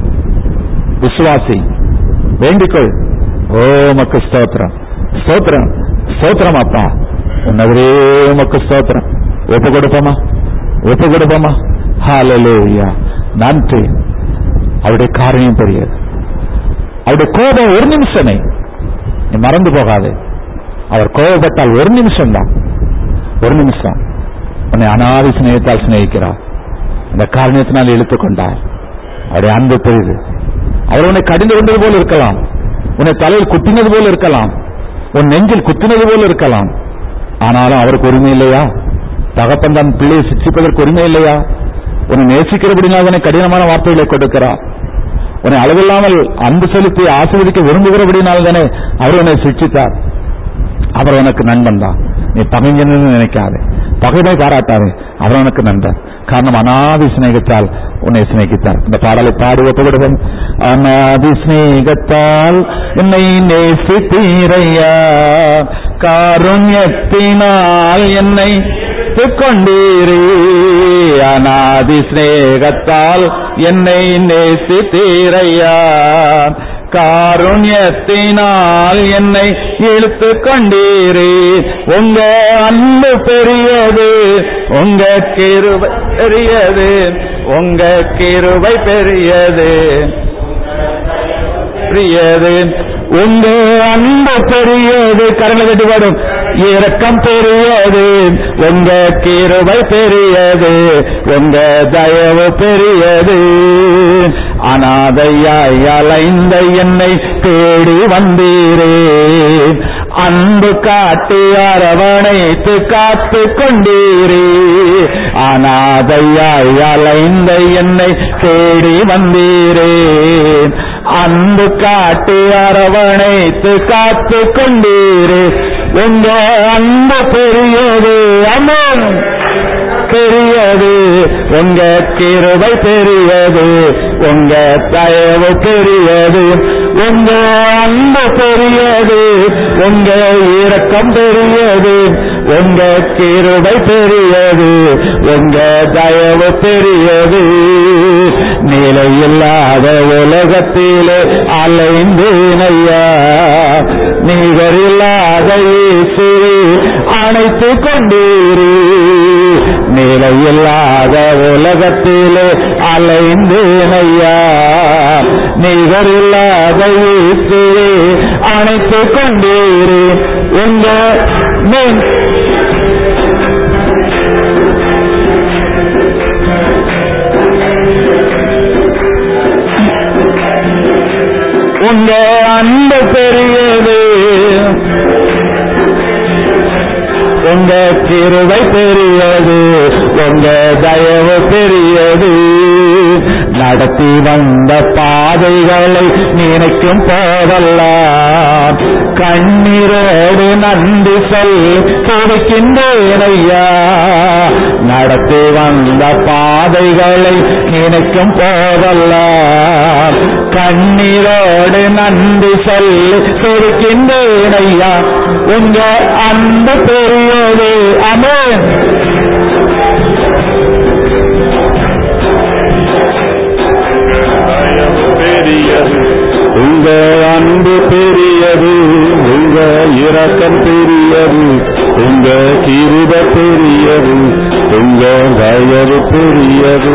விசுவாசி, வேண்டிக்கொள். ஓ மக்கு ஸ்தோத்திரம், ஸ்தோத்திரம், ஸ்தோத்திரம். அப்பா உன்னவரே மக்கு ஸ்தோத்திரம். ஒப்பு கொடுப்போமா? ஒப்பு கொடுப்போமா? ஹல்லேலூயா. நன்றி. அவருடைய காரியம் பெரியது. அவருடைய கோபம் ஒரு நிமிஷமே, நீ மறந்து போகாது. அவர் கோபப்பட்டால் ஒரு நிமிஷம் தான், ஒரு நிமிஷம். உன்னை அனாதி சிநேகத்தால் சிநேகிக்கிறார். அந்த காரணத்தினால் இழுத்துக் கொண்டார். அவருடைய அன்பு பெரிது. அவர் உன்னை கடிந்து கொண்டது போல இருக்கலாம், உன்னை தலையில் குத்தினது போல இருக்கலாம், உன் நெஞ்சில் குத்தினது போல இருக்கலாம். ஆனாலும் அவருக்கு உரிமை இல்லையா? தகப்பன் தன் பிள்ளையை சிக்ஷிப்பதற்கு உரிமை இல்லையா? உன்னை நேசிக்கிறபடினால் உன்னை கடினமான வார்த்தைகளை கொடுக்கிறார். உன்னை அளவில்லாமல் அன்பு செலுத்தி ஆசீர்வதிக்க விரும்புகிறபடினால் தானே அவர் உன்னை சிக்ஷித்தார். அவர் உனக்கு நண்பன் தான். நீ பகைஞன்னு நினைக்காது, பகைமை பாராட்டாது. அவர் உனக்கு நண்பன். காரணம் அநாதி சிநேகத்தால் உன்னை சிநேகித்தார். இந்த பாடலை பாடி ஒப்புவிடுவோம். அநாதி சிநேகத்தால் என்னை நேசித்தீரையா, காருண்யத்தினால் என்னை கொண்டீரே. அநாதி சிநேகத்தால் என்னை நேசித்தீரையா, காருண்யத்தினால் என்னை இழுத்து கொண்டீரே. உங்க அன்பு பெரியது, உங்க கிருபை பெரியது, உங்க கிருபை பெரியது பெரியது. உங்க அன்பு பெரியது, கரங்களை கட்டி பாடும். இரக்கம் பெரியது, உங்க கிருபை பெரியது, உங்க தயவு பெரியது. அநாதையாய் அலைந்த என்னை தேடி வந்தீரே. அன்பு காட்டி அரவணைத்து காத்து கொண்டீரே. அநாதையாய் அலைந்த என்னை தேடி வந்தீரே. அன்பு காட்டி அரவணைத்து காத்து கொண்டீரே. உங்க அன்பு பெரியது, அமன் பெரியது, உங்க கிருபை பெரியது, உங்க தயவு பெரியது. உங்க அன்பு பெரியது, உங்க இரக்கம் பெரியது, உங்க கிருபை பெரியது, உங்க தயவு பெரியது. நிலையில்லாத உலகத்திலே அலைந்தேனையா, நிகரில்லாத இயேசுவே அணைத்து கொண்டீரே. நிலையில்லாத உலகத்திலே அலைந்தேனையா, நிகரில்லாத இயேசுவே அணைத்து கொண்டீரே. உங்க உங்க அன்பு பெரியது, உங்க கிருபை பெரியது, உங்க தயவு பெரியது. நடத்தி வந்த பாதைகளை நினைக்கும் போதெல்லாம் கண்ணீரோடு நன்றி சொல்லி துடிக்கின்றேன் ஐயா. நடத்தி வந்த பாதைகளை நினைக்கும் போதெல்லாம் கண்ணீரோடு நன்றி சொல்லி துடிக்கின்றேன் ஐயா. உங்க அன்பு பெரியது, ஆமென். உங்க அன்பு பெரியது, உங்க இரக்கம் பெரியது, உங்க கிருபை பெரியது, உங்க தயவு பெரியது.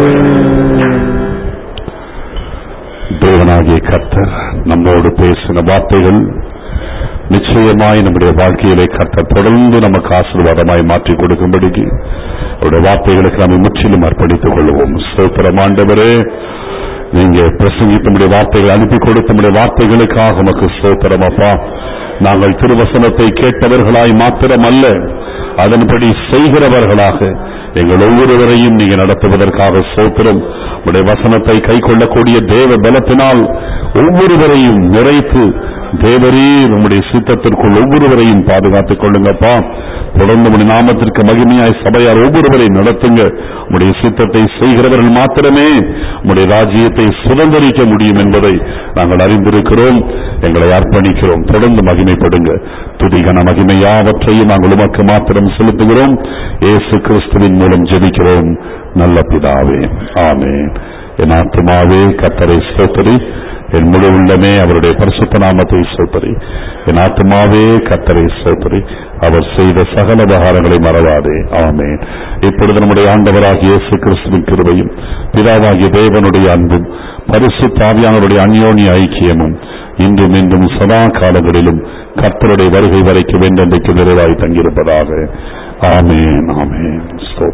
தேவனாகிய கர்த்தர் நம்மோடு பேசின வார்த்தைகள் நிச்சயமாய் நம்முடைய வாழ்க்கையிலே கர்த்தர் தொடர்ந்து நமக்கு ஆசீர்வாதமாய் மாற்றிக் கொடுக்கும்படிக்கு அவருடைய வார்த்தைகளுக்கு நம்மை முற்றிலும் அர்ப்பணித்துக் கொள்வோம். ஸ்தோத்திரம் ஆண்டவரே, நீங்க பிரசங்கித்தமுடைய வார்த்தைகளை அனுப்பி கொடுத்தமுடைய வார்த்தைகளுக்காக உமக்கு ஸ்தோத்திரம் அப்பா. நாங்கள் திருவசனத்தை கேட்டவர்களாய் மாத்திரமல்ல, அதன்படி செய்கிறவர்களாக எங்கள் ஒவ்வொருவரையும் நீங்க நடத்துவதற்காக ஸ்தோத்திரம். உடைய வசனத்தை கை கொள்ளக்கூடிய தேவ பலத்தினால் ஒவ்வொருவரையும் நிறைத்து தேவரே நம்முடைய சித்தத்திற்குள் ஒவ்வொருவரையும் பாதுகாத்துக் கொள்ளுங்கப்பா. தொடர்ந்து உடைய நாமத்திற்கு மகிமையாய் சபையார் ஒவ்வொருவரையும் நடத்துங்க. உடைய சித்தத்தை செய்கிறவர்கள் மாத்திரமே உடைய ராஜ்யத்தை சுதந்திரிக்க முடியும் என்பதை நாங்கள் அறிந்திருக்கிறோம். எங்களை அர்ப்பணிக்கிறோம். தொடர்ந்து மகிமைப்படுங்க. துதிகன மகிமை யாவற்றையும் நாங்கள் உமக்கு மாத்திரம் செலுத்துகிறோம். இயேசு கிறிஸ்துவின் மூலம் ஜெபிக்கிறோம் நல்ல பிதாவே, ஆமென். என் ஆத்துமாவே கர்த்தரை ஸ்தோத்திரி, என் முழு உள்ளமே அவருடைய பரிசுத்த நாமத்தை ஸ்தோத்திரி. என் ஆத்துமாவே கர்த்தரை ஸ்தோத்திரி, அவர் செய்த சகல உபகாரங்களை மறவாதே, ஆமென். இப்பொழுது நம்முடைய ஆண்டவராகிய இயேசு கிறிஸ்துவின் கிருபையும் பிதாவாகிய தேவனுடைய அன்பும் பரிசுத்த ஆவியானவருடைய அந்யோன்ய ஐக்கியமும் இன்றும் இன்றும் சதா காலங்களிலும் கர்த்தருடைய வருகை வரைக்கும் என்றென்றைக்கு நிறைவாய் தங்கியிருப்பதாக, ஆமென், ஆமென்.